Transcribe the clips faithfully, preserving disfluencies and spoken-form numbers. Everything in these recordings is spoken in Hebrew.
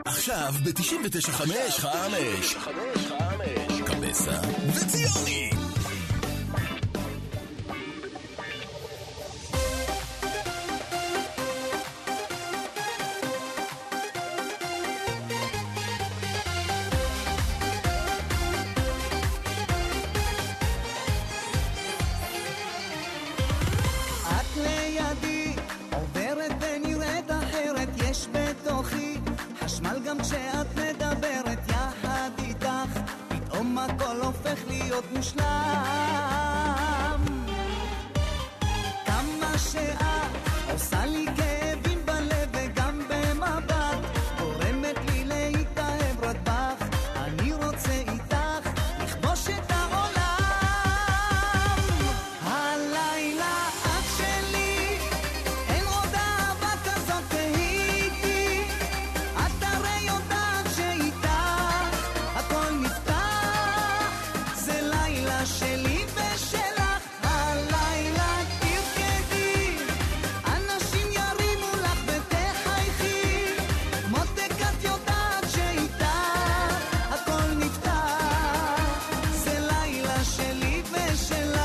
עכשיו ב-תשעים ותשע חמש חמש קבסה וציוני. גם כשאת מדברת יחד איתך פתאום הכל הופך להיות מושלם כמה שאת עושה לי כאבים בלב וגם במבט גורמת לי להתאהב רק בך אני רוצה איתך לכבוש את העולם הלילה את שלי אין עוד אהבה כזאת תהיתי את הרי יודעת שאיתך הכל נפתח זה לילה שלי ושלך הלילה תרקדי אנשים ירימו לך ותחייכי מותק את יודעת שאיתך הכל נפתח זה לילה שלי ושלך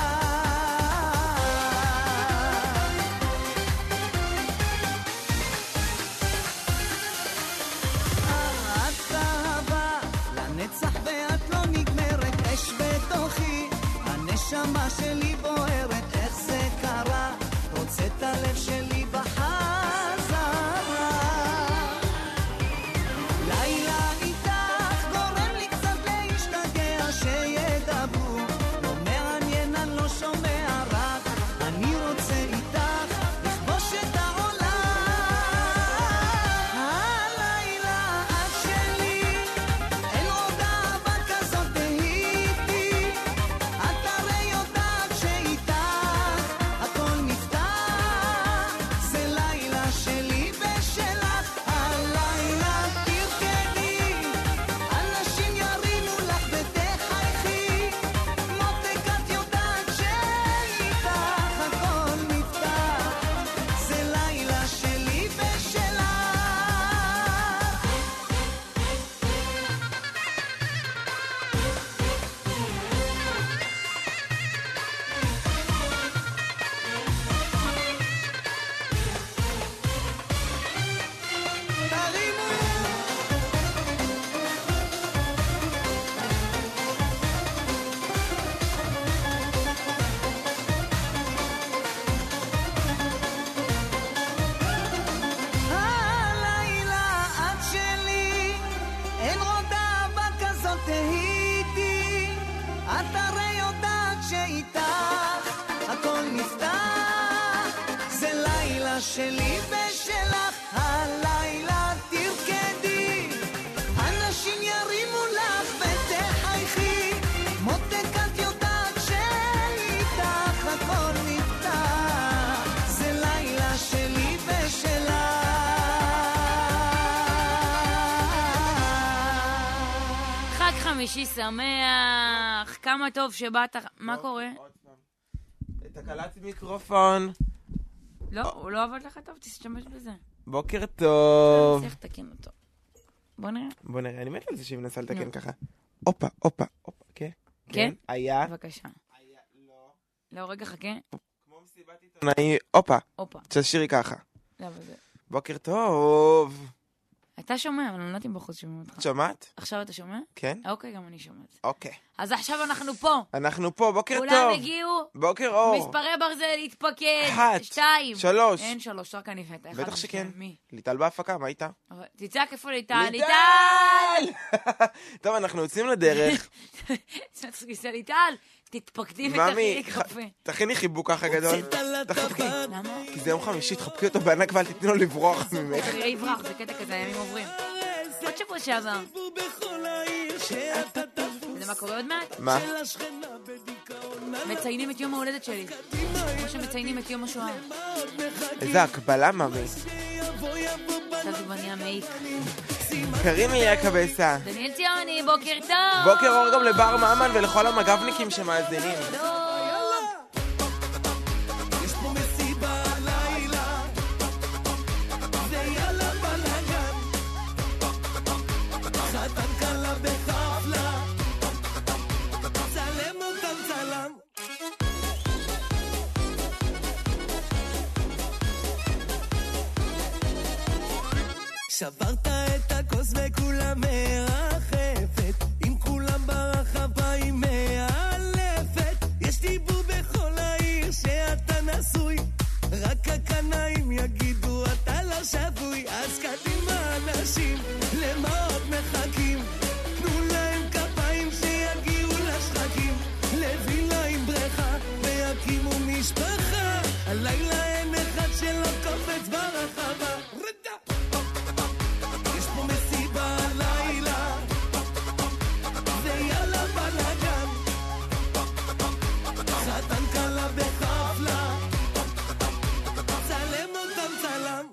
את אהבה לנצח ואת לא נגמרת אש בתוכי הנשמה שלי בוערת איך זה קרה רוצה את הלב שלי בחזרה לילה איתך גורם לי קצת להשתגע שידברו לא מעניין אני לא שומע רק אני רוצה איתך לכבוש את העולם הלילה את שלי אין עוד אהבה כזאת תהיתי את הרי יודעת שאיתך הכל נפתח זה לילה שלי ושלך הלילה תרקדי אנשים ירימו לך ותחייכי מותק את יודעת שאיתך הכל נפתח זה לילה שלי ושלך תרימו הלילה את שלי אין עוד אהבה כזאת תהיתי את הרי יודעת שאיתך הכל נפתח זה לילה שלי ושלך הלילה תרקדי אנשים ירימו לך ותחייכי מותק את יודעת שאיתך הכל נפתח זה לילה שלי ושלך חג חמישי שמח, כמה טוב שבאת. מה קורה? תקלת מיקרופון. לא, הוא לא עבד לך טוב, תשתמש בזה. בוקר טוב. צריך לתקן אותו. בוא נראה. בוא נראה, אני מת על זה שהיא מנסה לתקן ככה. הופה, הופה, הופה, כן? כן? היה. בבקשה. היה, לא. לא, רגע, חכה. כמו מסיבת עיתונאי, הופה. הופה. תשאירי ככה. לא, אבל זה... בוקר טוב. אתה שומע, אבל אני לא יודעת אם בחוץ שומעים אותך. את שומעת? עכשיו אתה שומע? כן? אוקיי, גם אני שומעת. אוקיי. אז עכשיו אנחנו פה. אנחנו פה, בוקר טוב. כולם הגיעו. בוקר אור. מספרי ברזל התפקד. אחת. שתיים. שלוש. אין שלוש, רק אני חטא. בטח שכן. מי? ליטל בהפקה, מה איתה? תצעק איפה ליטל. ליטל! טוב, אנחנו יוצאים לדרך. ליטל! ליטל! תתפקדי ממי, ותכיני קפה. תכיני חיבוק ככה גדול. תחבקי. למה? כי זה יום חמישי, תחבקי אותו בענק ואל תתני לו לברוח ממך. זה יברח, זה קטע כזה, הימים עוברים. עוד שבוע שעבר. זה מה קורה עוד מעט? מה? מציינים את יום ההולדת שלי. כמו שמציינים את יום השואה. איזה הקבלה, ממי. עכשיו זה נהיה מעיק. קרימי יקבסה. דניאל ציוני, בוקר טוב. בוקר אור גם לבר מאמן ולכל המגבניקים שמאזינים. שברת את הכוס וכולה מרחפת, עם כולם ברחבה היא מאלפת. יש דיבור בכל העיר שאתה נשוי, רק הקנאים יגידו אתה לא שבוי. אז קדימה אנשים, למה עוד מחכים? תנו להם כפיים שיגיעו לשחקים, לבילה עם בריכה ויקימו משפחה. הלילה אין אחד שלא קופץ ברחבה. יש פה מסיבה הלילה ויאללה בלגן, חתן קלה בחפלה, צלם אותם צלם.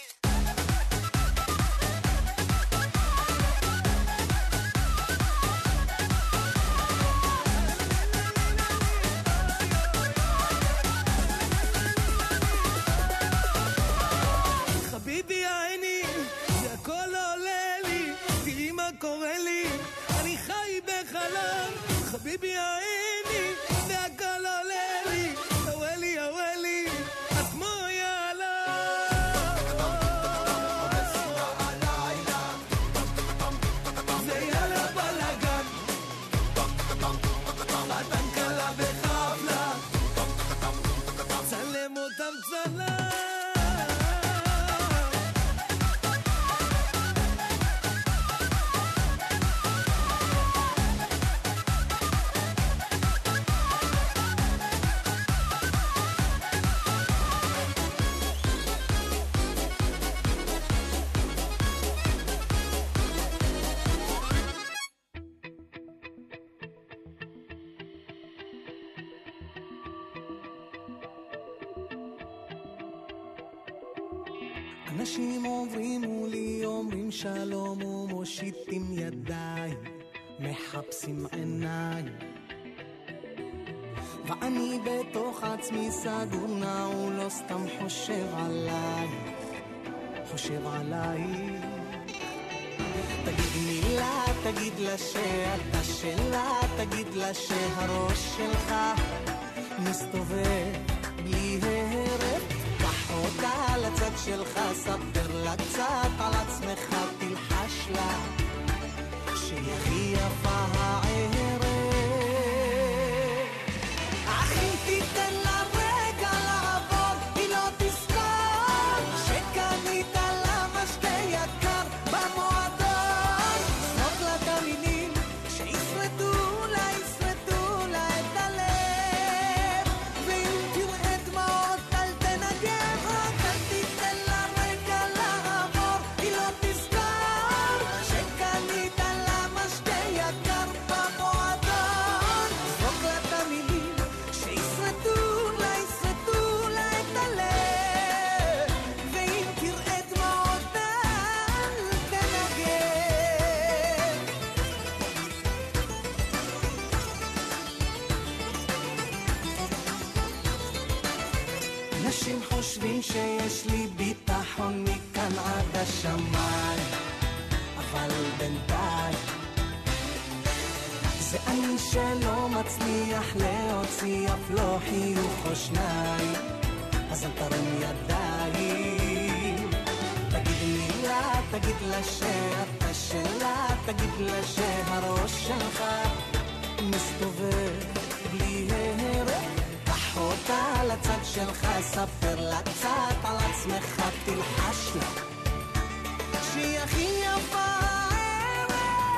חביבי העיני, זה הכל עולה לי, תראי מה קורה לי, אני חי בחלום. חביבי העיני, זה הכל עולה לי, עולה לי, עולה לי, את כמו יעלה. זה יאללה בלגן, חתן קלה בחפלה, צלם אותם צלם. אנשים עוברים מולי, אומרים שלום ומושיטים ידיים, מחפשים עיניים, ואני בתוך עצמי סגור נעול, לא סתם חושב עליי, חושב עליי. תגיד מילה, תגיד לה שאתה שלה, תגיד לה שהראש שלך מסתובב בלי הרף. אותה לצד שלך, ספר לה קצת על עצמך, תלחש לה שהיא הכי יפה הערב. אך אם תיתן לה רגע לעבור, היא לא תזכור שקנית לה משקה יקר במועדון. סוף לה את המילים שישרדו לה, ישרדו לה את הלב, ואם תראה דמעות אל תנגן. אנשים חושבים שיש לי ביטחון מכאן עד השמיים, אבל בינתיים זה אני שלא מצליח להוציא אף לא חיוך או שניים. אז אל תרים ידיים, תגיד מילה, תגיד לה שאתה שלה, תגיד לה שהראש שלך מסתובב בלי הרף. אותה לצד שלך, ספר לה קצת על עצמך, תלחש לה שהיא הכי יפה הערב.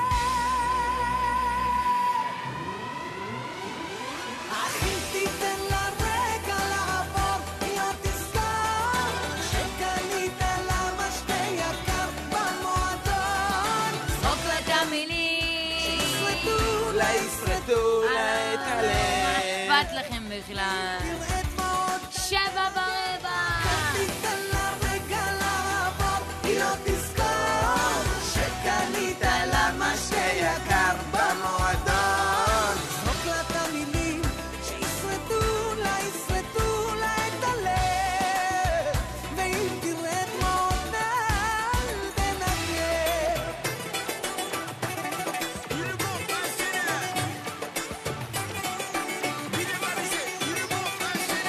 אך אם תיתן לה רגע לעבור, היא לא תזכור שקנית לה משקה יקר במועדון. זרוק לה את המילים שישרדו לה, ישרדו לה את הלב. אכפת לכם בכלל. שבע ברבע. תיתן לה רגע לעבור, היא לא תזכור שקנית לה משקה יקר במועדון. זרוק לה את המילים שישרדו לה, ישרדו לה את הלב, ואם תראה דמעות אל תנגן.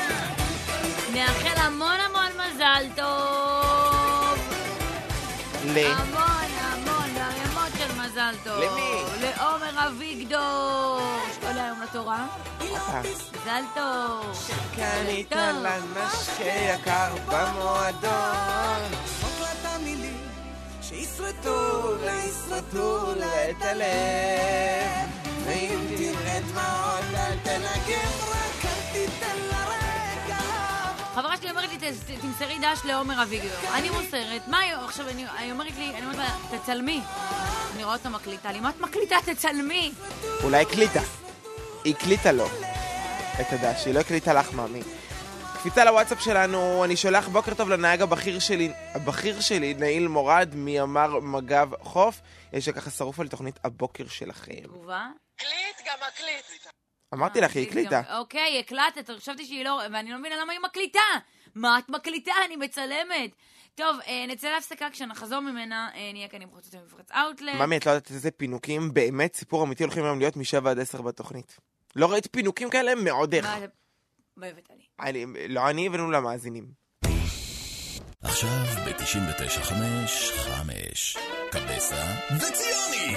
נאחל המון המון מזל טוב המון המון והרימות של מזל טוב. למי? לעומר אביגדור, שכל היום לתורה. הופה. מזל טוב. קנית לה משקה יקר במועדון. הקלטה מילים שישרטו לה, ישרטו לה את הלב. ואם תראה דמעות אל תנגן, רק אל תיתן לרגע. חברה שלי אומרת לי, תמסרי דש לעומר אביגדור. אני מוסרת, מה היא עכשיו, היא אומרת לי, אני אומרת לה, תצלמי. אני רואה אותה מקליטה לי, מה את מקליטה? תצלמי. אולי הקליטה. היא הקליטה לו את הדש, היא לא הקליטה לך, מאמי. קפיצה לוואטסאפ שלנו, אני שולח בוקר טוב לנהג הבכיר שלי, הבכיר שלי, נעיל מורד, מימר מגב חוף. יש ככה שרוף על תוכנית הבוקר שלכם. תגובה? מקליט, גם מקליט. אמרתי לך, היא הקליטה. אוקיי, הקלטת, חשבתי שהיא לא, ואני לא מבינה למה היא מקליטה. מה את מקליטה? אני מצלמת. טוב, נצא להפסקה, כשנחזור ממנה, נהיה כאן עם חוצות המפרץ אאוטלט. ממי, את לא יודעת איזה פינוקים, באמת סיפור אמיתי הולכים היום להיות משבע עד עשר בתוכנית. לא ראית פינוקים כאלה? מאוד איך. מה, אוהבת אני. לא אני הבאנו למאזינים. עכשיו ב-תשעים ותשע חמש חמש קבסה וציוני.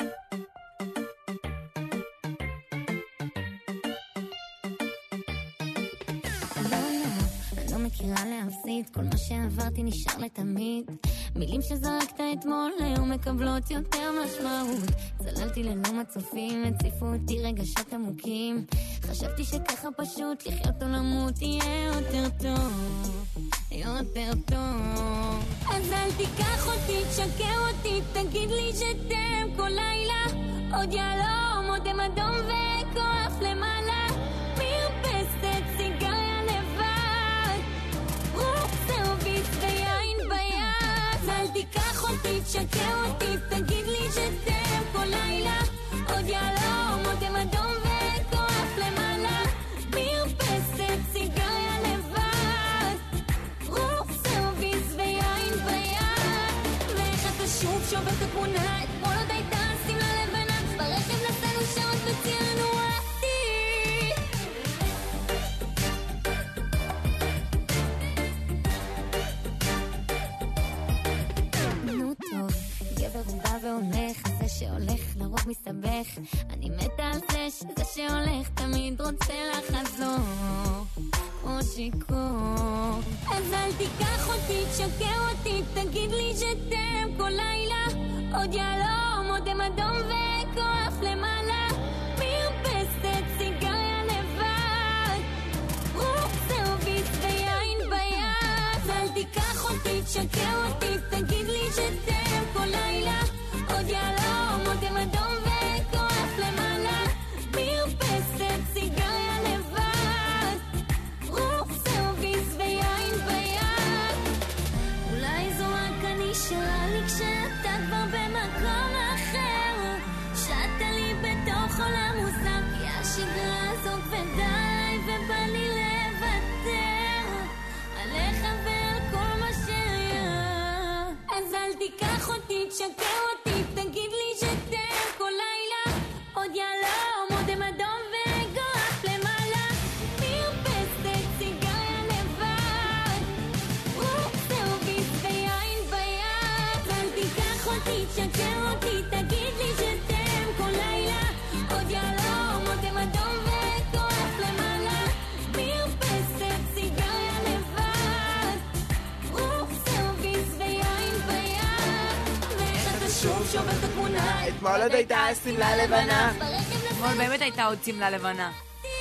מכירה להפסיד, כל מה שעברתי נשאר לתמיד. מילים שזרקת אתמול היום מקבלות יותר משמעות. צללתי ללא מצופים, הציפו אותי רגשות עמוקים. חשבתי שככה פשוט לחיות או למות יהיה יותר טוב, יותר טוב. אז אל תיקח אותי, תשקר אותי, תגיד לי שתם כל לילה. עוד יעלום, עוד הם אדום וכוח למעלה. מרפסת סיגריה לבד, רוח סרוויס ויין ביד. אל תיקח אותי, תשקר אותי, תגיד לי שתם כל לילה. עוד יעלום, עוד הם אדום וכוח למעלה. מרפסת סיגריה לבד, רוח סרוויס ויין ביד. ואיך אתה שוב שובר את התמונה, אתמול עוד הייתה שמלה לבנה, ברכב נסענו שעות וציינו עתיד. נו טוב, גבר הוא בא והולך, זה שהולך לרוב מסתבך. אני מתה על זה שזה שהולך תמיד רוצה לחזור כמו שיקור. אז אל תיקח אותי, תשקר אותי, תגיד לי שתם כל לילה. עוד יעלום, עוד הם אדום וכוח למעלה. מרפסת סיגריה לבד, רוח סרוויס ויין ביד. אל תיקח אותי, תשקר אותי, תגיד לי שתם כל לילה. עוד יעלום, עוד הם אדום וכוח למעלה. מרפסת סיגריה לבד, רוח סרוויס ויין ביד. אולי זו רק אני שרה לי כשאתה כבר במקום אחר. שעת לי בתוך עולם מוזר, כי השגרה הזאת כבדה עליי ובא לי לוותר עליך ועל כל מה שהיה. אז אל תיקח אותי, תשקר אותי, תגיד לי שתם כל לילה. עוד יעלום, עוד הם אדום וכוח למעלה. מרפסת סיגריה לבד, רוח סרוויס ויין ביד. אל תיקח אותי, תשקר אותי, תגיד לי שתם כל לילה. עוד יעלום, עוד הם אדום וכוח למעלה. מרפסת סיגריה לבד, רוח סרוויס ויין ביד. ואיך אתה שוב שובר את התמונה, אתמול עוד הייתה שמלה לבנה. אתמול באמת הייתה עוד שמלה לבנה.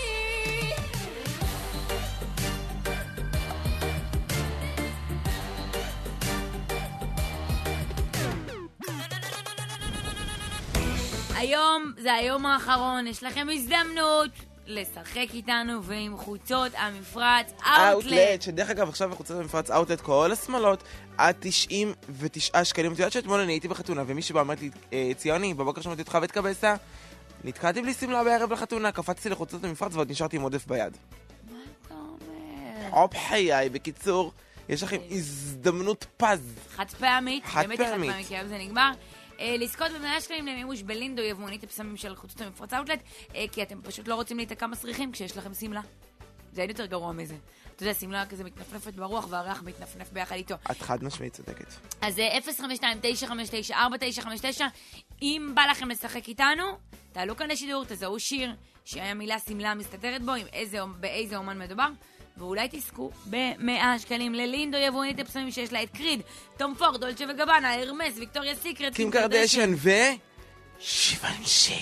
היום זה היום האחרון, יש לכם הזדמנות לשחק איתנו ועם חוצות המפרץ אאוטלט. אאוטלט, שדרך אגב עכשיו בחוצות המפרץ אאוטלט כל השמלות עד תשעים ותשעה שקלים. את יודעת שאתמול אני הייתי בחתונה ומישהו בא אמרת לי, ציוני, בבוקר שמעתי אותך ואת קבסה, נתקעתי בלי סמלה בערב לחתונה, קפצתי לחוצות המפרץ ועוד נשארתי עם עודף ביד. מה אתה אומר? הופ חיי, בקיצור, יש לכם הזדמנות פז. חד פעמית, חד באמת היא חד פעמית. פעמית, כי היום זה נגמר. לזכות במאה שקלים למימוש בלינדו יבואנית הפסמים של חוצות המפרץ אאוטלט, כי אתם פשוט לא רוצים להיתקע מסריחים כשיש לכם סמלה. זה אין יותר גרוע מזה. אתה יודע, סמלה כזה מתנפנפת ברוח, והריח מתנפנף ביחד איתו. את חד משמעית צודקת. אז אפס חמש שתיים תשע חמש תשע ארבע תשע חמש תשע, אם בא לכם לשחק איתנו, תעלו כאן לשידור, תזהו שיר שהמילה סמלה מסתתרת בו, עם איזה, באיזה אומן מדובר, ואולי תזכו ב-מאה שקלים ללינדו יבואנית הפסמים שיש לה את קריד, תום פורד, דולצ'ה וגבנה, הרמס, ויקטוריה סיקרט, קים קרדשן ו... שיוונשי.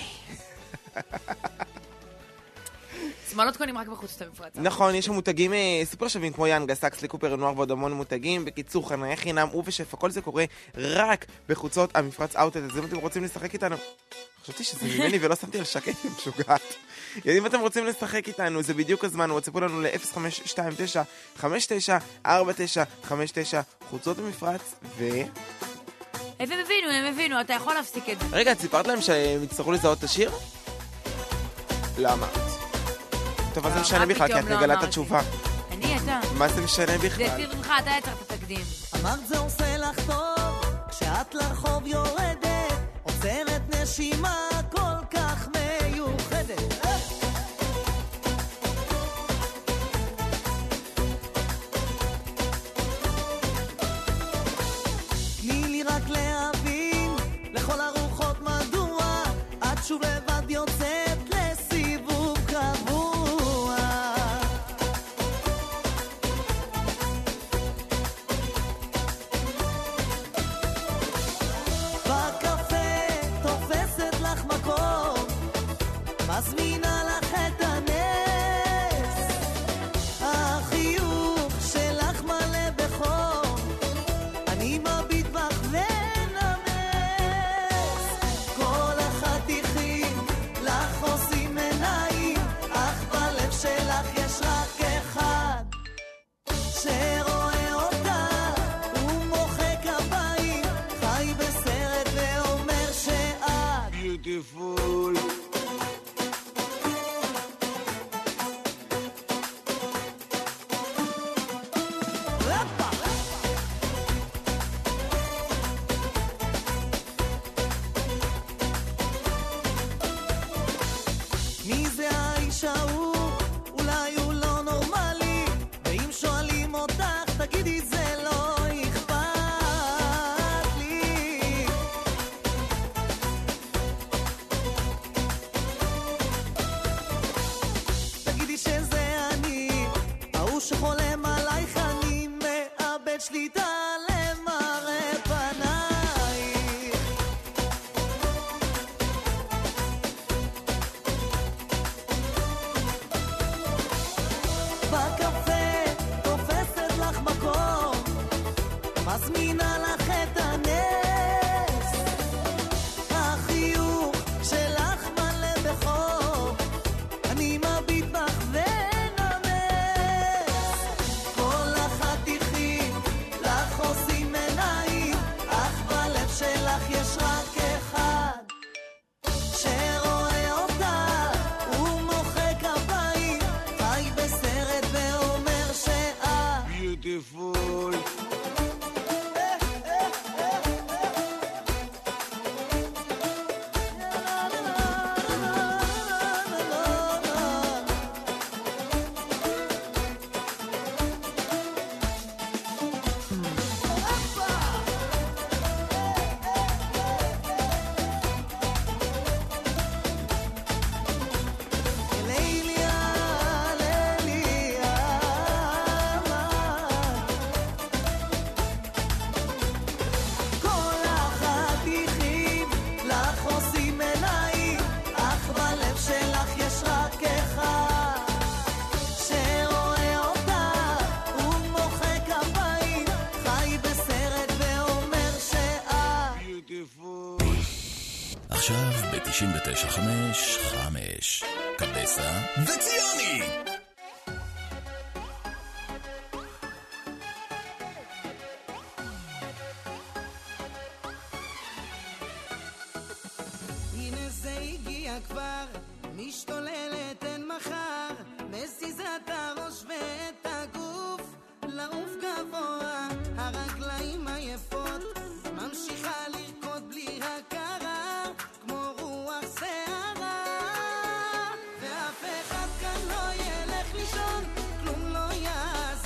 שמאלות קונים רק בחוץ את המפרץ. נכון, יש שם מותגים סופר שווים כמו יאנגה, סאקס, ליקופר, נוער ועוד המון מותגים. בקיצור, חניה חינם ובשפע, כל זה קורה רק בחוצות המפרץ אאוטלט. אז אם אתם רוצים לשחק איתנו, חשבתי שזה ממני ולא שמתי על שקט, משוגעת. אם אתם רוצים לשחק איתנו, זה בדיוק הזמן, וואטסאפו לנו ל-אפס חמש שתיים תשע חמש תשע ארבע תשע חמש תשע, חוצות המפרץ, ו... הם הבינו, הם הבינו, אתה יכול להפסיק את זה. רגע, את סיפרת להם שהם יצטרכו לזהות את השיר? לא אמרת. טוב, מה זה משנה בכלל, כי את מגלה את התשובה. אני, אתה. מה זה משנה בכלל? זה תיר ממך, אתה יצרת את התקדים. אמרת זה עושה לך טוב, כשאת לרחוב יורדת, עוצרת נשימה כל כך מיוחדת. תני לי רק להבין, לכל הרוחות מדוע, את שוב לבד יוצאת לסיבוב קבוע. בקפה תופסת לך מקום, מזמינה לך את הנס, החיוך שלך מלא בחום, אני מביט בך ונמס, כל החתיכים לך עושים עיניים, אך בלב שלך יש רק אחד שרואה אותה ומוחא כפיים, חי בסרט ואומר שאת ביוטיפול. מי זה האיש ההוא? אולי הוא לא נורמלי, ואם שואלים אותך תגידי זה לא אכפת לי. תגידי שזה אני, ההוא שחולם עלייך, אני מאבד שליטה למראה פנייך. בקפה תופסת לך מקום, מזמינה לך את הנס, החיוך שלך מלא בחום, אני מביט בך ונמס, כל החתיכים לך עושים עיניים, אך בלב שלך יש רק אחד שרואה אותה ומוחא כפיים, חי בסרט ואומר שאת ביוטיפול. ליליה, ליליה, כל החתיכים לך עושים עיניים, אך בלב שלך יש רק אחד שרואה אותה ומוחא כפיים, חי בסרט ואומר שאת ביוטיפול. עכשיו ב-תשעים ותשע חמש חמש קבסה וציוני. הנה זה הגיע כבר, משתוללת אין מחר, מזיזה את הראש ואת הגוף, לעוף גבוה, הרגליים עייפות, ממשיכה לרקוד בלי הכרה, כמו רוח שערה, ואף אחד כאן לא ילך לישון, כלום לא יעזור.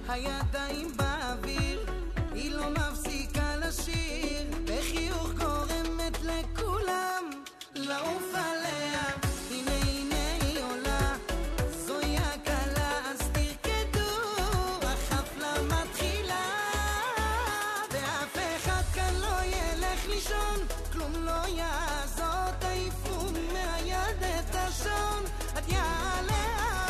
הידיים באוויר, היא לא מפסיקה לשיר, בחיוך גורמת לכולם לעוף עליה. הנה הנה היא עולה, זוהי הקלה, אז תרקדו, החפלה מתחילה, ואף אחד כאן לא ילך לישון, כלום לא יעזור, תעיפו מהיד את השעון, את יעלה.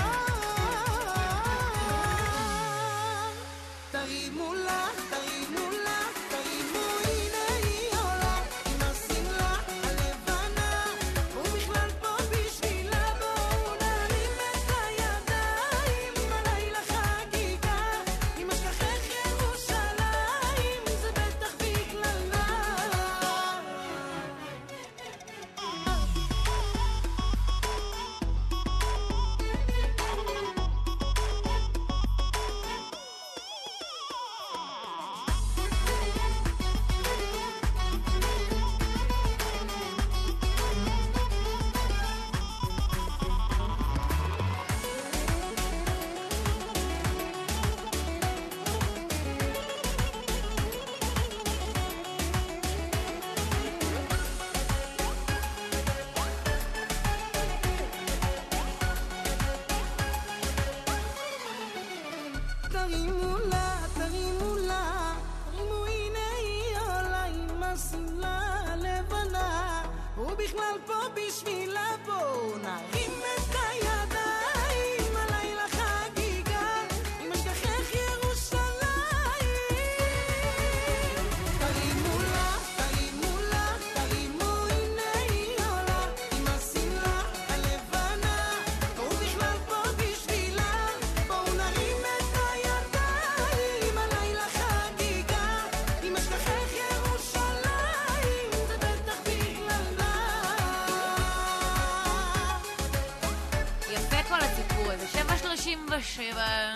תרימו לה, תרימו לה, תרימו, הנה היא עולה, עם השמלה הלבנה, ובכלל פה בשבילה, בואו נרים את הידיים, הלילה חגיגה, עם אשכחך ירושלים, זה בטח בגללה. תרימו לה, תרימו לה, תרימו, הנה היא עולה עם השמלה הלבנה, ובכלל פה בשבילה, בואו נרים את הידיים, הלילה חגיגה, עם אשכחך ירושלים. תרימו לה, תרימו לה, תרימו, הנה היא עולה עם השמלה הלבנה, ובכלל פה בשבילה, בואו נרים את הידיים, הלילה חגיגה, עם אשכחך ירושלים, זה בטח בגללה. יפה כל הסיפור הזה, שבע שלושים ושבע.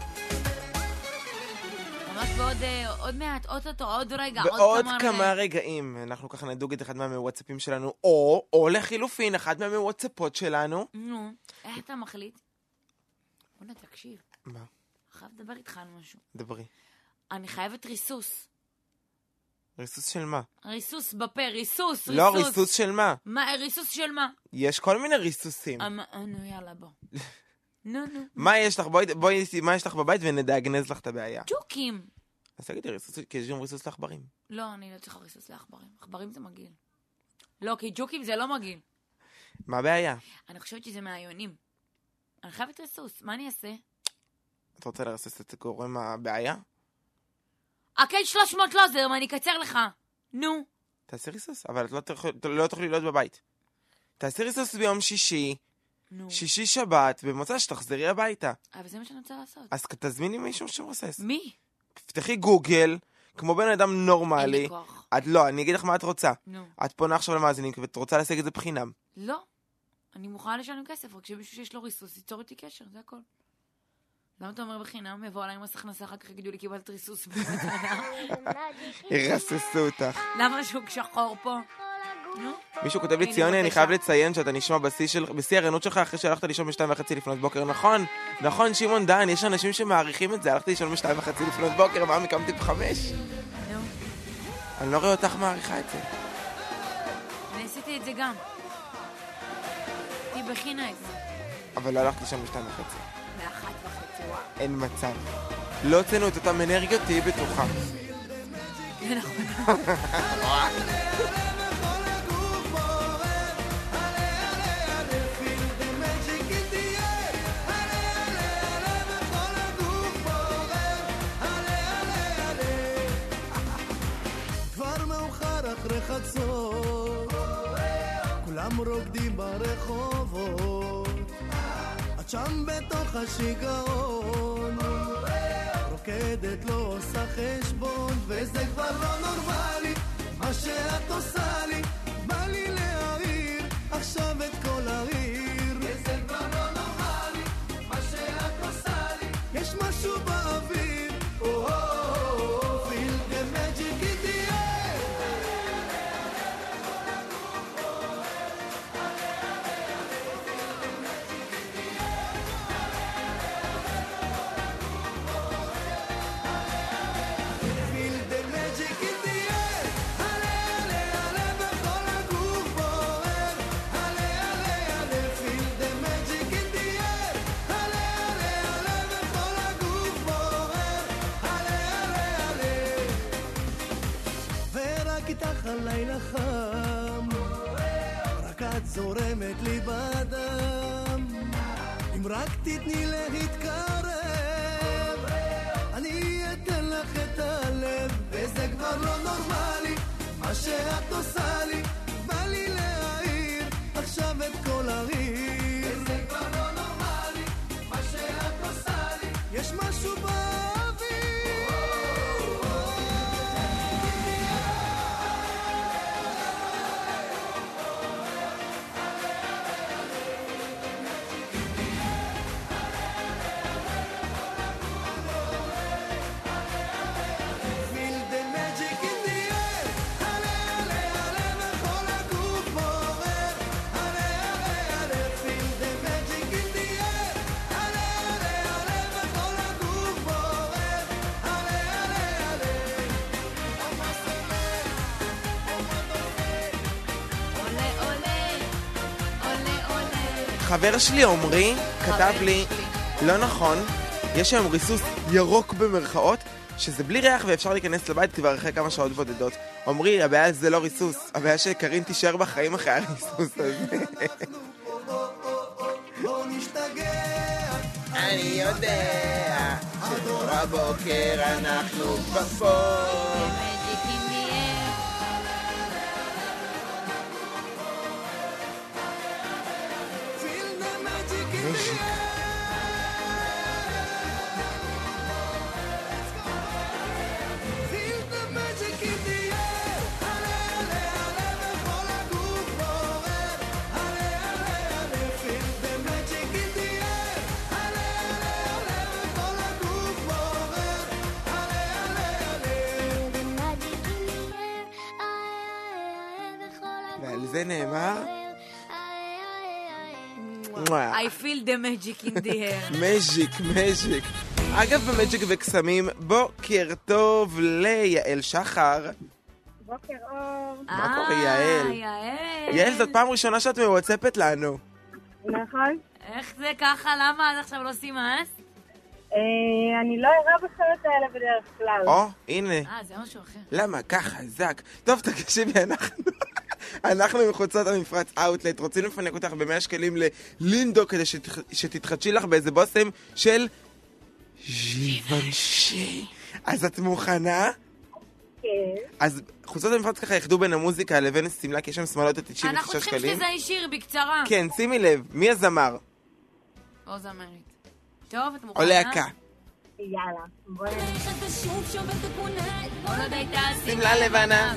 ממש בעוד אה, עוד מעט, אוטוטו, עוד רגע, עוד בעוד כמה... כמה רגעים אנחנו ככה נדוג את אחד מהמוואטסאפים שלנו, או, או לחילופין, אחד מהמוואטסאפות שלנו. נו, איך אתה מחליט? בוא'נה, תקשיב, מה? חייב לדבר איתך על משהו. דברי. אני חייבת ריסוס. ריסוס של מה? ריסוס בפה, ריסוס, ריסוס. לא, ריסוס של מה? מה, ריסוס של מה? יש כל מיני ריסוסים. אמ- אה, נו, יאללה, בוא. נו, נו. מה יש לך? בואי, בואי, מה יש לך בבית ונדאגנז לך את הבעיה. ג'וקים. אז תגידי, ריסוס, כי יש גם ריסוס לעכברים. לא, אני לא צריכה ריסוס לעכברים. עכברים זה מגעיל. לא, כי ג'וקים זה לא מגעיל. מה הבעיה? אני חושבת שזה מהיונים. אני חייבת ריסוס, מה אני אעשה? את רוצה לרסס את גורם הבעיה? הקייט שלוש מאות לוזר, מה אני אקצר לך? נו. תעשי ריסוס, אבל את לא תוכל- לא תוכלי להיות בבית. תעשי ריסוס ביום שישי, נו. שישי שבת, במוצא שתחזרי הביתה. אבל זה מה שאני רוצה לעשות. אז תזמיני מישהו שמרסס. מי? תפתחי גוגל, כמו בן אדם אין נורמלי. לי כוח. את לא, אני אגיד לך מה את רוצה. נו. את פונה עכשיו למאזינים, ואת רוצה להשיג את זה בחינם. לא. אני מוכנה לשלם כסף, רק שמישהו שיש לו ריסוס ייצור איתי קשר, זה הכל. למה אתה אומר בחינם? יבוא עליי עם מס הכנסה, אחר כך יגידו לי קיבלת ריסוס במתנה. ירססו אותך. למה שוק שחור פה? נו. מישהו כותב לי, הנה, ציוני, אני בבקשה. חייב לציין שאתה נשמע בשיא של- בשיא הרענות שלך אחרי שהלכת לישון בשתיים וחצי לפנות בוקר. נכון, נכון, שמעון דן, יש אנשים שמעריכים את זה. הלכתי לישון בשתיים וחצי לפנות בוקר, מה, מקמתי בחמש? נו. אני לא רואה אותך מעריכה את זה. אני עשיתי את זה גם. היא בכינה את זה. אבל לא הלכתי לישון בשתיים וחצי. באחת וחצי, וואו. אין מצב. לא הוצאנו את אותם אנרגיות, תהי בטוחה. זה נכון. כבר מאוחר אחרי חצות, כולם רוקדים ברחובות, את שם בתוך השיגעון, רוקדת לא עושה חשבון, וזה כבר לא נורמלי מה שאת עושה לי, בא לי להעיר עכשיו את כל העיר, וזה כבר לא נורמלי מה שאת עושה לי, יש משהו באוויר, או feel the magic in the air. הלילה חם, רק את זורמת לי בדם, אם רק תתני להתקרב, אני אתן לך את הלב, וזה כבר לא נורמלי, מה שאת עושה לי, בא לי להעיר עכשיו את כל העיר, וזה כבר לא נורמלי, מה שאת עושה לי, יש משהו באוויר. חבר שלי עומרי כתב לי, לא נכון, יש היום ריסוס ירוק במרכאות, שזה בלי ריח ואפשר להיכנס לבית כבר אחרי כמה שעות בודדות. עומרי, הבעיה זה לא ריסוס, הבעיה שקרין תישאר בחיים אחרי הריסוס הזה. אני יודע שדור הבוקר אנחנו כבר פה. ועל זה נאמר I feel the magic in the air. מג'יק, מג'יק. אגב, במג'יק וקסמים, בוקר טוב ליעל שחר. בוקר אור. מה קורה, יעל? יעל. יעל, זאת פעם ראשונה שאת מוואטסאפת לנו. נכון. איך זה ככה? למה עד עכשיו לא סימס? אני לא ערה בחיות האלה בדרך כלל. או, הנה. אה, זה משהו אחר. למה? ככה, זק. טוב, תקשיבי, אנחנו... אנחנו מחוצות המפרץ אאוטלט, רוצים לפנק אותך ב-מאה שקלים ללינדו כדי שתח... שתתחדשי לך באיזה בוסם של ז'יוונשי. אז את מוכנה? כן. אז חוצות המפרץ ככה יחדו בין המוזיקה לבין הסמלה, כי יש שם שמאלות את תשעים ותשע אנחנו צריכים שקלים. שתזהי שיר בקצרה. כן, שימי לב, מי הזמר? או זמרית. טוב, את מוכנה? או להקה. יאללה. בוא נלך. שמלה לבנה.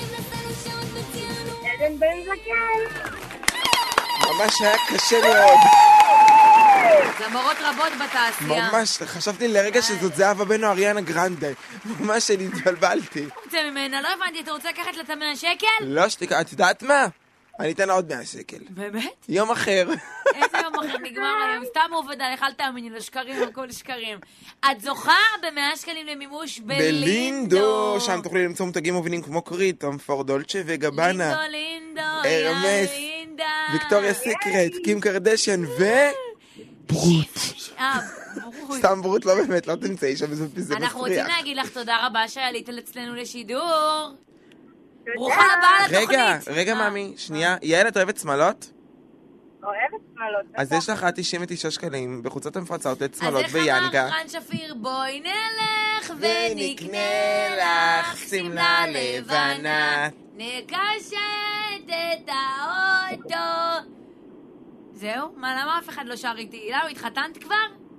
עדן בן זקן. ממש היה קשה מאוד. זמרות רבות בתעשייה. ממש, חשבתי לרגע שזאת זהבה בן או אריאנה גרנדה. ממש אני התבלבלתי. רוצה ממנה, לא הבנתי, אתה רוצה לקחת לה מאה שקל? לא שתיקה, את יודעת מה? אני אתן לה עוד מאה שקל. באמת? יום אחר. איזה יום אחר נגמר היום, סתם עובדה, לך אל תאמיני לשקרים וכל שקרים. את זוכה במאה שקלים למימוש בלינדו. בלינדו, שם תוכלי למצוא מותגים מובילים כמו קריטום, פורדולצ'ה וגבנה. לינדו, לינדו, הרמס, לינדה. ויקטוריה סיקרט, קים קרדשן ו... ברוט. אה, ברוט. סתם ברוט לא באמת, לא תמצאי שם, זה מפריח. אנחנו רוצים להגיד לך תודה רבה שעלית אצלנו לשידור. ברוכה הבאה לתוכנית. רגע, רגע מאמי, שנייה, יעל, את אוהבת שמלות? אוהבת שמלות. אז יש לך עד תשעים ותשעה שקלים בחוצות המפרצות לשמלות אז ביאנגה. איך אמר רן שפיר, בואי נלך ונקנה לך שמלה לבנה, נקשט את האוטו. זהו? מה, למה אף אחד לא שר איתי? למה, התחתנת כבר?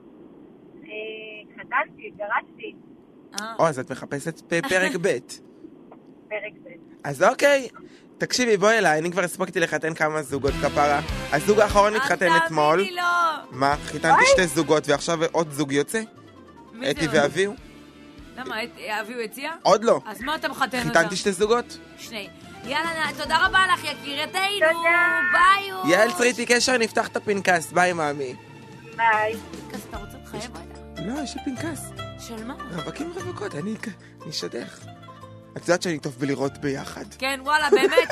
התחתנתי, גרשתי. או, אז את מחפשת פרק ב'. פרק ב'. אז אוקיי, תקשיבי, בואי אליי, אני כבר הספקתי לחתן כמה זוגות כפרה. הזוג האחרון התחתן אתמול. תאמיני לו. מה? חיתנתי שתי זוגות ועכשיו עוד זוג יוצא? מי אתי זה? ואביו? למה, אביו הציע? עוד לא. אז מה אתה מחתן אותם? חיתנתי שתי זוגות? שני. יאללה, תודה רבה לך, יקירתנו. תודה. ביי. יעל, צרי איתי קשר, נפתח את הפנקס. ביי, מאמי. ביי. פנקס, אתה רוצה לחייב אותה? לא, יש לי פנקס. של מה? רווקים רווקות, אני אני שדך. את יודעת שאני טוב בלראות ביחד. כן, וואלה, באמת.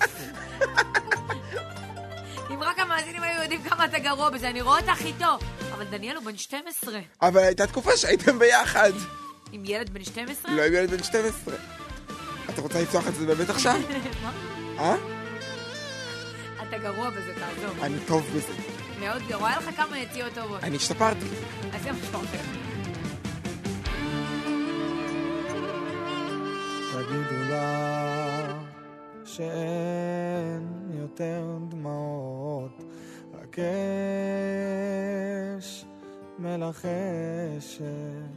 אם רק המאזינים היו יודעים כמה אתה גרוע בזה, אני רואה אותך איתו. אבל דניאל הוא בן שתים עשרה. אבל הייתה תקופה שהייתם ביחד. עם ילד בן שתים עשרה? לא עם ילד בן שתים עשרה. את רוצה לפתוח את זה באמת עכשיו? מה? אה? אתה גרוע בזה, תעזוב. אני טוב בזה. מאוד גרוע, היה לך כמה יציאות טובות. אני השתפרתי. אז זה מה שאתה רוצה. תגידו לה שאין יותר דמעות, רק אש מלחשת,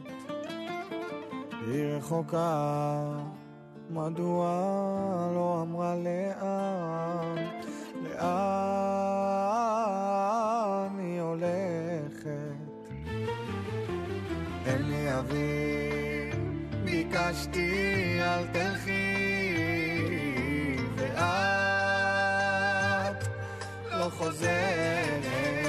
היא רחוקה, מדוע לא אמרה לאן, לאן היא הולכת. אין לי אוויר, ביקשתי אל תלכי, ואת לא חוזרת.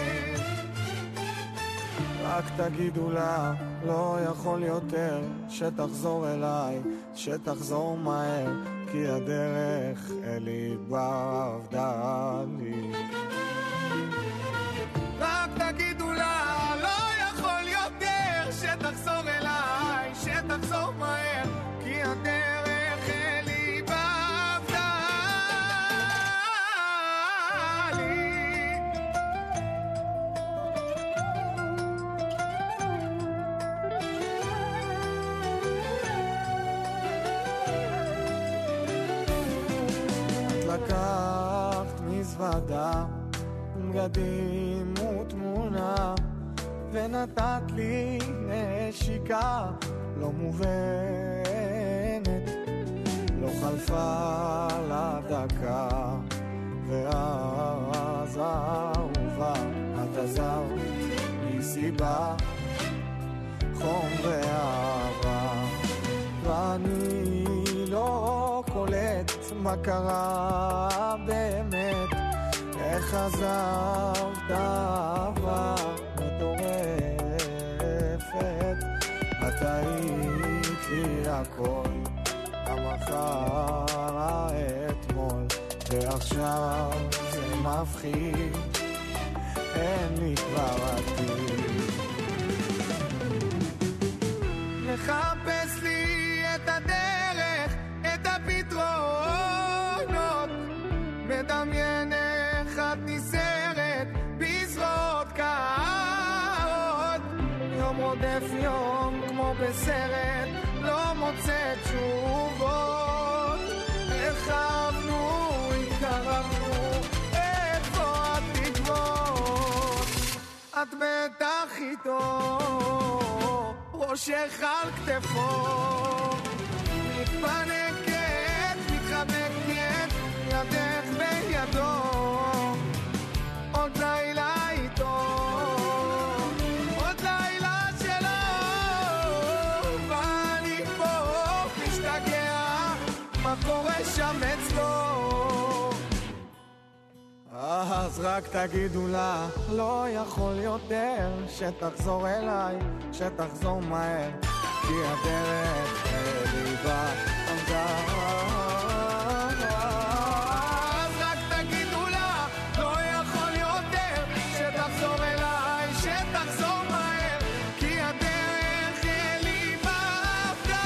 רק תגידו לה, לא יכול יותר, שתחזור אליי, שתחזור מהר, כי הדרך אלי בעבדה לי. רק תגידו לה, לא יכול יותר, שתחזור אליי, שתחזור מהר, כי הדרך אלי בעבדה לי. את לקחת מזוודה, בגדים ותמונה, ונתת לי נשיקה לא מובנת, לא חלפה לה דקה, ואז אהובה את עזרת מסיבה, חום ואהבה, ואני לא קולט מה קרה באמת, איך עזבת אהבה מטורפת. את היית לי הכל, המחר האתמול, ועכשיו זה מפחיד, אין לי כבר עתיד. לחפש לי את הדרך, את הפתרונות, מדמיין איך את ניסרת בזרועות קרות, יום רודף יום כמו בסרט, לא מוצא תשובות, הרחבנו, התקרבנו, איפה התקוות? את בטח איתו, ראשך על כתפו, מתפנקת, מתחבקת, ידך בידו, עוד לילה איתו, עוד לילה שלו, ואני פה משתגע, מה קורה שם אצלו? אז רק תגידו לה, לא יכול יותר, שתחזור אליי, שתחזור מהר, כי הדרך אלי בעבדה. אז רק תגידו לה, לא יכול יותר, שתחזור אליי, שתחזור מהר, כי הדרך אלי בעבדה.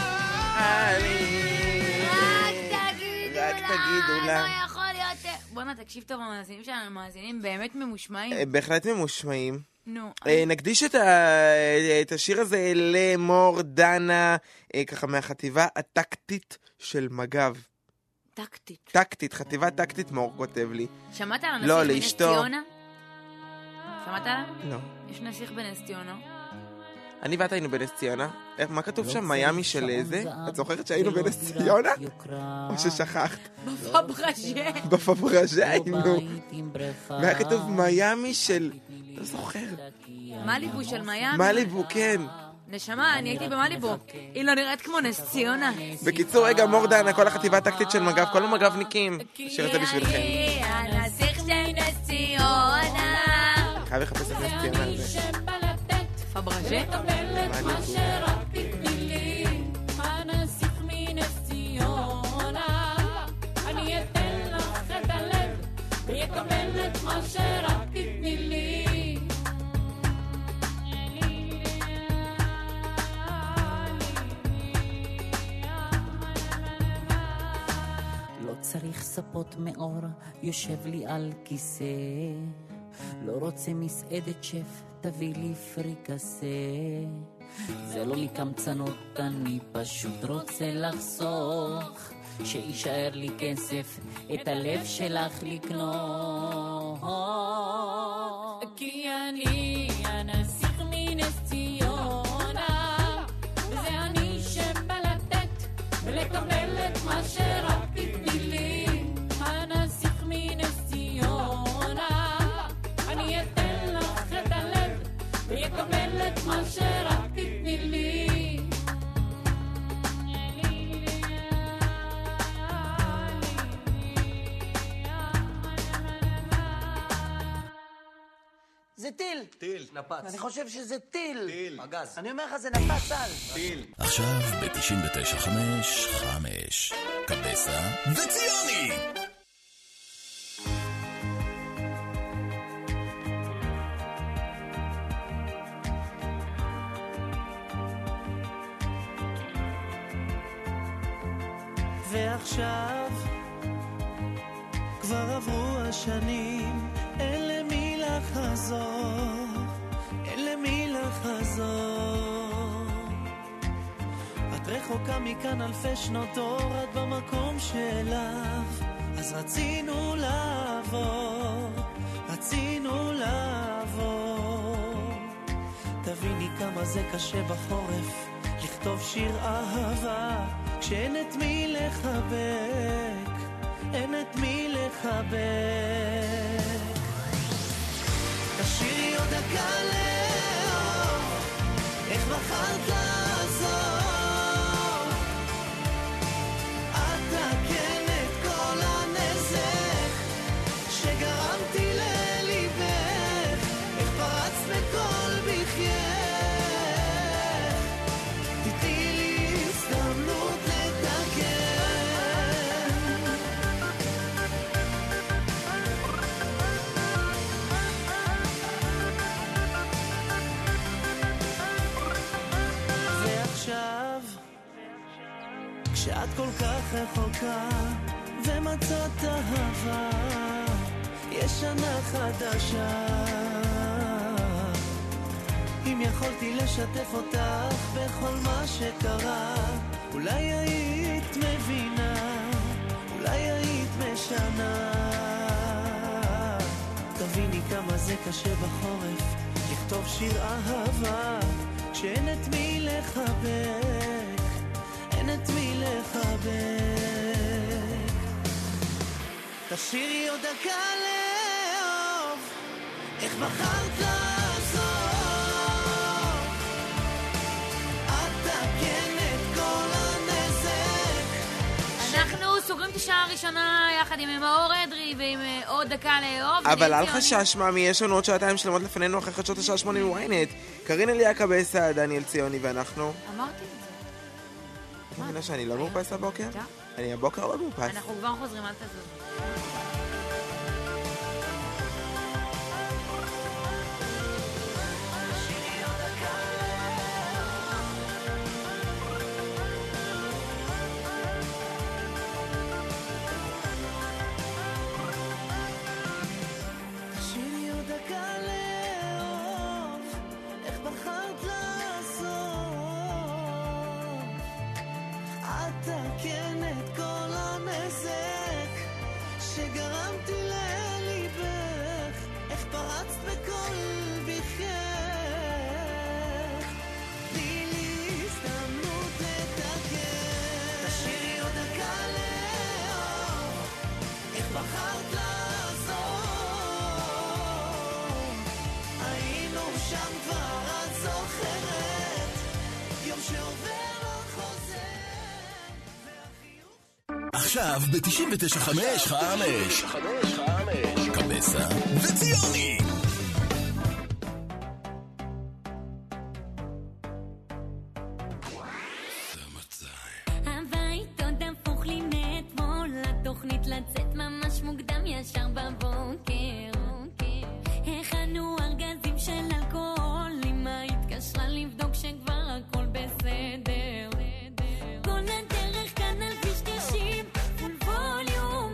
רק תגידו לה, לא יכול יותר. בוא'נה, תקשיב טוב, המאזינים שלנו, המאזינים באמת ממושמעים. בהחלט ממושמעים. נו. נקדיש את ה- את השיר הזה למור דנה, אה, ככה מהחטיבה הטקטית של מג"ב. טקטית. טקטית, חטיבה טקטית, מאור כותב לי. שמעת על לא, הנסיך בנס לאשתו. ציונה? שמעת עליו? לא. יש נסיך בנס ציונה. אני ואת היינו בנס ציונה. איך, מה כתוב שם? מיאמי של איזה? את זוכרת שהיינו בנס ציונה? או ששכחת? בפברז'ה. בפברז'ה היינו. והיה כתוב מיאמי של... לא זוכרת. מליבו של מיאמי. מליבו, כן. נשמה, אני הייתי במליבו. היא לא נראית כמו נס ציונה. בקיצור, רגע, מור דנה, כל החטיבה הטקטית של מג"ב, כל המג"בניקים. שיר את זה בשבילכם. הנסיך של נס ציונה. חייב לחפש את נס ציונה הזה. פברז'ה? ויקבל את מה שרק תתני לי. צריך ספות מאור, יושב לי על כיסא. לא רוצה מסעדת שף, תביא לי פריקסה. זה לא מקמצנות, אני פשוט רוצה לחסוך, שישאר לי כסף, את הלב שלך לקנות. כי אני הנסיך מנס ציונה, וזה אני שבא לתת ולקבל את מה שרק תתני לי. הנסיך מנס ציונה, אני אתן לך את הלב ויקבל את מה שרק תתני לי. זה טיל. טיל, נפץ. אני חושב שזה טיל. טיל. מגז. אני אומר לך, זה נפץ על. טיל. עכשיו ב-תשעים ותשע חמש חמש קבסה וציוני. ועכשיו כבר עברו השנים, אין למי לחזור, אין למי לחזור. את רחוקה מכאן אלפי שנות אור, את במקום שלך, אז רצינו לעבור, רצינו לעבור. תביני כמה זה קשה בחורף לכתוב שיר אהבה, כשאין את מי לחבק, אין את מי לחבק. תשאירי עוד דקה לאור, איך בחרת לעזור, את תקן את כל הנזק שגרמתי לליבך, איך פרצת בכל בחייך. תתני לי הזדמנות כשאת כל כך רחוקה ומצאת אהבה, יש שנה חדשה. אם יכולתי לשתף אותך בכל מה שקרה, אולי היית מבינה, אולי היית משנה. תביני כמה זה קשה בחורף לכתוב שיר אהבה, כשאין את מי לחבק, אין את מי לחבק. תשאירי עוד דקה לאהוב, איך בחרת לעזור, את תקן את כל הנזק. אנחנו סוגרים את השעה הראשונה יחד עם מאור אדרי ועם עוד דקה לאהוב. אבל אל חשש מאמי, יש לנו עוד שעתיים שלמות לפנינו אחרי חדשות השעה שמונה מוויינט. קרין אליה קבסה, דניאל ציוני ואנחנו. אמרתי את זה. את מבינה שאני לא מאופס הבוקר? אני הבוקר לא מאופס. אנחנו כבר חוזרים, אל תזוז. עכשיו ב-תשעים ותשע חמש חמש קבסה וציוני. הבית עוד הפוך לי מאתמול, התוכנית לצאת ממש מוקדם ישר בבוקר. הכנו ארגזים של אלכוהול, אמא התקשרה לבדוק שכבר הכל בסדר. כל הדרך כאן על כביש תשעים, פול ווליום,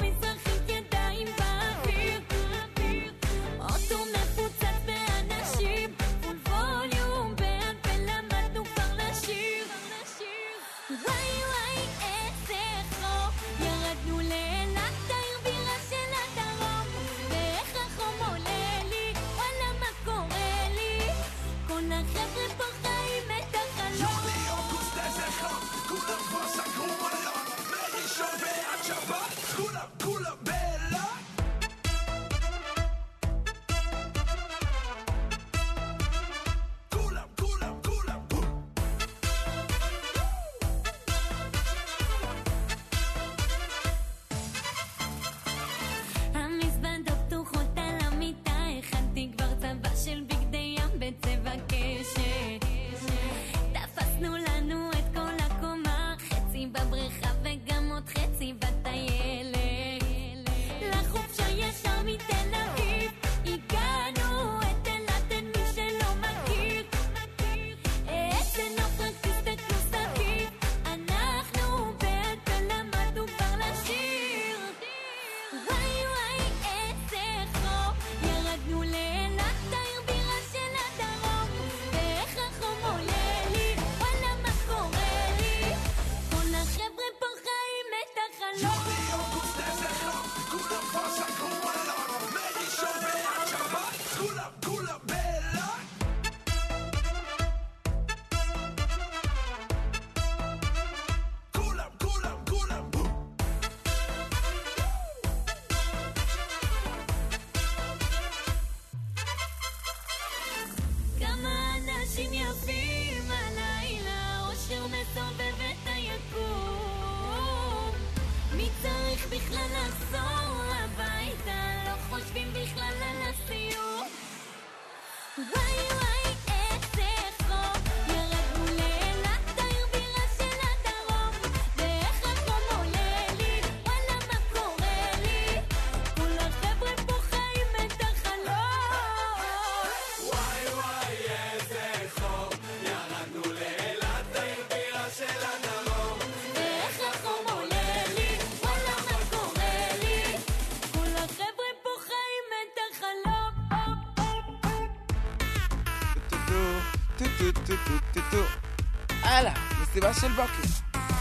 טו טו טו טו טו. הלאה, מסיבה של בוקר.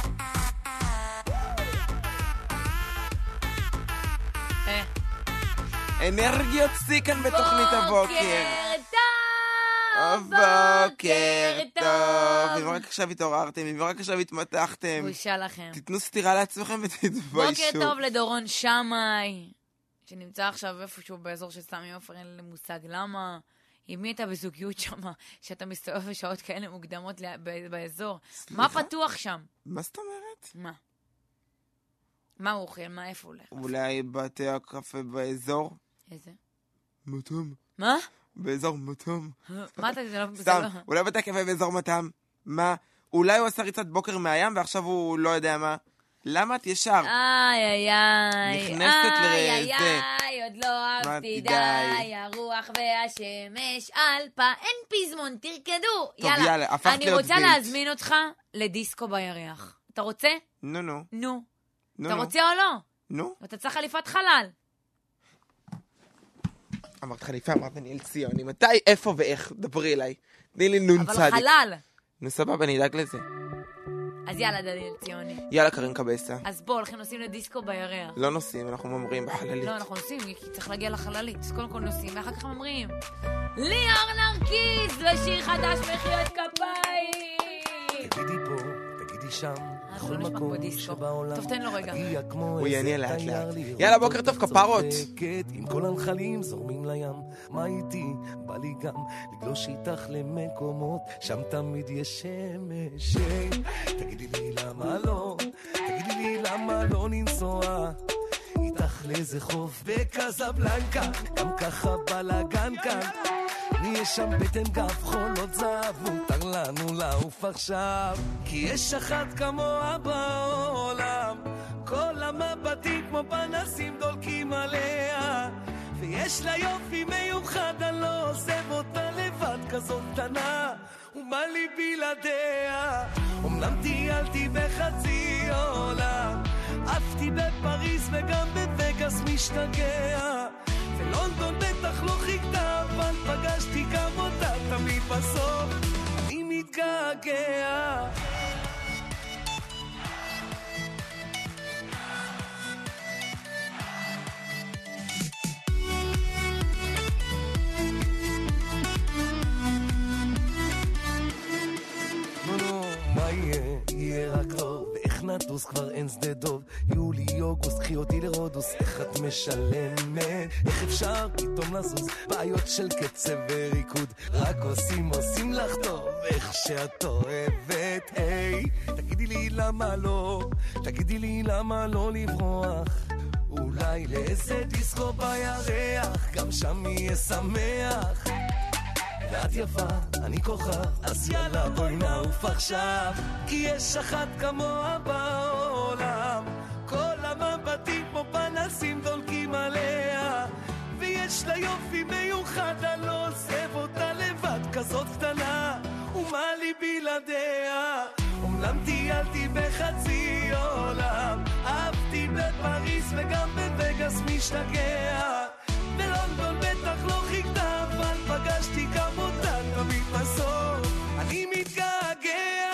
אנרגיות שיא כאן בתוכנית הבוקר. טוב, בוקר טוב. אם רק עכשיו התעוררתם, אם רק עכשיו התמתחתם, בושה לכם. תיתנו סתירה לעצמכם ותתביישו. בוקר טוב לדורון שמאי, שנמצא עכשיו איפשהו באזור של סמי עופר, אין לי מושג למה. עם מי אתה בזוגיות שם, שאתה מסתובב בשעות כאלה מוקדמות באזור? מה פתוח שם? מה זאת אומרת? מה? מה הוא אוכל? מה, איפה הוא הולך? אולי בתי הקפה באזור? איזה? מותם. מה? באזור מותם. מה אתה, זה לא... סתם, אולי בתי הקפה באזור מותם. מה? אולי הוא עשה ריצת בוקר מהים ועכשיו הוא לא יודע מה. למה את ישר? איי איי איי. נכנסת לזה. איי איי איי, עוד לא אהבתי די. הרוח והשמש על פה, אין פזמון, תרקדו. יאללה, הפכת להיות אני רוצה דייט. להזמין אותך לדיסקו בירח. אתה רוצה? נו נו. נו. נו, אתה נו. רוצה או לא? נו. אתה צריך חליפת חלל. אמרת חליפה, אמרת דניאל ציוני. מתי, איפה ואיך? דברי אליי. תני לי נון צדיק. אבל חלל. נו סבבה, אני אדאג לזה. אז יאללה דניאל ציוני. יאללה קרין קבסה. אז בוא, הולכים נוסעים לדיסקו בירח. לא נוסעים, אנחנו ממרים בחללית. לא, אנחנו נוסעים, כי צריך להגיע לחללית. אז קודם כל נוסעים, ואחר כך ממרים. ליאור נרקיס, ושיר חדש מחיאות כפיים. תגידי פה, תגידי שם. אנחנו לא נשמע כמו דיסקו. טוב, תן לו רגע. הוא יעניין לאט לאט. יאללה, בוקר טוב, כפרות. עם כל הנחלים זורמים לים, מה איתי? בא לי גם לגלוש איתך למקומות, שם תמיד יש שמש. תגידי לי למה לא, תגידי לי למה לא ננסוע איתך לאיזה חוף בקזבלנקה, גם ככה בלגן כאן. נהיה שם בטן גף חולות זהב, מותר לנו לעוף עכשיו, כי יש אחת כמוה בעולם, כל המבטים כמו פנסים דולקים עליה, ויש לה יופי מיוחד, אני לא עוזב אותה לבד, כזאת קטנה ומה לי בלעדיה. אומנם טיילתי בחצי עולם, עפתי בפריז וגם בווגאס משתגע, ולונדון בטח לא חיכתה, אבל פגשתי גם אותה, תמיד בסוף אני מתגעגע. נו נו, מה יהיה? יהיה רק טוב, ואיך נטוס כבר אין שדה דוב, יולי אוגוסט, קחי אותי לרודוס, איך את משלמת? איך אפשר פתאום לזוז? בעיות של קצב וריקוד, רק עושים עושים לך טוב, איך שאת אוהבת. היי, תגידי לי למה לא, תגידי לי למה לא לברוח, אולי לאיזה דיסקו בירח, גם שם יהיה שמח. ואת יפה, אני כוכב, אז יאללה בואי נעוף עכשיו, כי יש אחת כמוה בעולם, כל המבטים כמו פנסים דולקים עליה, ויש לה יופי מיוחד, אני לא עוזב אותה לבד, כזאת קטנה ומה לי בלעדיה. אומנם טיילתי בחצי עולם, אהבתי בפריז וגם בווגאס משתגע, בלונדון בטח לא חיכתה, אבל פגשתי גם אותה, תמיד בסוף אני מתגעגע.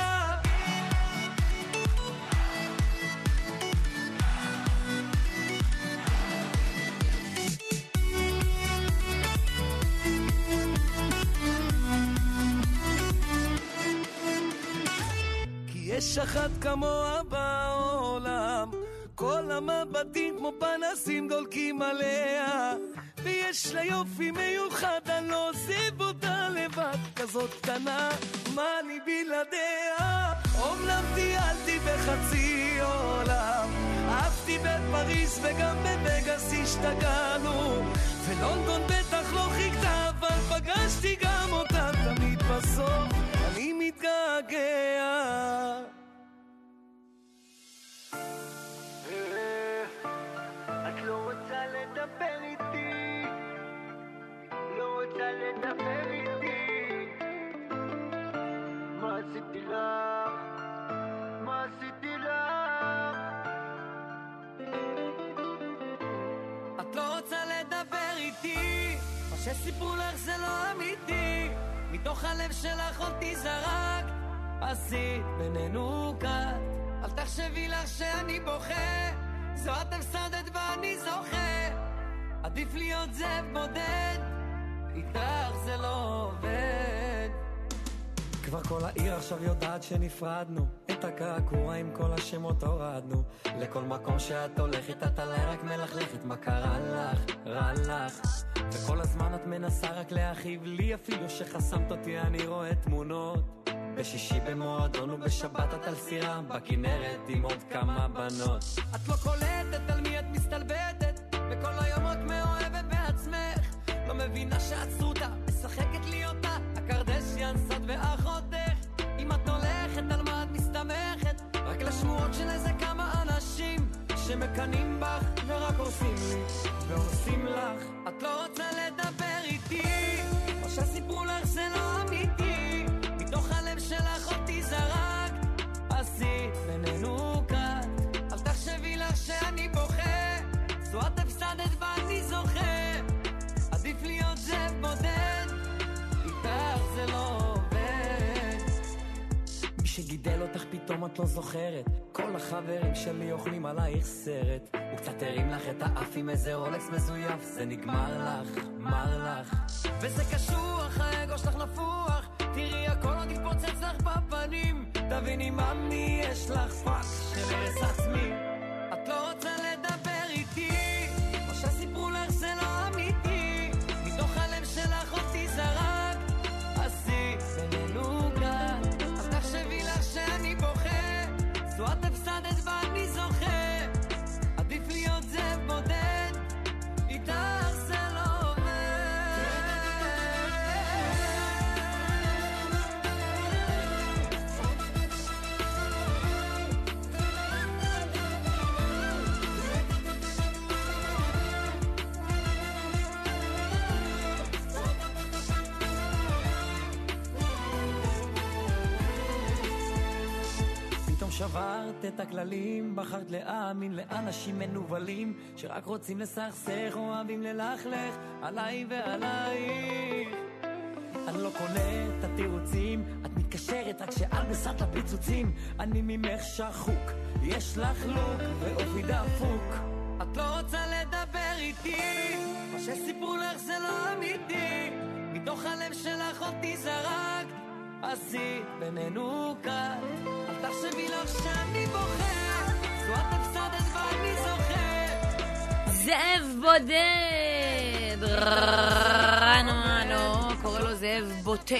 כי יש אחת כמוה בעולם, כל המבטים כמו פנסים דולקים עליה, ויש לה יופי מיוחד, אני לא עוזב אותה לבד, כזאת קטנה, מה אני בלעדיה. אומנם טיילתי בחצי עולם, אהבתי בפריז וגם בווגאס השתגענו, ולונדון בטח לא חיכתה, אבל פגשתי גם אותה, תמיד בסוף אני מתגעגע. את לא רוצה לדבר איתי, לא רוצה לדבר איתי, מה עשיתי לך, מה עשיתי לך. את לא רוצה לדבר איתי, מה שסיפרו לך זה לא אמיתי, מתוך הלב שלך אותי זרק, עשית בינינו קט. אל תחשבי לך שאני בוכה, זו את הפסדת ואני זוכה. עדיף להיות זאב בודד, איתך זה לא עובד. כבר כל העיר עכשיו יודעת שנפרדנו, את הקעקוע עם כל השמות הורדנו. לכל מקום שאת הולכת את עליי רק מלכלכת, מה קרה לך? רע לך. וכל הזמן את מנסה רק להכאיב לי, אפילו שחסמת אותי אני רואה תמונות. בשישי במועדון ובשבת את על סירה בכנרת עם עוד כמה בנות. את לא קולטת על מי את מסתלבטת, וכל היום את מאוהבת בעצמך. לא מבינה שאת סרוטה, משחקת לי אותה הקרדשיאן סד ואחותך. אם את הולכת על מה את מסתמכת, רק לשמועות של איזה כמה אנשים שמקנים בך ורק עושים לי ועושים לך. את לא רוצה לדבר איתי, מה שסיפרו לך זה לא אמיתי. מתוך הלב שלך אותי זרק, עשית בינינו קט. אל תחשבי לך שאני בוכה, זו את הפסדת ואני זוכה. עדיף להיות זאב בודד, איתך זה לא עובד. מי שגידל אותך פתאום את לא זוכרת, כל החברים שלי אוכלים עלייך סרט. הוא קצת הרים לך את האף עם איזה רולקס מזויף, זה נגמר לך, מר לך. וזה קשוח, האגו שלך נפוח, תראי הכל עוד יתפוצץ לך בפנים. תביני מה מי יש לך פאק של הרס עצמי. את לא רוצה לדבר איתי, מה שסיפרו לך זה לא אמיתי. מתוך הלב שלך אותי זרק, עשית בינינו קט. אל תחשבי לך שאני בוכה, זו את הפסדת ואני זוכה. עדיף להיות זאב בודד, איתך זה לא עובד. שברת את הכללים, בחרת להאמין לאנשים מנובלים שרק רוצים לסכסך, אוהבים ללכלך עליי ועלייך. אני לא קונה את התירוצים, את מתקשרת רק שעל בסת הפיצוצים. אני ממך שחוק, יש לך לוק ואופי דפוק. את לא רוצה לדבר איתי, מה שסיפרו לך זה לא אמיתי. מתוך הלב שלך אותי זרק, עשית בינינו קט. אל תחשבי לך שאני בוכה, זו את הפסדת ואני זוכה. זאב בודד, רנו רנו, קורא לו זאב בוטה.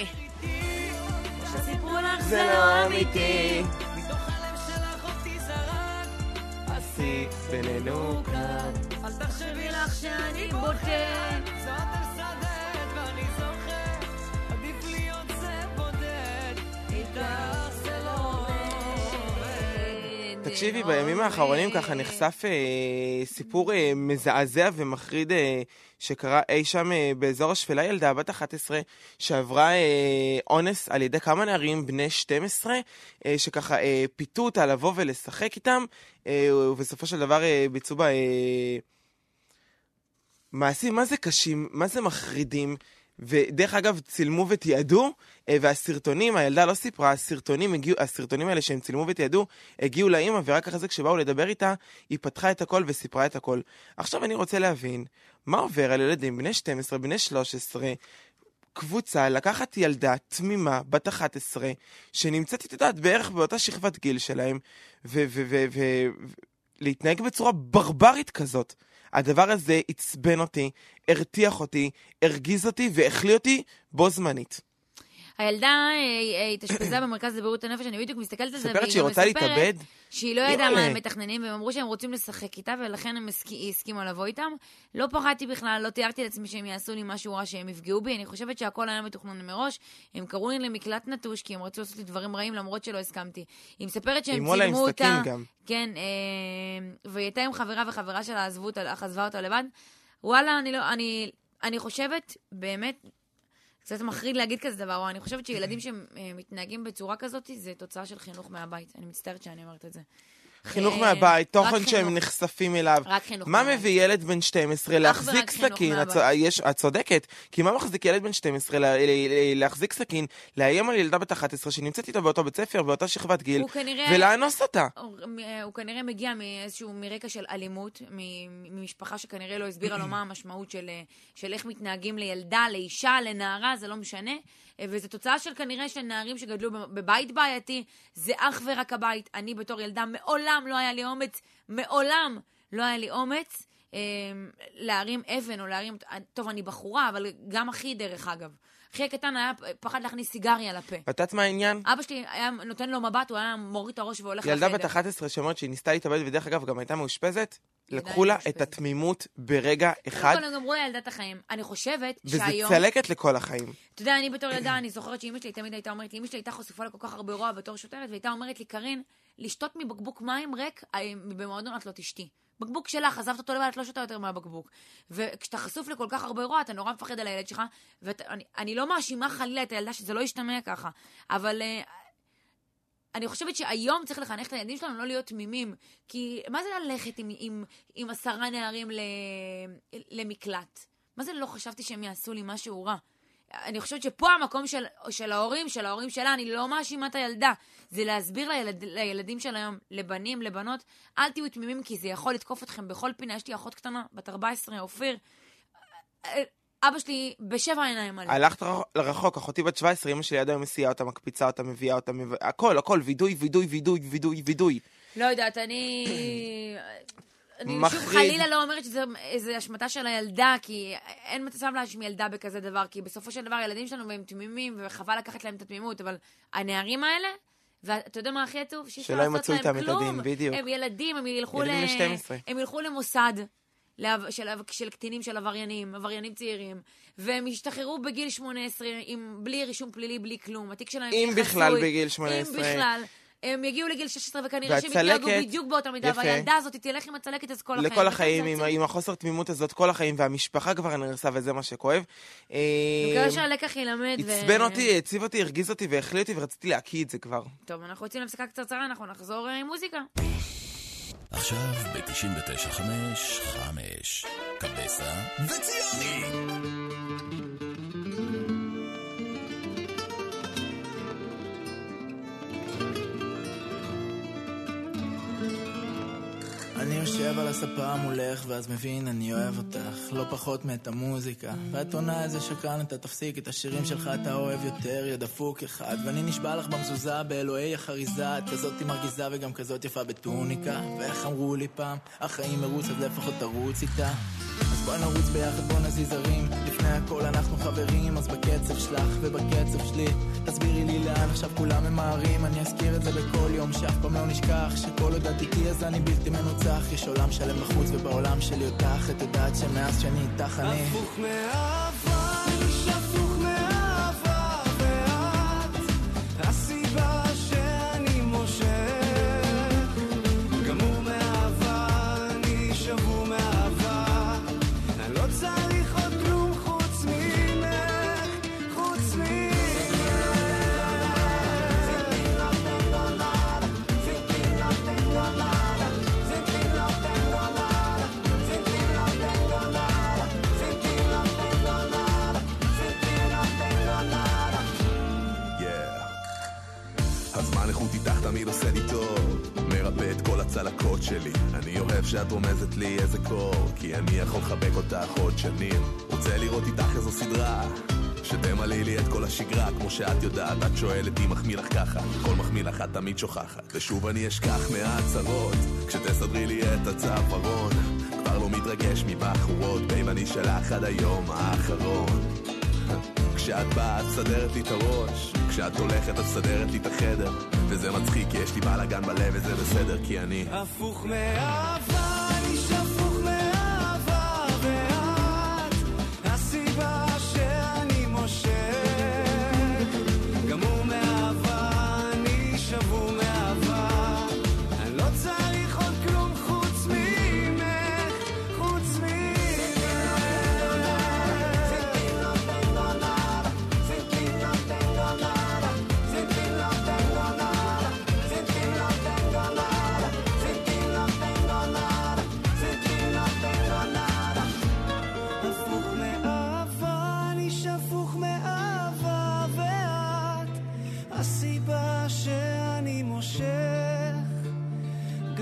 שסיפרו לך זה לא אמיתי, מתוך הלב שלך אותי זרק, עשית בינינו קט. אל תחשבי לך שאני בוטה, זו את הפסדת ואני זוכה. עדיף להיות זאב בודד, איתך זה לא עובד. תקשיבי, בימים האחרונים ככה נחשף אה, סיפור אה, מזעזע ומחריד אה, שקרה אי שם אה, באזור השפלה. ילדה בת אחת עשרה שעברה אה, אונס על ידי כמה נערים בני שתים עשרה, אה, שככה אה, פיתו אותה לבוא ולשחק איתם, אה, ובסופו של דבר אה, ביצעו בה אה, מעשים, מה זה קשים, מה זה מחרידים, ודרך אגב צילמו ותיעדו, והסרטונים, הילדה לא סיפרה, הסרטונים, הגיעו, הסרטונים האלה שהם צילמו ותיעדו, הגיעו לאמא, ורק אחרי זה כשבאו לדבר איתה, היא פתחה את הכל וסיפרה את הכל. עכשיו אני רוצה להבין, מה עובר על ילדים בני שתים עשרה, בני שלוש עשרה, קבוצה לקחת ילדה תמימה, בת אחת עשרה, שנמצאת איתה בערך באותה שכבת גיל שלהם, ולהתנהג בצורה ברברית כזאת. הדבר הזה הצבן אותי, הרתיח אותי, הרגיז אותי והחליא אותי בו זמנית. הילדה התאשפזה במרכז לבריאות הנפש, אני בדיוק מסתכלת על זה, ספרת שהיא רוצה להתאבד? שהיא לא ידעה מה הם מתכננים, והם אמרו שהם רוצים לשחק איתה, ולכן הם הסכימו לבוא איתם. לא פחדתי בכלל, לא תיארתי לעצמי שהם יעשו לי משהו רע, שהם יפגעו בי. אני חושבת שהכל היה מתוכנן מראש. הם קראו לי למקלט נטוש, כי הם רצו לעשות לי דברים רעים, למרות שלא הסכמתי. היא מספרת שהם צילמו אותה. כן, והיא הייתה עם חברה וחברה שלה עזבו אותה, עזבה אותה לבד. וואלה, אני לא, אני, אני חושבת, באמת, קצת מחריד להגיד כזה דבר, אני חושבת שילדים שמתנהגים בצורה כזאת, זה תוצאה של חינוך מהבית. אני מצטערת שאני אומרת את זה. חינוך אה, מהבית, תוכן רק שהם חינוך. נחשפים אליו. רק חינוך מה מהבית. מביא ילד בן שתים עשרה להחזיק ורק חינוך סכין? מהבית. הצ- יש- את צודקת. כי מה מחזיק ילד בן שתים עשרה לה- ל- ל- להחזיק סכין, לאיים על ילדה בת אחת עשרה שנמצאת איתו באותו בית ספר, באותה שכבת גיל, הוא כנראה- ולאנוס אותה? הוא, הוא כנראה מגיע מאיזשהו מרקע של אלימות, מ- ממשפחה שכנראה לא הסבירה לו מה המשמעות של, של איך מתנהגים לילדה, לאישה, לנערה, זה לא משנה. וזו תוצאה של כנראה של נערים שגדלו בבית בעייתי, זה אך ורק הבית. אני בתור ילדה מעולם לא היה לי אומץ, מעולם לא היה לי אומץ אה, להרים אבן או להרים, טוב אני בחורה, אבל גם אחי דרך אגב. אחי הקטן היה פחד להכניס סיגריה לפה. ואת יודעת מה העניין? אבא שלי היה נותן לו מבט, הוא היה מוריד את הראש והולך לחדר. ילדה בת אחת עשרה שאומרת שהיא ניסתה להתאבד, ודרך אגב גם הייתה מאושפזת, לקחו עדיין לה מאושפזת. את התמימות ברגע אחד, קודם כל, אמרו לה ילדת החיים. אני חושבת וזה שהיום... צלקת לכל החיים. אתה יודע, אני בתור ילדה, אני זוכרת שאמא שלי תמיד הייתה אומרת לי, אמא שלי הייתה חשופה לכל כך הרבה רוע בתור שוטרת, והייתה אומרת לי, קרין, לשתות מבקבוק מים ריק, במועדון את לא תשתי. בקבוק שלך, עזבת אותו לבד, את לא שותה יותר מהבקבוק. וכשאתה חשוף לכל כך הרבה רוע, אתה נורא מפחד על הילד שלך, ואני לא מאשימה חלילה את הילדה שזה לא ישתמע ככה, אבל uh, אני חושבת שהיום צריך לחנך את הילדים שלנו לא להיות תמימים, כי מה זה ללכת עם, עם, עם עשרה נערים ל, למקלט? מה זה לא חשבתי שהם יעשו לי משהו רע? אני חושבת שפה המקום של, של ההורים, של ההורים שלה, אני לא מאשימה את הילדה. זה להסביר לילד, לילדים של היום, לבנים, לבנות, אל תהיו תמימים, כי זה יכול לתקוף אתכם בכל פינה. יש לי אחות קטנה, בת ארבע עשרה, אופיר. אבא שלי בשבע עיניים עליה. הלכת לרחוק, אחותי בת שבע עשרה, אמא שלי עד היום מסיעה אותה, מקפיצה אותה, מביאה אותה, מביא... הכל, הכל, וידוי, וידוי, וידוי, וידוי, וידוי. לא יודעת, אני... אני מחריד. שוב חלילה לא אומרת שזה השמטה של הילדה, כי אין מצב להשמיע ילדה בכזה דבר, כי בסופו של דבר ילדים שלנו והם תמימים, וחבל לקחת להם את התמימות, אבל הנערים האלה, ואתה יודע מה הכי עצוב? שלא ימצאו איתם את הדין, בדיוק. הם ילדים, הם ילכו, ילדים ל... ל-שתים עשרה. הם ילכו למוסד של... של קטינים, של עבריינים, עבריינים צעירים, והם ישתחררו בגיל שמונה עשרה, עם... בלי רישום פלילי, בלי כלום. התיק שלהם אם יחסוי, בכלל בגיל שמונה עשרה. אם בכלל. הם יגיעו לגיל שש עשרה, וכנראה שהם והצלקת, יתנהגו בדיוק באותה מידה, יפה. והילדה הזאת תלך עם הצלקת אז כל החיים. לכל החיים, עם, עם החוסר תמימות הזאת, כל החיים, והמשפחה כבר נרסה, וזה מה שכואב. וכאלה שהלקח ילמד. עצבן אותי, הציב אותי, הרגיז אותי, והחליא אותי, ורציתי להקיא את זה כבר. טוב, אנחנו יוצאים להפסקה קצרצרה, אנחנו נחזור עם מוזיקה. עכשיו ב-תשעים ותשע חמש חמש קבסה וציוני. אני יושב על הספה מולך ואז מבין אני אוהב אותך לא פחות מאת המוזיקה ואת עונה איזה שקרן אתה תפסיק את השירים שלך אתה אוהב יותר יא דפוק אחד ואני נשבע לך במזוזה באלוהי החריזה את כזאת מרגיזה וגם כזאת יפה בטוניקה ואיך אמרו לי פעם החיים מרוץ אז לפחות תרוץ איתה אז בוא נרוץ ביחד בוא נזיז הרים לפני הכל אנחנו חברים אז בקצב שלך ובקצב שלי תסבירי לי לאן עכשיו כולם ממהרים אני אזכיר את זה בכל יום שאף פעם לא נשכח שכל עוד את איתי אז אני בלתי מנוצח יש עולם שלם בחוץ ובעולם שלי אותך את יודעת שמאז שאני איתך אני הפוך מאהבה איש הפוך מאהבה ואת הסיבה שאני מושך גמור מאהבה אני שבור מאהבה אני לא צריך עוד כלום חוץ ממך חוץ ממך הזמן איכות איתך תמיד עושה לי טוב מרפא את כל הצלקות שלי אני אוהב שאת רומזת לי איזה קור כי אני יכול לחבק אותך עוד שנים רוצה לראות איתך איזו סדרה שתמלאי לי את כל השגרה כמו שאת יודעת את שואלת אם מחמיא לך ככה כל מחמיא לך את תמיד שוכחת ושוב אני אשכח מהצרות כשתסדרי לי את הצווארון כבר לא מתרגש מבחורות בייב אני שלך עד היום האחרון כשאת באה את סדרת לי את הראש כשאת הולכת את סדרת לי את החדר וזה מצחיק כי יש לי בלגן בלב וזה בסדר כי אני הפוך מאהבה איש הפוך מאהבה ואת הסיבה שאני מושך גמור מאהבה אני שבור מאהבה אני לא צריך עוד כלום חוץ ממך חוץ ממך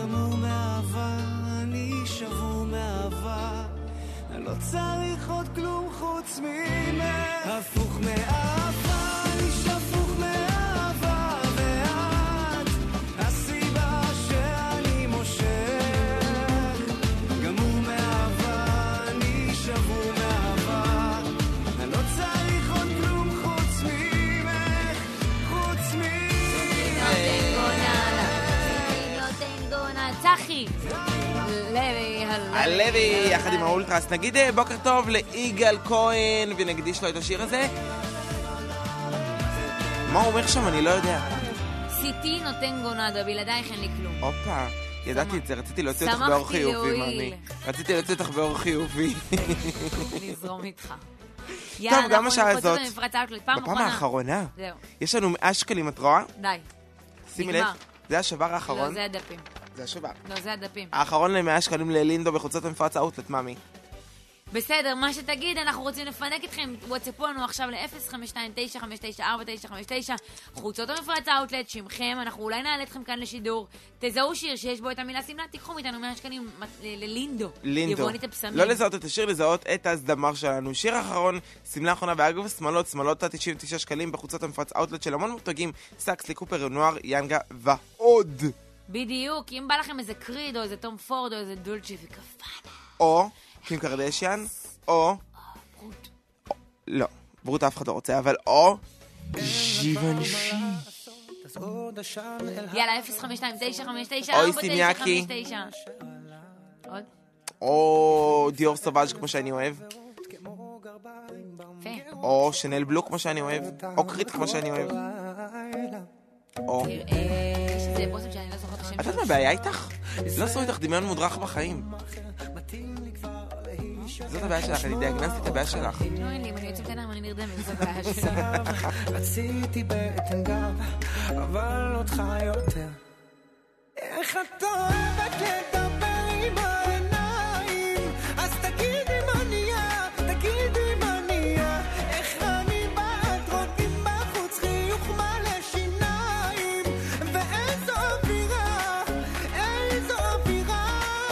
גמור מאהבה, אני שבור מאהבה, אני לא צריך עוד כלום חוץ ממך. הפוך מאהבה, אני שפוך מאהבה, ואת הסיבה שאני מושך. גמור מאהבה, אני שבור מאהבה, אני לא צריך עוד כלום חוץ ממך, חוץ ממך. צחי לוי, הלוי, יחד עם האולטרס. נגיד בוקר טוב ליגאל כהן ונקדיש לו את השיר הזה. מה הוא אומר שם? אני לא יודע. סיטי נותן גונדה, בלעדייך אין לי כלום. הופה, ידעתי את זה, רציתי להוציא אותך באור חיובי, ממי. רציתי להוציא אותך באור חיובי. נזרום איתך. טוב, גם השעה הזאת. בפעם האחרונה. יש לנו מאה שקלים, את רואה? די. שימי לב, זה השבר האחרון. לא, זה הדפים. זה השבר. לא, זה הדפים. האחרון למאה שקלים ללינדו בחוצות המפרץ האוטלט, ממי. בסדר, מה שתגיד, אנחנו רוצים לפנק אתכם. וואטסאפו לנו עכשיו ל-אפס חמש שתיים תשע חמש תשע ארבע תשע חמש תשע. חוצות המפרץ האוטלט, שמכם, אנחנו אולי נעלה אתכם כאן לשידור. תזהו שיר שיש בו את המילה סמלה, תיקחו מאיתנו מאה שקלים ללינדו. לינדו. יבואנית הפסמים. לא לזהות את השיר, לזהות את הזדמר שלנו. שיר האחרון, סמלה אחרונה, ואגב, שמאלות, שמאלות תשעים ותשעה שקלים בחוצות המפרץ האוטלט של המון מותגים, סאקס, ליקופר, נוער, ינגה ועוד. בדיוק, אם בא לכם איזה קריד או איזה תום פורד או איזה דולצ'י וקפאנה. או קים קרדשיאן, או... ברוט. לא, ברוט אף אחד לא רוצה, אבל או... ז'יוונשי. יאללה, אפס חמש שתיים תשע חמש תשע אוי ארבע תשע חמש תשע. עוד? או דיור סובאז' כמו שאני אוהב. יפה. או שנל בלו כמו שאני אוהב. או קריט כמו שאני אוהב. או... יש איזה בוסם שאני לא זוכרת את השם. את יודעת מה הבעיה איתך? לא עשו איתך דמיון מודרך בחיים. זאת הבעיה שלך, אני דיאגנסתי את הבעיה שלך. לא, אין לי, אם אני יוצאים קטנה, אני נרדמת, זאת הבעיה שלך. רציתי בטן גב, אבל אותך יותר. איך את אוהבת לדבר עם העיניים, אז תגידי מה נהיה, תגידי מה נהיה. איך אני בעד רודים בחוץ, חיוך מלא שיניים, ואיזו אווירה, איזו אווירה.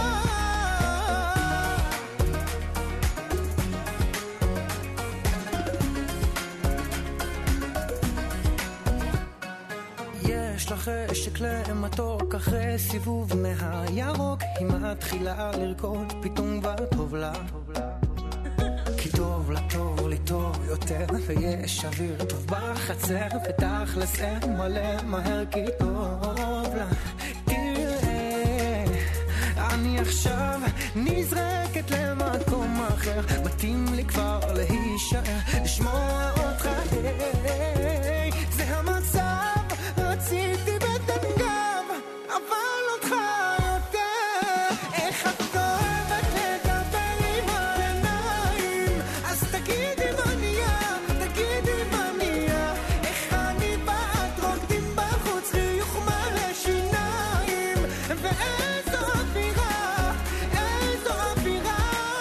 יש לך חשק למתוק אחרי סיבוב מהירוק, היא מתחילה לרקוד פתאום וטוב לה, כי טוב לה, טוב לי טוב יותר, ויש אוויר טוב בחצר, ותכלס אין מלא מהר כי טוב לה. תראה, אני עכשיו נזרקת למקום אחר, מתאים לי כבר להישאר, לשמוע אותך, היי, זה המצב, רציתי בטן גב, אבל אותך יותר. איך את אוהבת לדבר עם העיניים, אז תגידי מה נהיה, תגידי מה נהיה. איך אני בעד רוקדים בחוץ, חיוך מלא שיניים, ואיזו אווירה, איזו אווירה.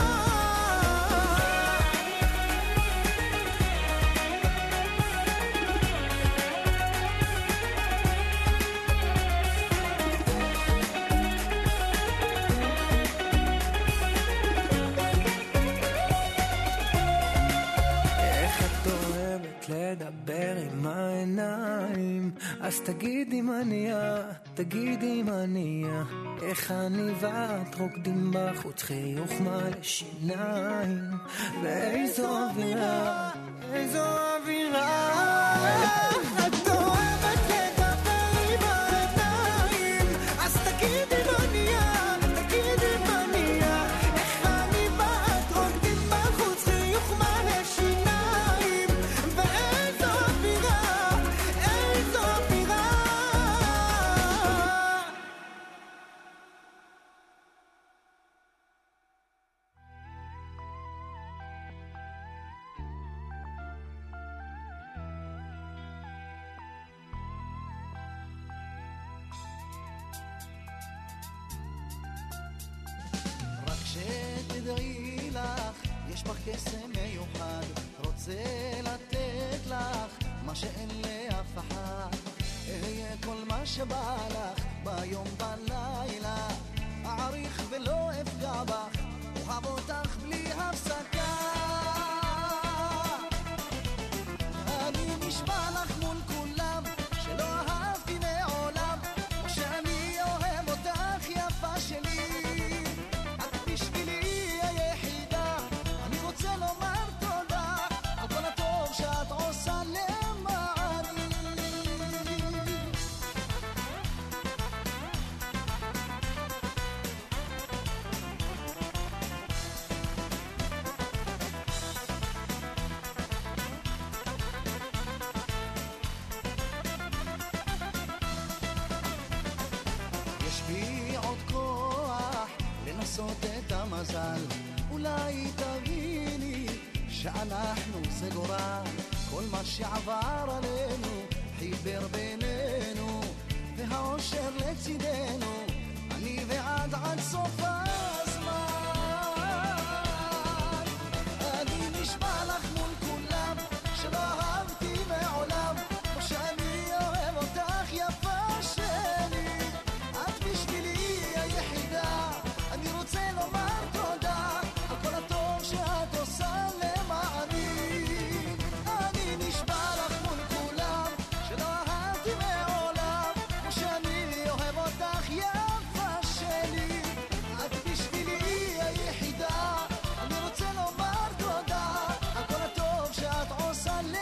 לדבר עם העיניים, אז תגידי מה נהיה, תגידי מה נהיה. איך אני ואת רוקדים בחוץ, חיוך מלא שיניים, ואיזו אווירה, איזו אווירה. את אוהבת לדבר עם העיניים, אז תגידי מה נהיה, תגידי מה נהיה. איך אני ואת רוקדים בחוץ, חיוך מלא שיניים, ואיזו אווירה, איזו אווירה. רק שתדעי לך, יש בך קסם מיוחד, רוצה לתת לך מה שאין לאף אחד. אהיה כל מה שבא לך, ביום בלילה, אוהב אותך בלי הפסקה. אני נשבע לך מול כולם שלא אהבתי מעולם כמו שאני אוהב אותך יפה שלי. את בשבילי היחידה, אני רוצה לומר תודה על כל הטוב שאת עושה למעני. יש בי עוד כוח לנסות את המזל, אולי תביני שאנחנו זה גורל, כל מה שעבר עלינו חיבר בינינו, והאושר לצידנו, אני ועד עד סוף הזמן. אני נשבע לך מול כולם שלא אהבתי מעולם כמו שאני אוהב אותך יפה שלי. את בשבילי היחידה, אני רוצה לומר תודה על כל הטוב שאת עושה למעני. אני נשבע לך מול כולם שלא אהבתי מעולם כמו שאני אוהב אותך יפה שלי. את בשבילי היחידה, אני רוצה לומר תודה על כל הטוב שאת עושה למעני.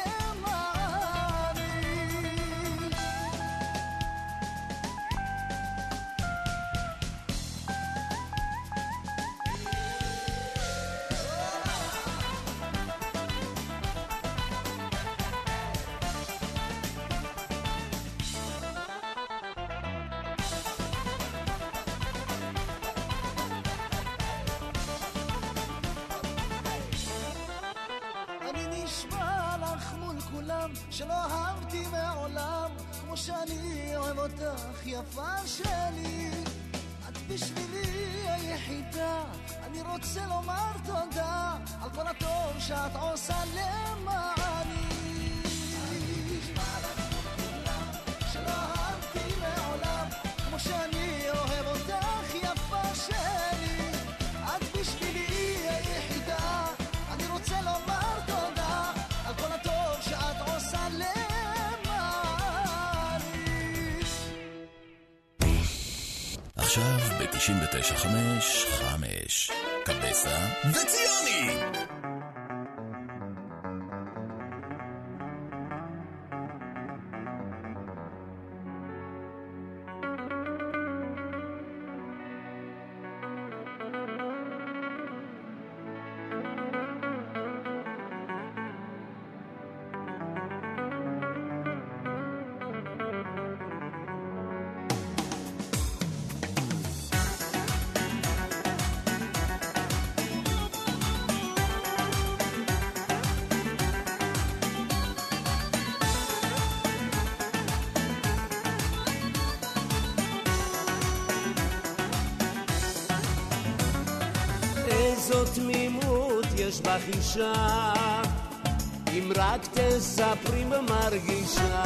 אני נשבע לך מול כולם שלא אהבתי מעולם כמו שאני אוהב אותך יפה שלי. את בשבילי היחידה, אני רוצה לומר תודה על כל הטוב שאת עושה למעני. אני נשבע לך מול כולם שלא אהבתי מעולם כמו שאני אוהב אותך יפה שלי. את בשבילי היחידה, אני רוצה לומר תודה על כל הטוב שאת עושה למעני. עכשיו ב-תשעים ותשע חמש חמש קבסה וציוני. איזו תמימות יש בך אישה, אם רק תספרי ומרגישה.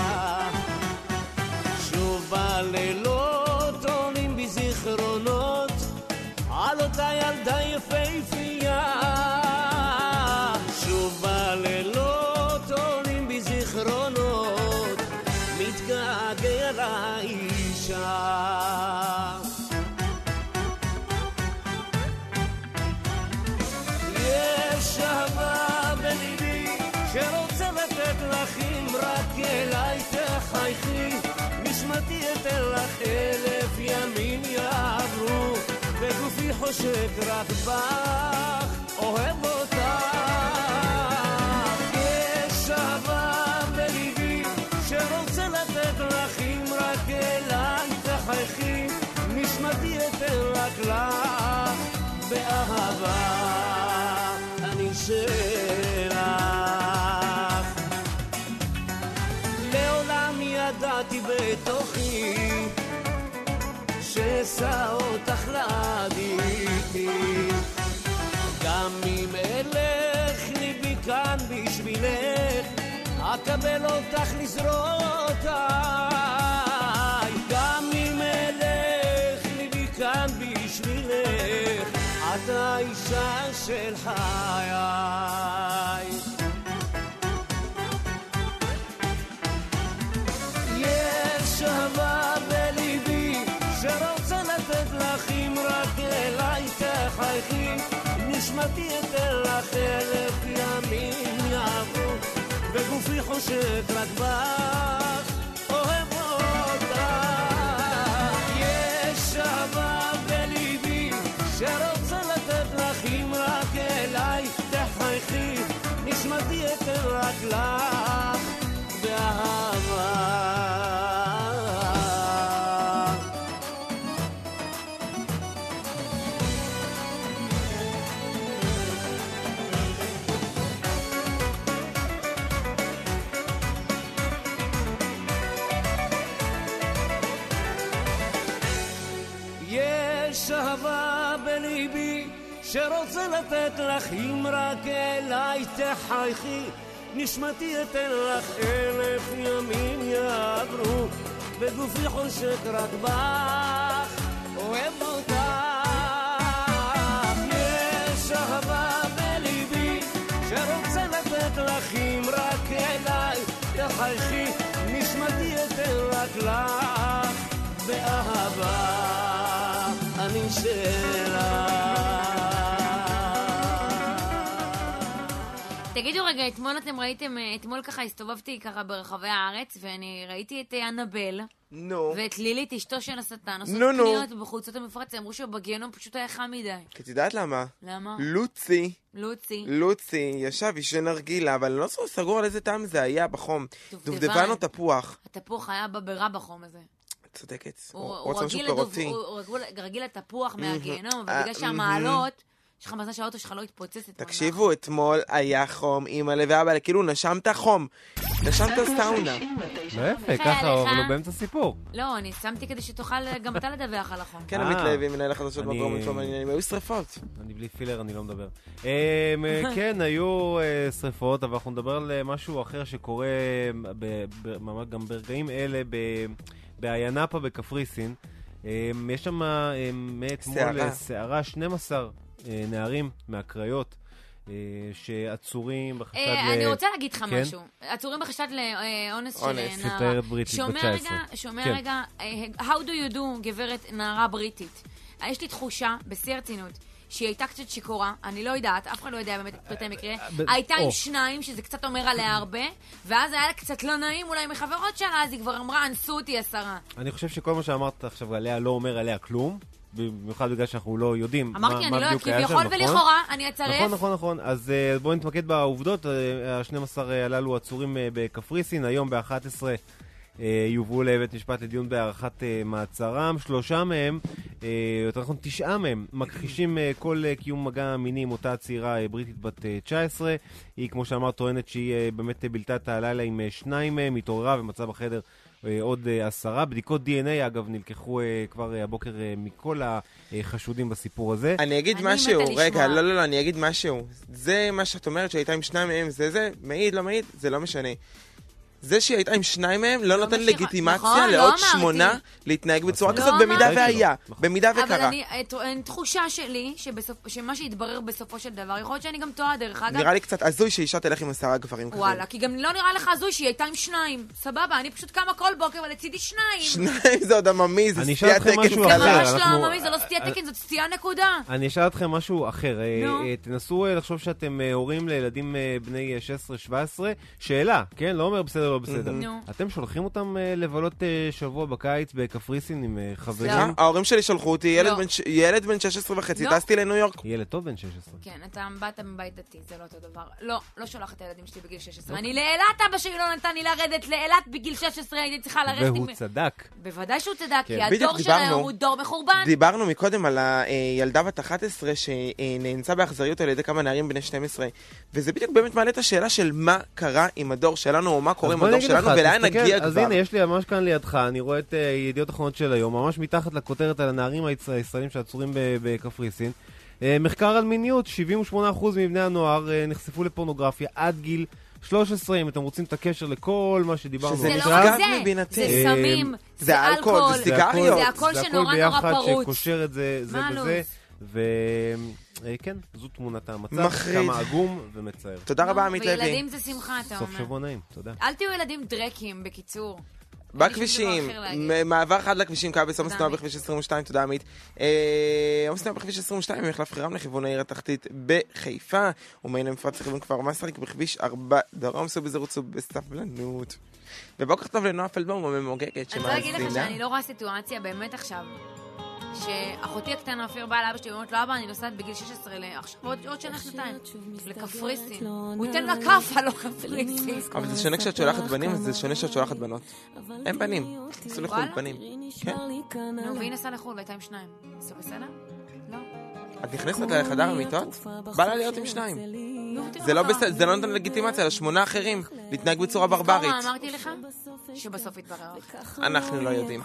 שוב בלילות עולים בי זיכרונות על אותה ילדה יפהפייה. שוב בלילות עולים בי זיכרונות, מתגעגע לאישה. אהבה בליבי שרוצה לתת לך, אם רק אליי תחייכי, נשמתי אתן לך אלף ימים יעברו, וגופי חושק רק בך, אוהב אותך. יש אהבה בליבי שרוצה לתת לך, אם רק אליי תחייכי, נשמתי אתן רק לך באהבה. שלך לעולם ידעתי בתוכי ששא אותך לעדיתי, גם אם אלך ליבי כאן בשבילך, אקבל אותך לזרועותיי. גם אם אלך ליבי כאן בשבילך, את האישה של חיי. יש אהבה בליבי שרוצה לתת לך אם רק אליי תחייכי, נשמתי אתן לך אלף ימים יעברו וגופי חושק רק בך, אוהב אותך. יש אהבה בליבי שרוצה לתת לך אם רק אליי תחייכי, נשמתי אתן רק לך באהבה. יש אהבה בליבי שרוצה לתת לך אם רק אליי תחייכי, נשמתי אתן לך אלף ימים יעברו וגופי חושק רק בך, אוהב אותך. יש אהבה בליבי שרוצה לתת לך אם רק אליי תחייכי, נשמתי אתן רק לך באהבה. אני שלה. תגידו רגע, אתמול אתם ראיתם, אתמול ככה הסתובבתי ככה ברחבי הארץ, ואני ראיתי את אנבל, נו. ואת לילית, אשתו של השטן, עושות נו, נו. קניות בחולצות המפרץ, אמרו שבגיהנום פשוט היה חם מדי. כי את יודעת למה? למה? לוצי. לוצי. לוצי, ישב אישן הרגילה, אבל אני לא סגור על איזה טעם זה היה בחום. דובדבן או תפוח? התפוח היה בברע בחום הזה. צודקת. הוא רגיל לתפוח מהגיהנום, אבל בגלל שהמעלות, יש לך מזל שהאוטו שלך לא התפוצץ. תקשיבו, אתמול היה חום, אמא ואבא, כאילו נשמת חום. נשמת סאונה. לא יפה, ככה, אבל לא באמצע סיפור. לא, אני שמתי כדי שתוכל גם אתה לדווח על החום. כן, המתלהבי, מנהל החדשות בדרום, הם היו שרפות. אני בלי פילר, אני לא מדבר. כן, היו שרפות, אבל אנחנו נדבר על משהו אחר שקורה גם ברגעים אלה בעיינפה בקפריסין. יש שם מאתמול שערה שנים עשר נערים מהקריות שעצורים בחשד ל... אני רוצה להגיד לך משהו. עצורים בחשד לאונס של נערה. סטיירת בריטית בת-תשע עשרה. שומע רגע, how do you do, גברת נערה בריטית. יש לי תחושה, בשיא הרצינות, שהיא הייתה קצת שיקורה, אני לא יודעת, אף אחד לא יודע באמת את פרטי מקרה, הייתה עם שניים, שזה קצת אומר עליה הרבה, ואז היה לה קצת לא נעים אולי מחברות שלה, אז היא כבר אמרה, אנסו אותי עשרה. אני חושב שכל מה שאמרת עכשיו עליה לא אומר עליה כלום, במיוחד בגלל שאנחנו לא יודעים מה בדיוק היה שם, נכון? אמרתי, אני לא כביכול ולכאורה, אני אצרף. נכון, נכון, נכון. אז בואו נתמקד בעובדות, ה-שנים עשר הללו עצורים בקפריסין, היום ב-אחת עשרה יובאו לבית משפט לדיון בהארכת מעצרם, שלושה מהם, יותר נכון תשעה מהם, מכחישים כל קיום מגע מיני עם אותה צעירה בריטית בת תשע עשרה. היא, כמו שאמרת, טוענת שהיא באמת בילתה את הלילה עם שניים מהם, התעוררה במצב החדר עוד עשרה. בדיקות די אן איי, אגב, נלקחו כבר הבוקר מכל החשודים בסיפור הזה. אני אגיד משהו, רגע, לא, לא, לא, אני אגיד משהו. זה מה שאת אומרת שהייתה עם שניים מהם, זה זה, מעיד, לא מעיד, זה לא משנה. זה שהיא הייתה עם שניים מהם לא נותן לגיטימציה לעוד שמונה להתנהג בצורה כזאת במידה והיה, במידה וקרה. אבל אני תחושה שלי שמה שהתברר בסופו של דבר, יכול להיות שאני גם טועה דרך אגב. נראה לי קצת הזוי שאישה תלך עם עשרה גברים כזה. וואלה, כי גם לא נראה לך הזוי שהיא הייתה עם שניים. סבבה, אני פשוט קמה כל בוקר ולצידי שניים. שניים זה עוד עממי, זה סטייה תקן. זה ממש לא עממי, זה לא סטייה תקן, זאת סטייה נקודה. אני אשאל אתכם משהו אחר. תנסו לחשוב שאתם הורים לילדים בני שש עשרה שבע עשרה. שאלה, כן? לא אומר בסדר, לא בסדר. אתם שולחים אותם לבלות שבוע בקיץ בקפריסין עם חברים? ההורים שלי שלחו אותי, ילד בן שש עשרה וחצי, טסתי לניו יורק. ילד טוב בן שש עשרה. כן, אתה באת מבית דתי, זה לא אותו דבר. לא, לא שולח את הילדים שלי בגיל שש עשרה. אני לאילת, אבא שלי לא נתן לי לרדת לאילת בגיל שש עשרה, הייתי צריכה לרדת. והוא צדק. בוודאי שהוא צדק, כי הדור שלנו הוא דור מחורבן. דיברנו מקודם על הילדה בת אחת עשרה שנאנסה באכזריות על ידי כמה נערים בני שתים עשרה, וזה בדיוק באמת מעלה את השאלה של מה קרה עם הדור שלנו, או מה קורה עם הדור שלנו, ולאן נגיע כבר. אז הנה, יש לי ממש כאן לידך, אני רואה את ידיעות אחרונות של היום, ממש מתחת לכותרת על הנערים הישראלים שעצורים בקפריסין. מחקר על מיניות, שבעים ושמונה אחוז מבני הנוער נחשפו לפורנוגרפיה עד גיל שלוש עשרה, אם אתם רוצים את הקשר לכל מה שדיברנו. שזה נשגב מבינתי. זה סמים, זה אלכוהול, זה סיגריות. זה הכל שנורא נורא פרוץ. זה הכל ביחד שקושר את זה בזה. וכן, זו תמונת המצב. מחריד. כמה עגום ומצער. תודה רבה, עמית לוי. וילדים זה שמחה, אתה אומר. סוף שבוע נעים, תודה. אל תהיו ילדים דרקים, בקיצור. בכבישים, מעבר אחד לכבישים, קבס, עומס תנועה בכביש עשרים ושתיים, תודה עמית. עומס תנועה בכביש עשרים ושתיים, ממחלף חירם לכיוון העיר התחתית בחיפה, ומעין המפרץ לכיוון כפר מסריק בכביש ארבע דרום, סעו בזירות סעו בסבלנות. ובוקר טוב לנועה פלדבום הממוגגת שמאזינה. אני רוצה להגיד לך שאני לא רואה סיטואציה באמת עכשיו, שאחותי הקטנה אפילו באה לאבא שלי ואומרת לו, אבא, אני נוסעת בגיל שש עשרה עכשיו עוד שנה שנתיים לקפריסין. הוא ייתן לה קפה, לא קפריסין. אבל זה שונה כשאת שולחת בנים, זה שונה כשאת שולחת בנות. הם בנים, עשו לחול בנים. כן. נו, והיא נסעה לחול והייתה עם שניים. זה בסדר? לא. את נכנסת לחדר המיטות? בא לה להיות עם שניים. זה לא בסדר, זה לא נותן לגיטימציה לשמונה אחרים להתנהג בצורה ברברית. מה אמרתי לך? שבסוף יתברר. אנחנו לא יודעים.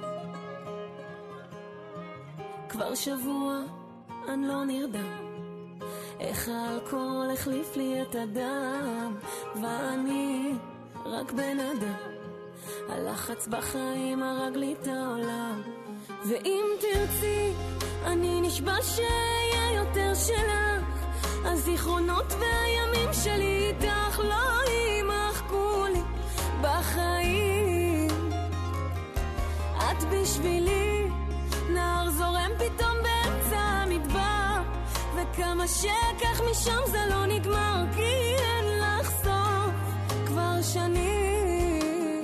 כבר שבוע אני לא נרדם, איך האלכוהול החליף לי את הדם, ואני רק בן אדם, הלחץ בחיים הרג לי את העולם. ואם תרצי אני נשבע שיהיה יותר שלך, הזיכרונות והימים שלי איתך לא יימחקו לי בחיים. את בשבילי נער זורם פתאום באמצע המדבר, וכמה שכך משם זה לא נגמר, כי אין לך סוף כבר שנים.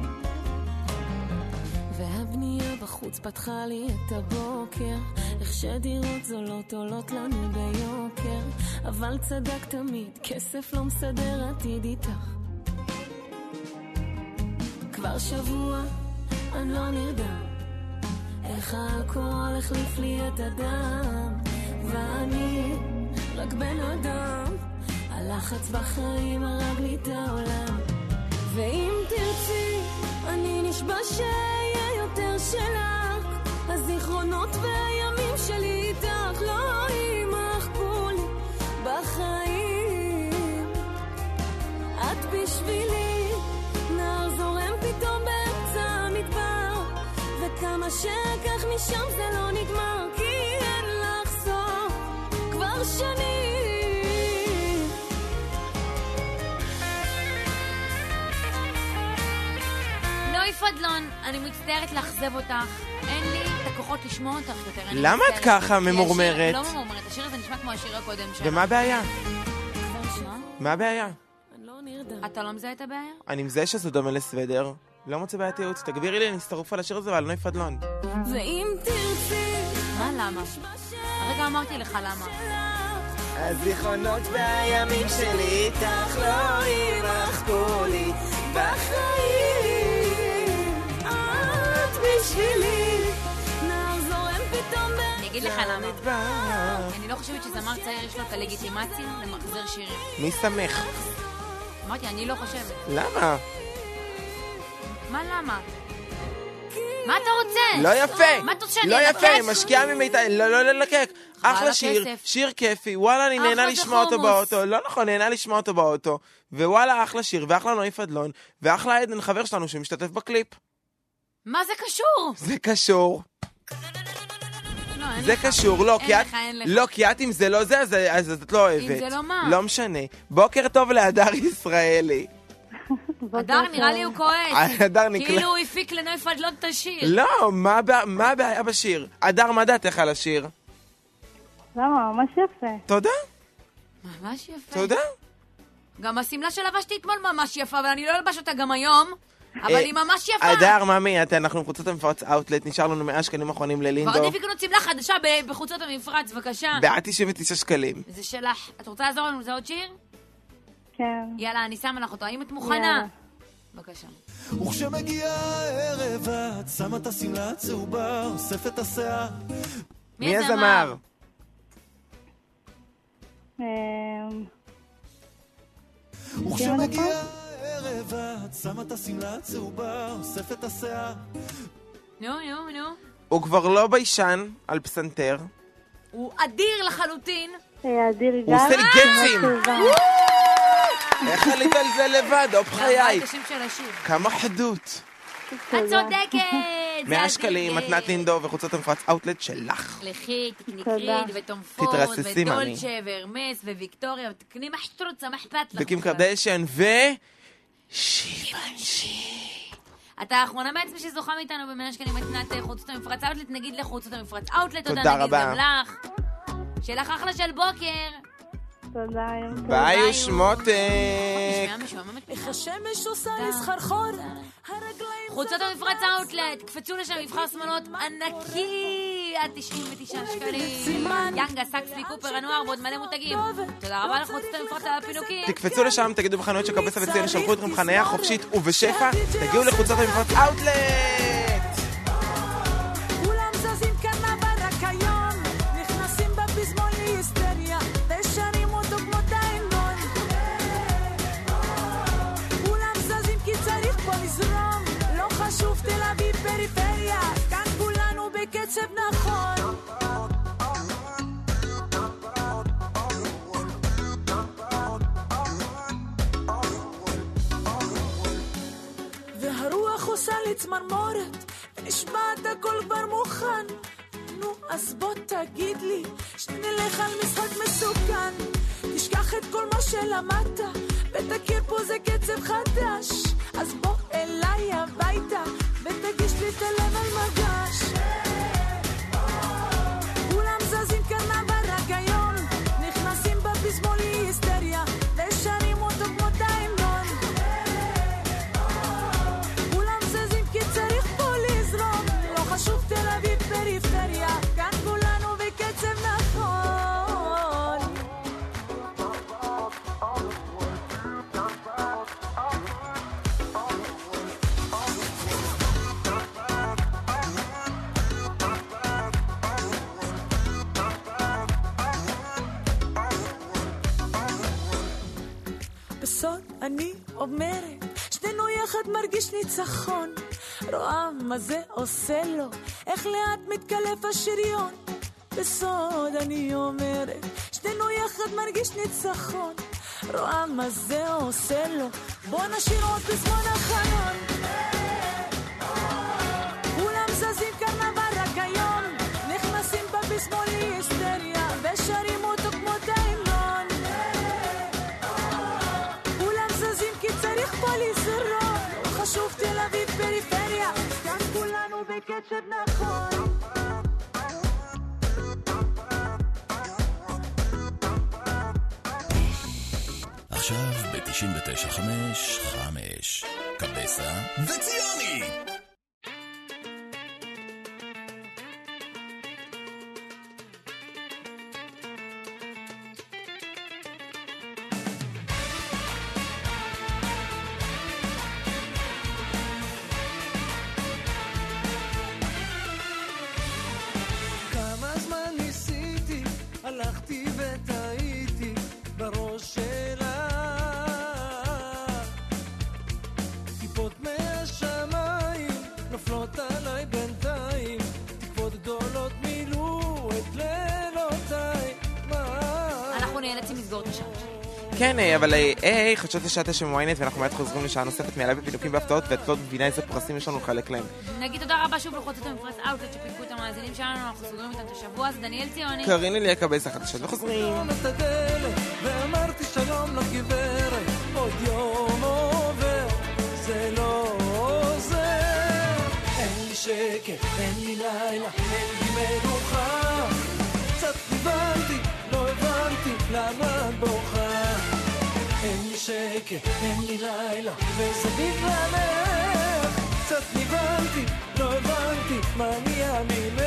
והבנייה בחוץ פתחה לי את הבוקר, איך שדירות זולות עולות לנו ביוקר, אבל צדק תמיד, כסף לא מסדר עתיד איתך. כבר שבוע אני לא נרדם, איך האלכוהול החליף לי את הדם, ואני רק בן אדם, הלחץ בחיים הרג לי את העולם. ואם תרצי אני נשבע שיהיה יותר שלך, הזיכרונות והימים שלי איתך לא יימחקו לי בחיים. את בשבילי נער זורם פתאום באמצע המדבר, וכמה שכך משם זה לא נגמר, כי אין לך סוף כבר שנים. נוי פדלון, אני מצטערת לאכזב אותך, אין לי את הכוחות לשמוע אותך יותר. למה את ככה ממורמרת? לא ממורמרת, השיר הזה נשמע כמו השיר הקודם שלנו. ומה הבעיה? מה הבעיה? אתה לא מזהה את הבעיה? אני מזהה שזה דומה לסוודר. לא מוצא בעייתיות, תגבירי לי, אני אסתרוף על השיר הזה ועל נוי פדלון. ואם תרצי מה למה? הרגע אמרתי לך למה. הזיכרונות והימים שלי איתך לא יימחקו לי בחיים. את בשבילי נער זורם פתאום ב... אני אגיד לך למה. אני לא חושבת שזמר צעיר יש לו את הלגיטימציה למחזר שירים. מי סמך? אמרתי, אני לא חושבת. למה? מה למה? מה אתה רוצה? לא יפה. מה אתה רוצה שאני לא אלקק? יפה, משקיעה ממיתה, לא לא ללקק. אחלה שיר, שיר כיפי, וואלה אני נהנה לשמוע אותו באוטו. לא נכון, נהנה לשמוע אותו באוטו. ווואלה אחלה שיר, ואחלה נוי פדלון, ואחלה עדן חבר שלנו שמשתתף בקליפ. מה זה קשור? זה קשור. זה קשור, לא, כי את לא, כי את אם זה לא זה, אז את לא אוהבת. אם זה לא מה? לא משנה. בוקר טוב להדר ישראלי. הדר נראה לי הוא כועס. הדר נקלע. כאילו הוא הפיק לנוי פדלון את השיר. לא, מה הבעיה בשיר? הדר, מה דעתך על השיר? למה? ממש יפה. תודה. ממש יפה. תודה. גם השמלה שלבשתי אתמול ממש יפה, אבל אני לא אלבש אותה גם היום. אבל היא ממש יפה. הדר, ממי, אנחנו בחוצות המפרץ אאוטלט, נשאר לנו מאה שקלים אחרונים ללינדו. כבר עדיף לקנות שמלה חדשה בחוצות המפרץ, בבקשה. בעד תשעים ותשעה שקלים. זה שלך. את רוצה לעזור לנו? זה עוד שיר? כן. יאללה, אני שמה לך אותו. האם את מוכנה? בבקשה. וכשמגיע הערב את שמה את השמלה הצהובה, אוספת השיער. מי הזמר? וכשמגיע הערב את שמה את השמלה הצהובה, אוספת השיער. נו, נו, נו. הוא כבר לא ביישן על פסנתר. הוא אדיר לחלוטין. אדיר גם. הוא עושה לי גצים. איך עלית על זה לבד, אופ חיי. כמה חדות. את צודקת. מאה שקלים, מתנת לינדו וחוצות המפרץ אאוטלט שלך. לכי, תקני קריד וטום פורד תתרססי, מאמי. ודולצ'ה והרמס וויקטוריה ותקני מה שאת רוצה, מה אכפת לך? וקים קרדשן ו... שיבנשי. אתה האחרונה בעצם שזוכה מאיתנו במאה שקלים מתנת חוצות המפרץ אאוטלט, נגיד לחוצות המפרץ אאוטלט, תודה רבה. נגיד גם לך. שלך אחלה של בוקר. תודה. ביי ושמותק. איך השמש עושה לי סחרחור. חוצות המפרץ אאוטלט, קפצו לשם מבחר שמאלות ענקי עד תשעים ותשעה שקלים. ינגה, סקסלי, קופר, הנוער ועוד מלא מותגים. תודה רבה לחוצות המפרץ על הפינוקים. תקפצו לשם, תגידו בחנויות שקבסה וציון שלחו אתכם חניה חופשית ובשפע, תגיעו לחוצות המפרץ אאוטלט. כולם זזים כאן ברק היום, נכנסים בפזמון להיסטריה ושרים אותו כמו דיינון. כולם זזים כי צריך פה לזרום, לא חשוב תל אביב פריפריה, כאן כולנו בקצב נכון. והרוח עושה לי צמרמורת ונשמעת הכל כבר מוכן. נו אז בוא תגיד לי שנלך על משחק מסוכן, תשכח את כל מה שלמדת ותכיר פה זה קצב חדש. אז בוא אליי הביתה ותגיש לי את הלב על מגש. כולם זזים כאן ברק היום, נכנסים בפזמון להיסטריה ושרים אותו כמו דיינון. כולם זזים כי צריך פה לזרום, לא חשוב תל אביב פריפריה, כאן כולנו בקצב נכון. בסוד אני אומרת, שנינו יחד מרגיש ניצחון, רואה מה זה עושה לו, איך לאט מתקלף השריון. בסוד אני אומרת, שנינו יחד מרגיש ניצחון, רואה מה זה עושה לו, בוא נשאיר עוד בזמן החלון. כולם זזים כאן ברק היום, נכנסים בבזמון להיסטריה ושרים אותו כמו דיינון. כולם זזים כי צריך פה לזרום, לא חשוב תל אביב פריפריה, כאן כולנו בקצב נכון. עכשיו ב-תשעים ותשע חמש חמש קבסה וציוני. כמה זמן ניסיתי, הלכתי וטעיתי בראש שלה, טיפות מהשמיים נופלות עליי בינתיים, טיפות גדולות מילאו את לילותיי. אנחנו נאלצים לסגור את השעה. כן, אבל היי, חדשות לשעת השם וויינט, ואנחנו מיד חוזרים לשעה נוספת מעלה בפינוקים והפתעות, ואת לא מבינה איזה פרסים יש לנו לחלק להם. נגיד תודה רבה שוב לחוצות המפרץ אאוטלט שפינקו את המאזינים שלנו, אנחנו סוגרים איתם את השבוע, אז דניאל ציוני. קרין אליה קבסה חדשות וחוזרים. ואמרתי שלום לגברת, עוד יום עובר, זה לא עוזר. אין לי שקט, אין לי לילה, אין לי מנוחה, קצת נבנתי, לא הבנתי למה את בוכה. אין לי שקט, אין לי לילה, וזה בגללך, קצת נבנתי, לא הבנתי מה נהיה ממך.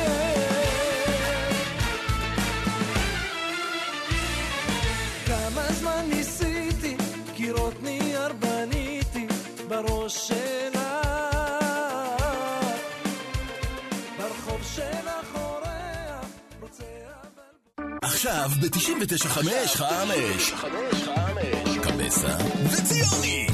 כמה זמן ניסיתי, קירות נייר בניתי בראש שלה, ברחוב שלך אורח רוצה אבל... עכשיו ב-תשעים ותשע חמש חמש קבסה וציוני.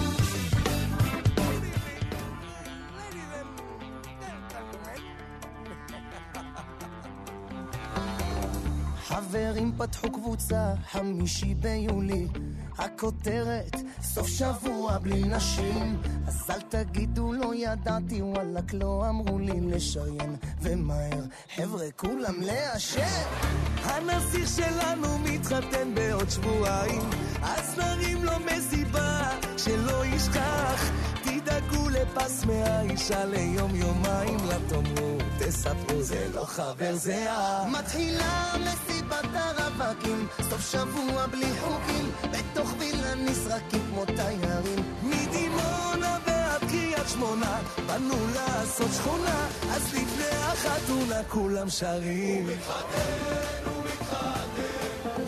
חברים פתחו קבוצה, חמישי ביולי, הכותרת, סוף שבוע בלי נשים. אז אל תגידו לא ידעתי, וואלק לא אמרו לי לשריין, ומהר, חבר'ה כולם לאשר. הנסיך שלנו מתחתן בעוד שבועיים, אז נרים לו מסיבה שלא ישכח. תדאגו לפס מהאישה ליום יומיים, לתאמרו תספרו זה לא חבר זה ה... מתחילה מסיבת הרווקים, סוף שבוע בלי חוקים, בתוך וילה נזרקים כמו תיירים. מדימונה ועד קריית שמונה באנו לעשות שכונה, אז לפני החתונה כולם שרים מתחתן ומתחתן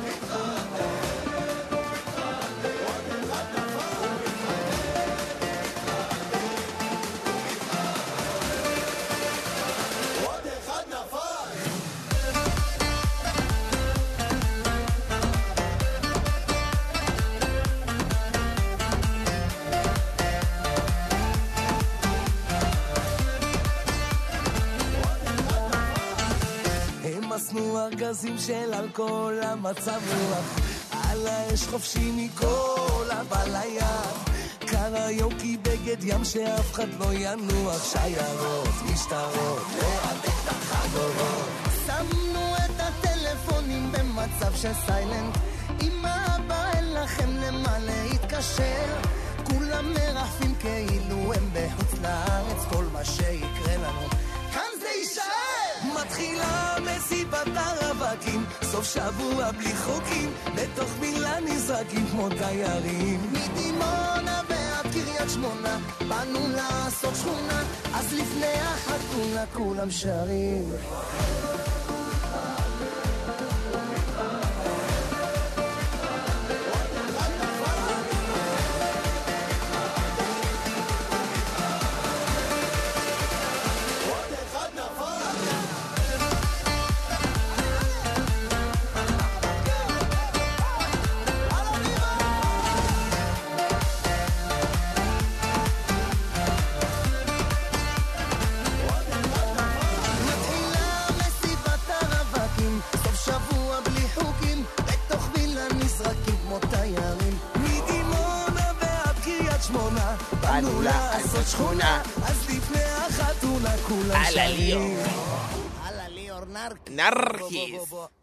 עשנו ארגזים של אלכוהול, המצב רוח על האש חופשי מכל אבל היד קריוקי בגד ים שאף אחד לא ינוח, שיירות, משטרות, להדק את החגורות. שמנו את הטלפונים במצב של סיילנט, אמא בא אין לכם למה להתקשר, כולם מרחפים כאילו הם בחוץ לארץ, כל מה שיקרה לנו כאן זה יישאר. מתחילה מסיבת הרווקים, סוף שבוע בלי חוקים, בתוך מילה נזרקים כמו תיירים. מדימונה ועד קריית שמונה באנו לעשות שכונה, אז לפני החתונה כולם שרים באנו לעשות שכונה, אז לפני החתונה כולם שרים הלאה ליאור נרקיס.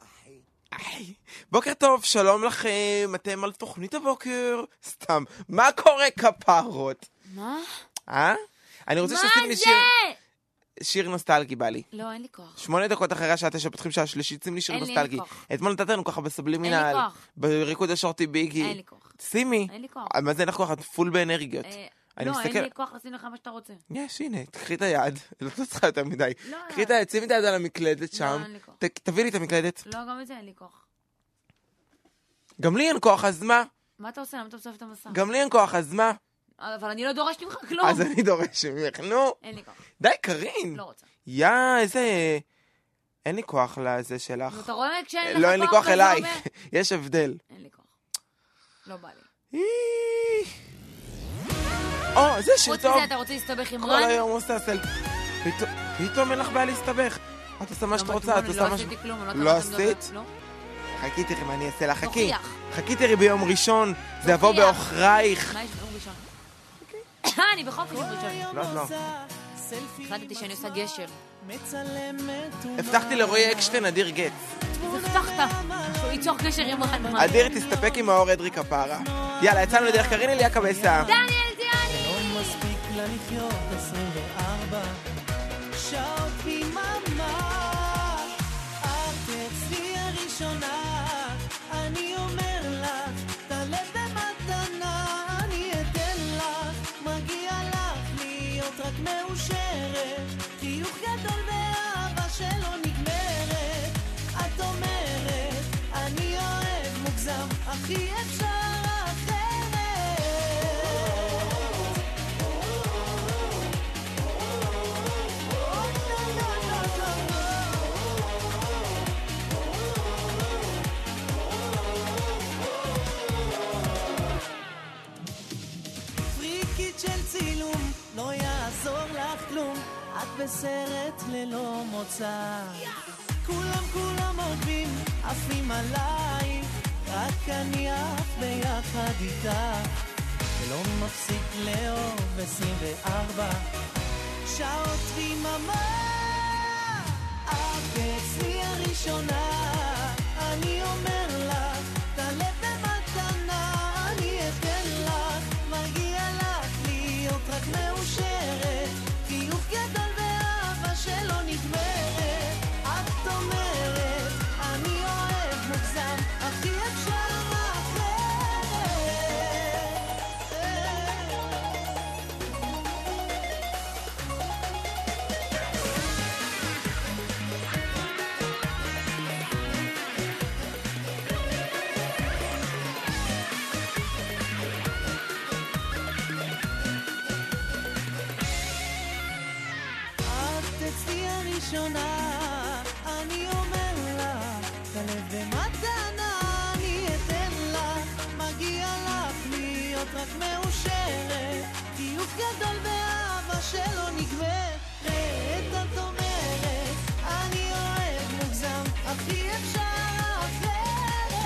בוקר טוב, שלום לכם, אתם על תוכנית הבוקר. סתם, מה קורה כפרות? מה? אה? אני רוצה שתשים לי שיר... שיר נוסטלגי בא לי. לא, אין לי כוח. שמונה דקות אחרי השעה תשע פותחים שעה שלישית, שים לי שיר נוסטלגי. אתמול נתת לנו ככה בסבלימינל. אין לי כוח. בריקוד השורטי ביגי. אין לי כוח. שימי. אין לי כוח. מה זה אין לך כוח? את פול באנרגיות. לא, אין לי כוח לשים לך מה שאתה רוצה. יש, הנה, תקחי את היד. לא צריכה יותר מדי. תקחי את היד, שימי את היד על המקלדת שם. לא, אין לי כוח. תביא לי את המקלדת. לא, גם את זה אין לי כוח. גם לי אין כוח, אז מה? מה אתה עושה? למה אתה עושה את המסע? גם לי אין כוח, אז מה? אבל אני לא דורשת ממך כלום. אז אני דורש ממך, נו. אין לי כוח. די, קרין. לא רוצה. יא, איזה... אין לי כוח לזה שלך. אתה רואה כשאין לך כוח? לא, אין לי כוח אליי. יש הבדל. אין לי כוח. לא בא לי. או, זה שיר טוב. חוץ מזה, אתה רוצה להסתבך עם רן? כל היום עושה סל... פתאום אין לך בעיה להסתבך. את עושה מה שאת רוצה, את עושה מה ש... לא עשיתי כלום. לא עשית? לא. חכי תראי מה אני אעשה לך, חכי. תוכיח. חכי תראי ביום ראשון, זה יבוא באוכרייך. מה יש ביום ראשון? אני בחופש יום ראשון. לא, לא. החלטתי שאני עושה גשר. הבטחתי לרועי אקשטיין אדיר גט. אז הבטחת שהוא ייצור קשר עם רן. אדיר תסתפק עם האור אדרי כפרה. יאללה, יצאנו לדרך קרין אליה קבסה. דניאל דיאני! לא מספיק לה לחיות עשרים וארבע שעות ביממה, את אצלי הראשונה, אני אומר לך, תעלה במתנה, אני אתן לך, מגיע לך להיות רק מאושרת, חיוך גדול ואהבה שלא נגמרת, את אומרת, אני אוהב מוגזם, הכי אפשר לא יעזור לך כלום, את בסרט ללא מוצא, כולם כולם עוקבים עפים עליי, רק אני עף ביחד איתה, ולא מפסיק לאהוב עשרים וארבע שעות ויממה. את אצלי הראשונה, אני אומר לך, תעלה במתנה, אני אתן לך, מגיע לך להיות רק מאושרת, חיוך גדול ואהבה שלא נגמרת. את אומרת, אני אוהב מוגזם, אך אי אפשר ראשונה, אני אומר לך, תלב במתנה, אני אתן לך, מגיע לך להיות רק מאושרת, חיוך גדול ואהבה שלא נגמרת. את אומרת, אני אוהב מוגזם, אך אי אפשר אחרת.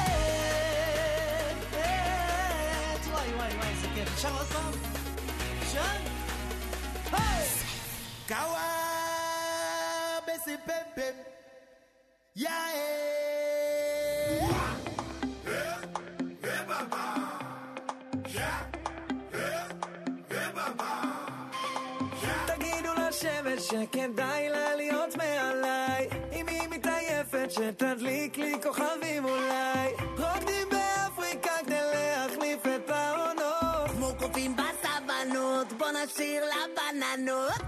וואי וואי וואי, איזה כיף. אפשר עוד פעם? אפשר? היי! קאווה! Pepe, yeah, תגידו לשמש שכדאי לה להיות מעליי, אם היא מתעייפת שתדליק לי כוכבים אולי, רוקדים באפריקה כדי להחליף את העונות, כמו קופים בסבנות, בוא נשאיר לבננות.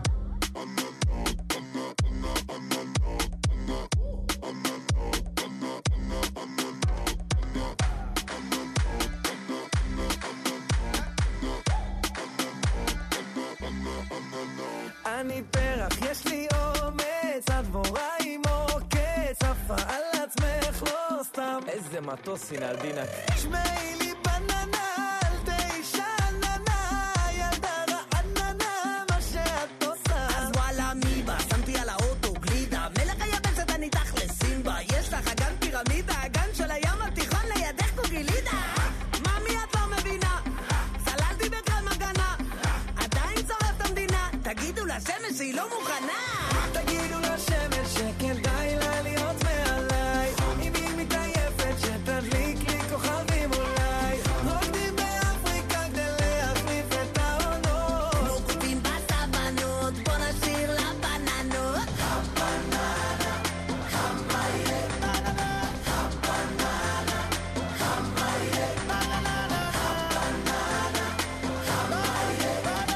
אני פרח, יש לי אומץ, הדבורה עם עוקץ, עפה על עצמך לא סתם, איזה מטוס הנה על דינק. שמעי לי בננה, אל תאישה עננה, ילדה רעננה, מה שאת עושה. אז וואלה מי בה, שמתי על האוטו גלידה, מלך היבשת אני תכלס סימבה, יש לך אגן פירמידה, אגן של הים התיכון לידך קוגילידה. ממי את לא מבינה, סללתי בקרם הגנה, עדיין צורף את המדינה, תגידו לשמש שהיא לא מוכנה. תגידו לשמש שכדאי לה להיות מעליי, אם היא מתעייפת שתדליק לי כוכבים אולי, רוקדים באפריקה כדי להחליף את העונות, כמו קופים בסבנות, בוא נשאיר לבננות. הבננה, חמאיה בננה, הבננה, חמאיה בננה, הבננה, חמאיה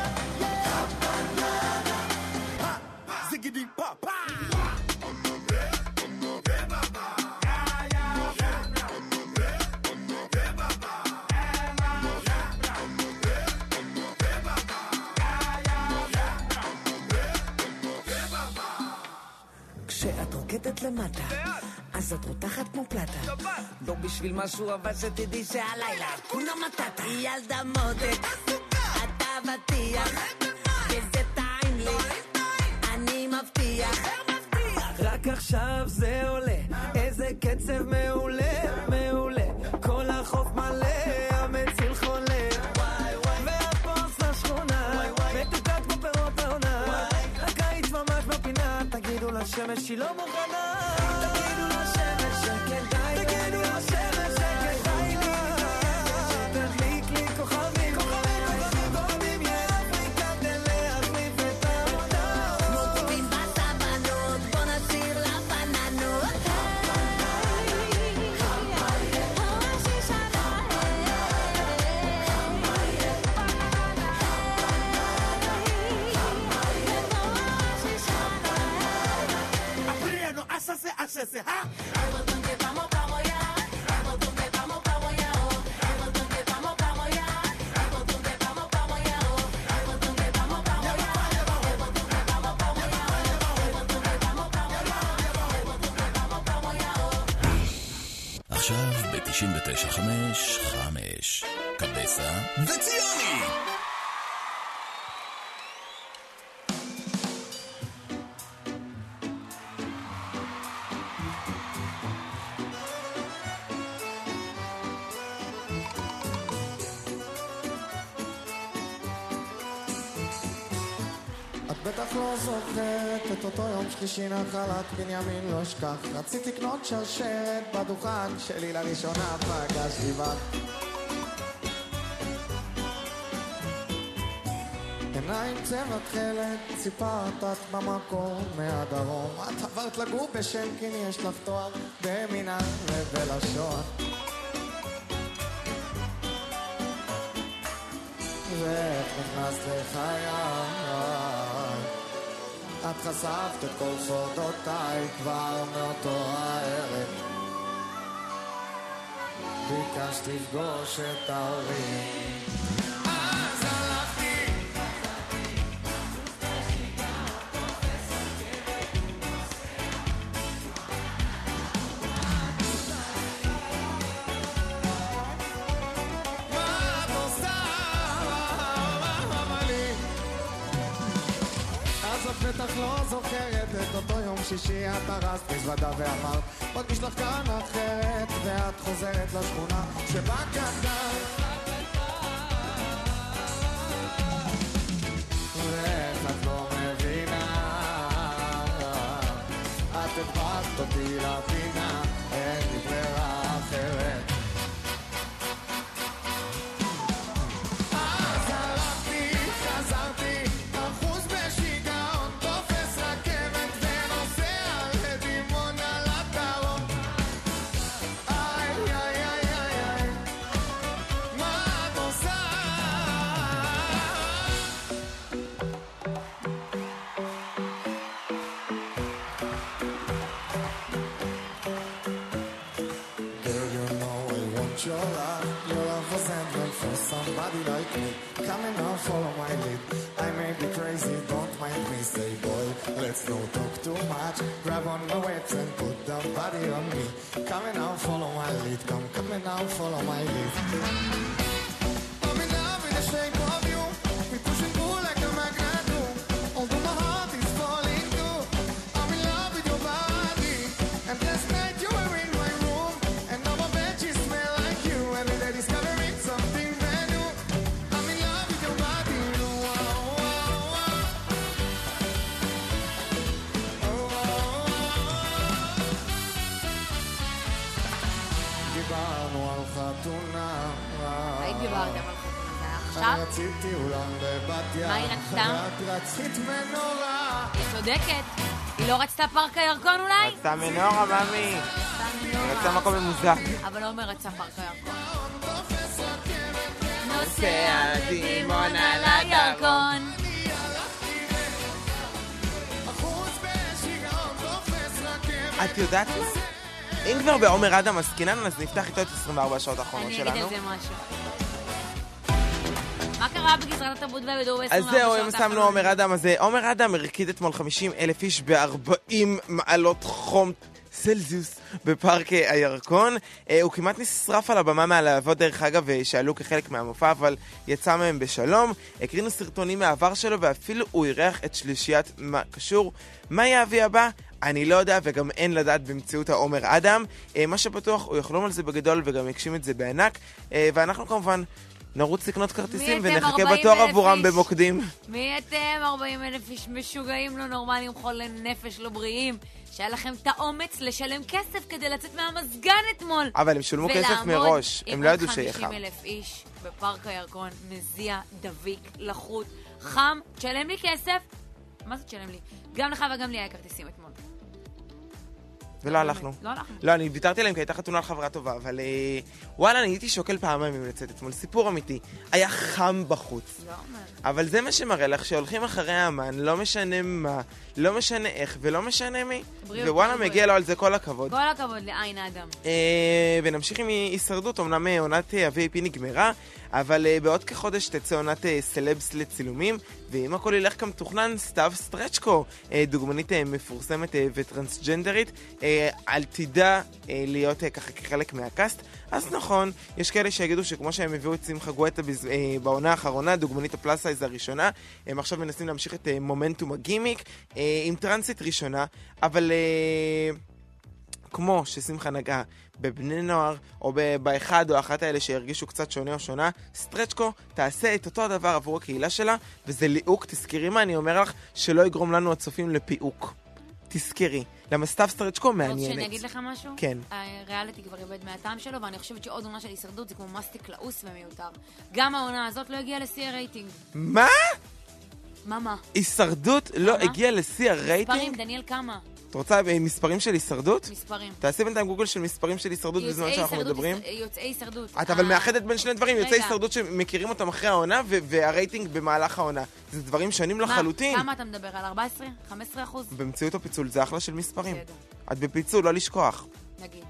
בננה, זיגידי פאפה. כשאת רוקדת למטה, אז את רותחת כמו פלטה, לא בשביל משהו אבל שתדעי שהלילה כונה מטאטה. ילדה מותק, אתה בטיח, וזה טעים לי, אני מבטיח. רק עכשיו זה עולה, איזה קצב מעולה, מעולה, כל החוף מלא, המציל חולה, והפוס לשכונה, מתוקת כמו פירות העונה, הקיץ ממש בפינה, תגידו לשמש שהיא לא מוכנה, תגידו לשמש שכדאי, תגידו לשמש שכדאי לי, שתדליק לי כוכבים, כוכבים, כוכבים, יאפריקה כדי להחליף את העונה, כמו קופים בסבנות, בוא נשאיר לבננות. Hácese, ha. El botón que vamos, vamos ya. El botón que vamos, vamos ya. El botón que vamos, vamos ya. El botón que vamos, vamos ya. El botón que vamos, vamos ya. El botón que vamos, vamos ya. El botón que vamos, vamos ya. El botón que vamos, vamos ya. עכשיו ב-תשעים ותשע חמש חמש קבסה וציוני. בטח לא זוכרת את אותו יום שלישי נחלת בנימין לא אשכח רציתי לקנות שרשרת בדוכן שלי לראשונה פגשתי בה עיניים צבע תכלת, סיפרת את במקום מהדרום את עברת לגור בשנקין, יש לך תואר במינהל ובלשון ואיך נכנסת לחיי את חשפת את כל סודותיי כבר מאותו הערב ביקשת לפגוש את ההורים אז הלכתי מה את עושה? אז את בטח לא זוכרת את אותו יום שישי את הרסת מזוודה ואמרת מרגיש לך כאן אחרת ואת חוזרת לשכונה שבה גדלת ואיך את לא מבינה את הדבקת אותי לפינה אין לי ברירה אחרת אז הלכתי, חזרתי אחוז בשיגעון תופס רכבת ונוסע לדימונה לדרום איי איי איי איי איי מה את עושה? Girl, you know I want your love. Your love wasn't meant for somebody like me. Come and now follow my lead. I may be crazy, don't mind me. Say, boy, let's not talk too much. Grab on my waist and put the body on me. Come and now follow my lead. Come, come and now follow my lead. I'm in love with the shape of you. We push and pull like a magnet do. Although my heart is falling too. I'm in love with your body. And last night you were in my room. And now my bed she smell like you. Every day discovering something brand new. I'm in love with your body. Oh, oh, oh, oh. Oh, oh, oh. דיברנו על חתונה. היית דיברתם על חתונה, זה היה עכשיו? אני רציתי אולם בבת ים. מה היא רצתה? ואת רצית מנורה. היא צודקת. היא לא רצתה פארק הירקון אולי? רצתה מנורה, מאמי. היא רצתה מקום ממוזק. אבל עומר רצה פארק הירקון. נוסע דימונה לירקון. את יודעת מה? אם כבר בעומר אדם עסקינן, אז נפתח איתו את עשרים וארבע השעות האחרונות אני שלנו. אגיד על זה משהו. מה קרה בגזרת התרבות והבידור ב-עשרים אז וארבע זהו, שעות אם שמנו האחרונות? עומר אדם, אז עומר אדם הרקיד אתמול חמישים אלף איש ב-ארבעים מעלות חום סלזיוס בפארק הירקון. הוא כמעט נשרף על הבמה מהלהבות דרך אגב שעלו כחלק מהמופע, אבל יצא מהם בשלום. הקרינו סרטונים מהעבר שלו ואפילו הוא אירח את שלישיית מה קשור. מה יביא הבא? אני לא יודע וגם אין לדעת במציאות העומר אדם. מה שבטוח הוא יחלום על זה בגדול וגם יקשים את זה בענק. ואנחנו כמובן נרוץ לקנות כרטיסים ונחכה בתור עבורם במוקדים. מי אתם ארבעים אלף איש משוגעים לא נורמליים, חולי נפש לא בריאים, שהיה לכם את האומץ לשלם כסף כדי לצאת מהמזגן אתמול. אבל הם שולמו כסף מראש, הם לא ידעו שיחם. חמישים אלף איש בפארק הירקון, מזיע, דביק, לחות, חם, תשלם לי כסף. מה זה תשלם לי? גם לך וגם לי היה כרטיסים אתמול. ולא הלכנו. לא הלכנו. לא, אני ויתרתי להם כי הייתה חתונה על חברה טובה, אבל אה, וואלה, אני הייתי שוקל פעמיים אם לצאת אתמול. סיפור אמיתי. היה חם בחוץ. לא אומר. אבל זה מה שמראה לך שהולכים אחרי האמן, לא משנה מה, לא משנה איך ולא משנה מי. ווואלה, מגיע לו על זה כל הכבוד. כל הכבוד לעין האדם. אה, ונמשיך עם הישרדות. אמנם עונת ה-וי איי פי נגמרה, אבל uh, בעוד כחודש תצא עונת uh, סלבס לצילומים, ואם הכל ילך כמתוכנן, סתיו סטרצ'קו, uh, דוגמנית uh, מפורסמת uh, וטרנסג'נדרית, uh, על תדע uh, להיות uh, ככה כחלק מהקאסט. אז נכון, יש כאלה שיגידו שכמו שהם הביאו את שמחה גואטה בז... uh, בעונה האחרונה, דוגמנית הפלאס סייז הראשונה, הם עכשיו מנסים להמשיך את uh, מומנטום הגימיק uh, עם טרנסית ראשונה, אבל... Uh, כמו ששמחה נגעה בבני נוער, או ב- באחד או אחת האלה שהרגישו קצת שונה או שונה, סטרצ'קו תעשה את אותו הדבר עבור הקהילה שלה, וזה ליהוק, תזכרי מה אני אומר לך, שלא יגרום לנו הצופים לפיהוק. תזכרי. למה סתיו סטרצ'קו מעניינת. רוצה שאני אגיד לך משהו? כן. הריאליטי כבר איבד מהטעם שלו, ואני חושבת שעוד עונה של הישרדות זה כמו מסטיק לעוס ומיותר. גם העונה הזאת לא הגיעה לשיא הרייטינג. מה? מה מה? הישרדות לא הגיעה לשיא הרייטינג? מספרים, דניאל כמה? את רוצה מספרים של הישרדות? מספרים. תעשי בינתיים גוגל של מספרים של הישרדות בזמן שאנחנו מדברים. יוצאי הישרדות. את אבל מאחדת בין שני דברים, יוצאי הישרדות שמכירים אותם אחרי העונה והרייטינג במהלך העונה. זה דברים שונים לחלוטין. כמה אתה מדבר? על ארבע עשרה? חמש עשרה אחוז? במציאות הפיצול זה אחלה של מספרים. את בפיצול, לא לשכוח. נגיד.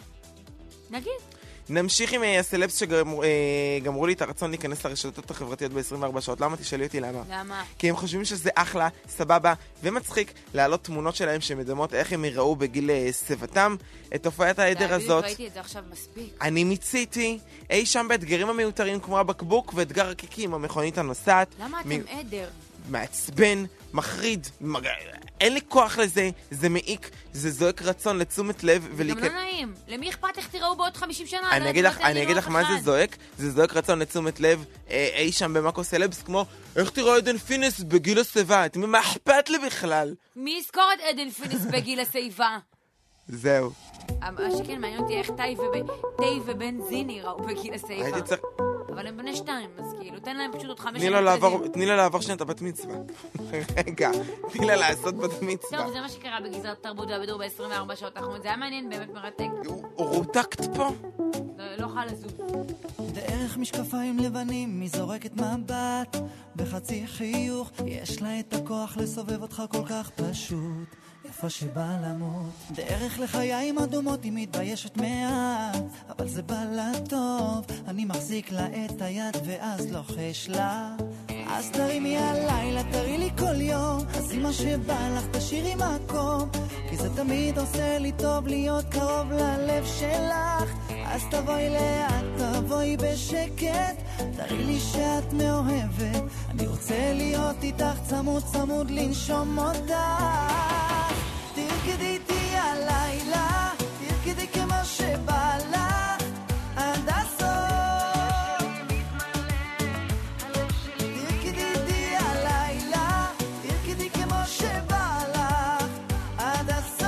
נגיד. נמשיך עם הסלבס שגמרו לי את הרצון להיכנס לרשתות החברתיות ב-עשרים וארבע שעות. למה? תשאלי אותי למה. למה? כי הם חושבים שזה אחלה, סבבה ומצחיק להעלות תמונות שלהם שמדמות איך הם יראו בגיל סבתם. את תופעת העדר הזאת ראיתי את זה עכשיו מספיק. אני מיציתי אי שם באתגרים המיותרים כמו הבקבוק ואתגר הקיקי עם המכונית הנוסעת. למה אתם מ... עדר? מעצבן, מחריד, מג... אין לי כוח לזה, זה מעיק, זה זועק רצון לתשומת לב. זה גם לא נעים. למי אכפת איך תראו בעוד חמישים שנה? אני אגיד לך, אני אגיד לך מה זה זועק, זה זועק רצון לתשומת לב אי שם במאקו סלבס, כמו איך תראה עדן פינס בגיל השיבה, מה אכפת לי בכלל? מי יזכור את עדן פינס בגיל השיבה? זהו. מה שכן, מעניין אותי איך טי ובן זיני ראו בגיל השיבה. הייתי צריך... אבל הם בני שתיים, אז כאילו, תן להם פשוט עוד חמש שנים. תני לה לעבור שנייה את הבת מצווה. רגע, תני לה לעשות בת מצווה. טוב, זה מה שקרה בגזרת תרבות והבידור ב-עשרים וארבע שעות האחרונות. זה היה מעניין, באמת מרתק. הוא רותקת פה? לא חל לזוז. דרך משקפיים לבנים היא זורקת מבט בחצי חיוך, יש לה את הכוח לסובב אותך כל כך פשוט, יפה שבא למות. דרך לחיים אדומות היא מתביישת מעט, אבל זה בא לה טוב, אני מחזיק לה את היד ואז לוחש לה, אז תרימי הלילה, תראי לי כל יום, עשי מה שבא לך, תשאירי מקום, כי זה תמיד עושה לי טוב להיות קרוב ללב שלך. אז תבואי לאט, תבואי בשקט, תראי לי שאת מאוהבת, אני רוצה להיות איתך צמוד צמוד לנשום אותך. תרקדי איתי הלילה, תרקדי כמו שבא לך, עד הסוף. תרקדי איתי הלילה, תרקדי כמו שבא לך, עד הסוף.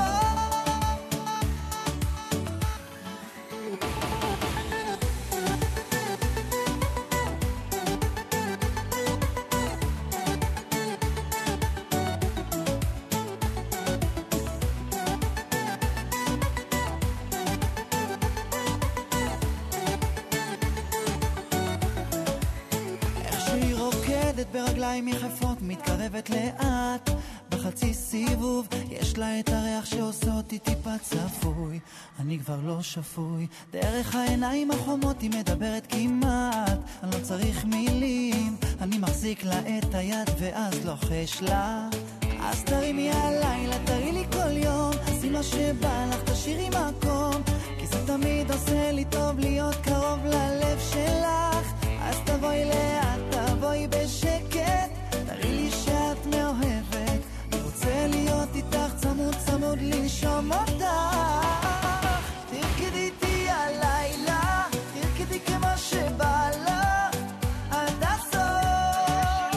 ברגליים יחפות מתקרבת לאט בחצי סיבוב, יש לה את הריח שעושה אותי טיפה צפוי, אני כבר לא שפוי, דרך העיניים החומות היא מדברת כמעט, אני לא צריך מילים, אני מחזיק לה את היד ואז לוחש לה, אז תרימי הלילה, תראי לי כל יום, עשי מה שבא לך, תשאירי מקום, כי זה תמיד עושה לי טוב להיות קרוב ללב שלך. אז תבואי לאט, תבואי בשקט, תראי לי שאת מאוהבת, אני רוצה להיות איתך צמוד צמוד לנשום אותך. תרקדי איתי הלילה, תרקדי כמו שבא לך, עד הסוף.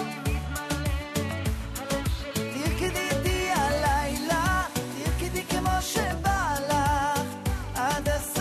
תרקדי איתי הלילה, תרקדי כמו שבא לך, עד הסוף.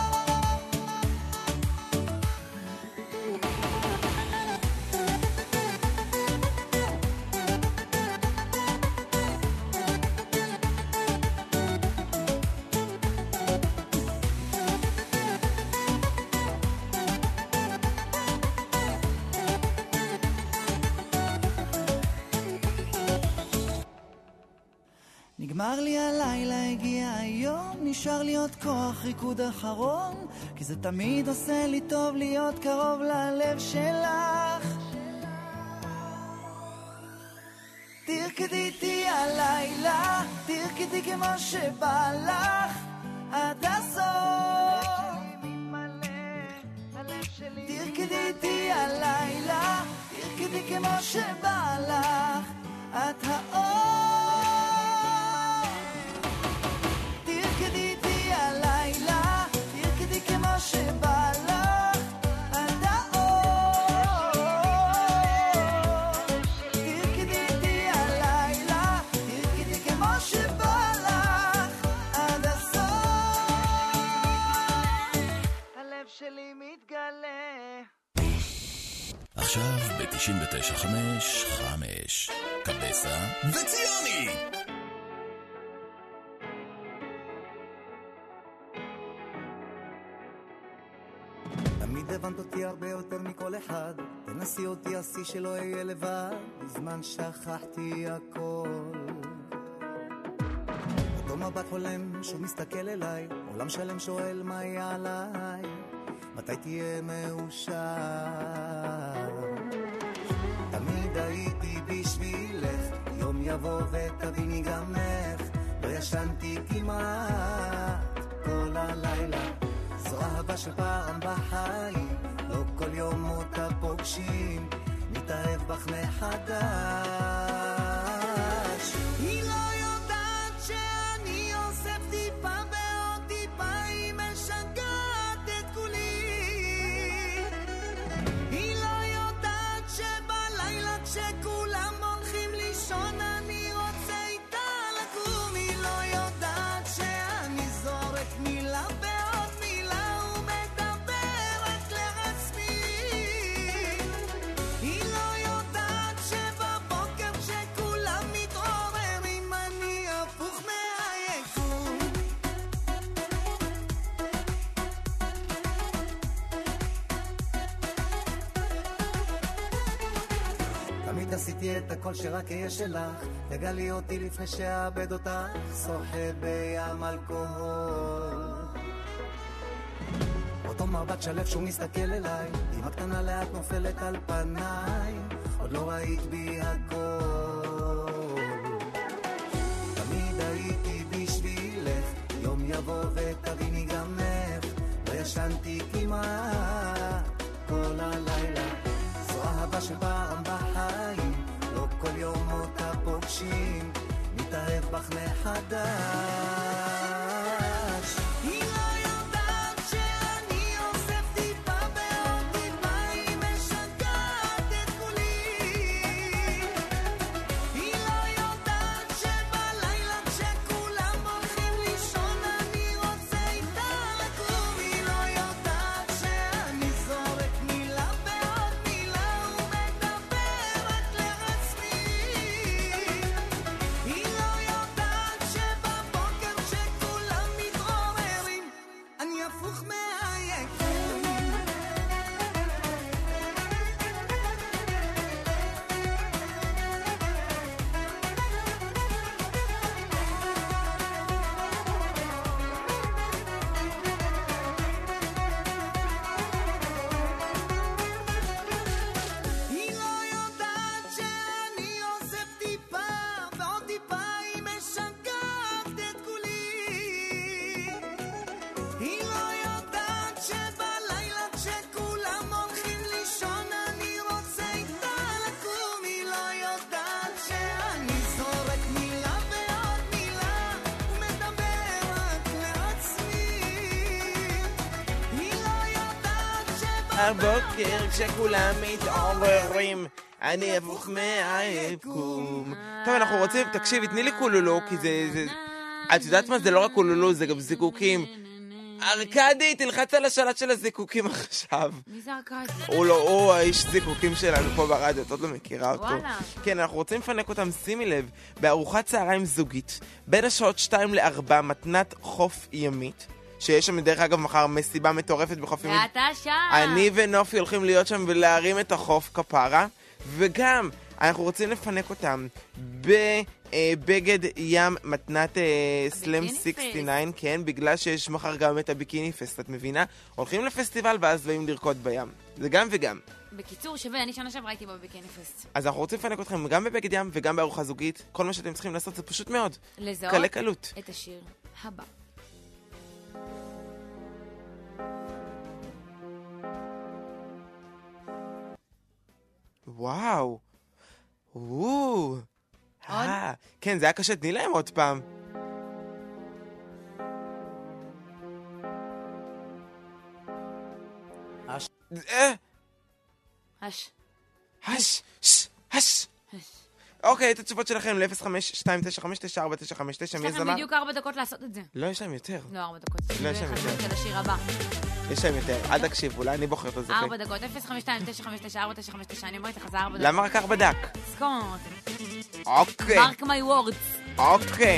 נגמר לי הלילה, הגיע היום, נשאר לי עוד כוח ריקוד אחרון, כי זה תמיד עושה לי טוב להיות קרוב ללב שלך. תרקדי איתי הלילה, תרקדי כמו שבא לך, עד הסוף. תרקדי איתי הלילה, תרקדי כמו שבא לך, את האור. תרקדי איתי עכשיו ב-תשעים ותשע חמש חמש. קבסה וציוני! תמיד הבנת אותי הרבה יותר מכל אחד, תנסי אותי עשי שלא אהיה לבד, בזמן שכחתי הכל. אותו מבט חולם שהוא מסתכל אליי, עולם שלם שואל מה יהיה עליי, מתי תהיה מאושר. תמיד הייתי בשבילך, יום יבוא ותביני גם איך, לא ישנתי כמעט כל הלילה, זו אהבה של פעם בחיים, לא כל יום אותה פוגשים, מתאהב בך מחדש. היא לא יודעת שאני אוסף טיפה ועוד טיפה, היא משגעת את כולי. היא לא יודעת שבלילה כשכולם הולכים לישון אני רוצה איתה לקום. היא לא יודעת שאני זורק מילה ועוד מילה ומדבר רק לעצמי. היא לא יודעת שבבוקר כשכולם מתעוררים אני הפוך מהיקום. תמיד עשיתי את הכל שרק אהיה שלך, תגלי אותי לפני שאאבד אותך, שוחה בים אלכוהול. אותו מבט שלף שהוא מסתכל אליי, אמא קטנה לאט נופלת על פניי, עוד לא ראית בי הכל. תמיד הייתי בשבילך, יום יבוא ותביני גם איך, לא ישנתי כמעט כל הלילה, זו אהבה של פעם בחיים, לא כל יום אותה פוגשים, מתאהב בך מחדש. היא לא יודעת שאני אוסף טיפה ועוד טיפה, היא משגעת את כולי. היא לא יודעת שבלילה כשכולם הולכים לישון אני רוצה איתה לקום. היא לא יודעת שאני זורק מילה ועוד מילה ומדבר רק לעצמי. היא לא יודעת שבבוקר כשכולם מתעוררים אני הפוך מהיקום. היא לא יודעת שאני אוסף טיפה ועוד טיפה, היא משגעת את כולי. היא לא יודעת שבלילה כשכולם הולכים לישון אני רוצה איתה לקום. היא לא יודעת שאני זורק מילה ועוד מילה ומדבר רק לעצמי. היא לא יודעת הבוקר כשכולם מתעוררים אני הפוך מהיקום. טוב, אנחנו רוצים, תקשיבי, תני לי קולולו, כי זה, זה... את יודעת מה? זה לא רק קולולו, זה גם זיקוקים. ארקדי, תלחץ על השלט של הזיקוקים עכשיו. מי זה ארקדי? הוא לא, הוא האיש זיקוקים שלנו פה ברדיו, את עוד לא מכירה אותו. וואלה. כן, אנחנו רוצים לפנק אותם, שימי לב, בארוחת צהריים זוגית, בין השעות שתיים לארבע, מתנת חוף ימית, שיש שם דרך אגב מחר מסיבה מטורפת בחוף ימית. ואתה שם. אני ונופי הולכים להיות שם ולהרים את החוף כפרה, וגם אנחנו רוצים לפנק אותם בבגד ים מתנת סלם שישים ותשע, כן, בגלל שיש מחר גם את הביקיני פסט, את מבינה? הולכים לפסטיבל ואז באים לרקוד בים. זה גם וגם. בקיצור, שווה, אני שנה שעברה הייתי בביקיני פסט. אז אנחנו רוצים לפנק אתכם גם בבגד ים וגם בארוחה זוגית. כל מה שאתם צריכים לעשות זה פשוט מאוד. לזהות קלה קלות. את השיר הבא. וואו. וואו. אה, כן, זה היה קשה, תני להם עוד פעם. הש. אה, הש. הש, ש, הש. אוקיי, את התשובות שלכם ל-אפס חמש שתיים תשע חמש תשע ארבע תשע חמש תשע. מי יש לכם זמר? בדיוק ארבע דקות לעשות את זה. לא, יש להם יותר. לא, ארבע דקות. לא, יש להם זה יותר. של השיר הבא. יש להם יותר. אל תקשיב, אולי אני בוחר את הזכי. ארבע דקות, אפס חמש שתיים תשע חמש תשע ארבע תשע חמש תשע, אני אומרת לך, זה ארבע דקות. למה רק ארבע דק? סקוט. אוקיי. מרק מי וורדס. אוקיי.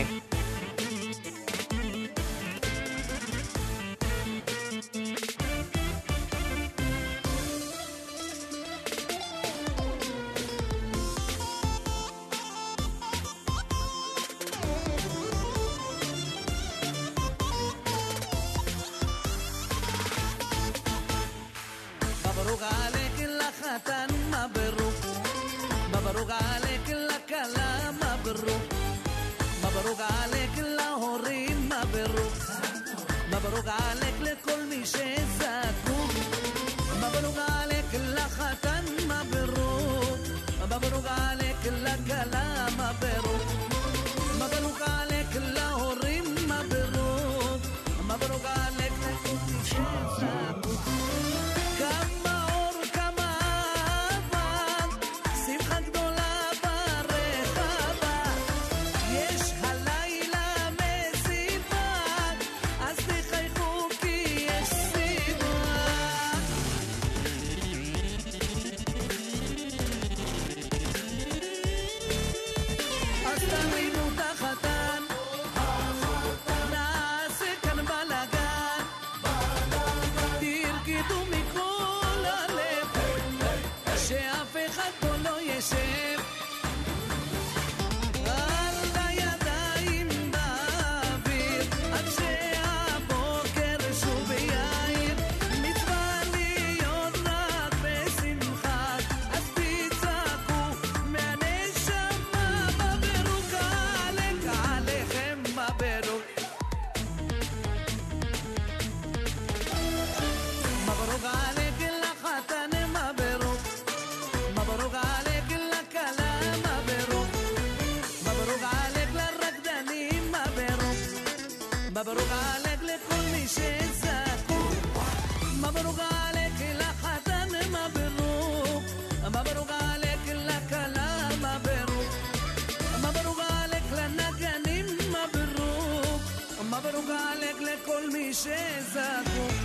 מברוק עליך לחתן, מברוק. מברוק עליך לכלה, מברוק. מברוק עליך להורים, מברוק. מברוק עליך לכל מי שזקוק. מברוק עליך לחתן, מברוק. מברוק עליך לכלה, מברוק. מברוק עליך להורים, מברוק. מברוק עליך לכל מי שזקוק. כמה אור, כמה אהבה, שמחה גדולה ברחבה. יש הלילה מסיבה, אז תחייכו כי יש סיבה. אז תרימו את החתן, נעשה כאן בלגן, תרקדו מכל הלב, שאף אחד פה לא ישב. על הידיים באוויר, עד שהבוקר שוב יאיר. מצווה להיות רק בשמחה, אז תצעקו מהנשמה. מברוק עליך, עליכם מברוק. מברוק עליך לחתן, מברוק. מברוק עליך לכלה, מברוק. מברוק עליך לרקדנים, מברוק. מברוק עליך לכל מי שזקוק. מברוק עליך לחתן, מברוק. מברוק עליך לכלה, מברוק. מברוק עליך לנגנים, מברוק. מברוק עליך לכל מי שזקוק.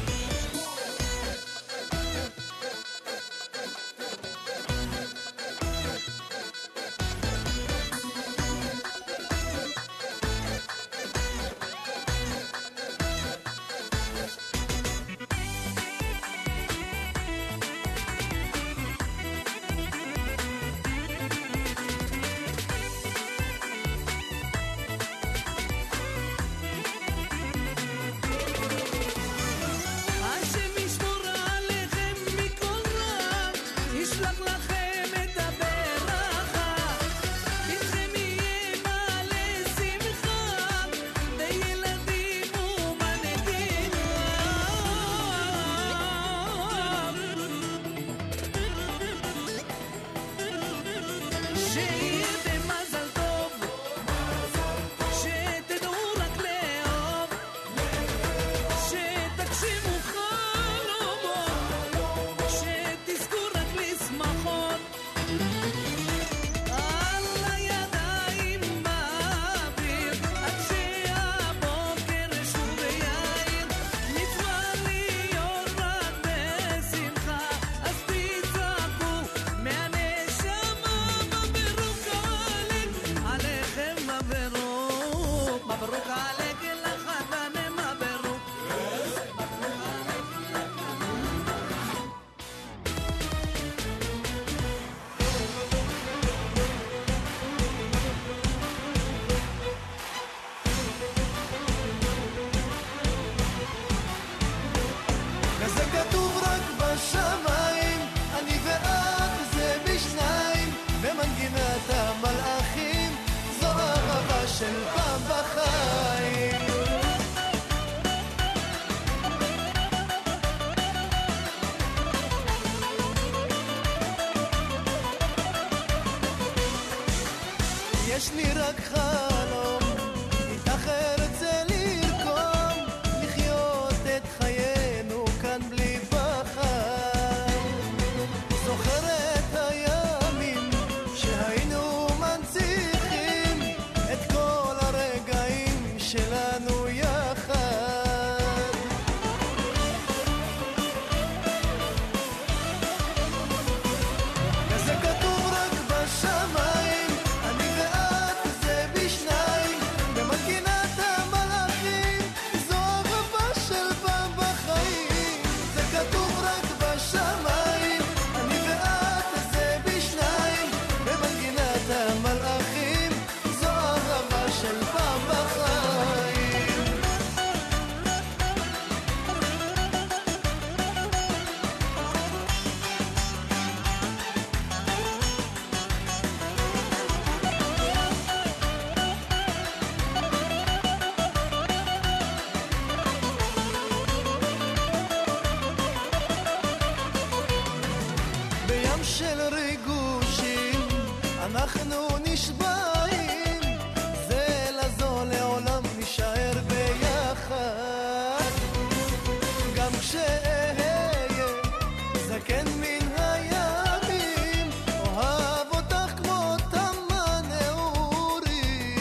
ים של ריגושים, אנחנו נשבעים, זה לזו לעולם נשאר ביחד. גם כשאהיה זקן מן הימים, אוהב אותך כמו תמה נעורי.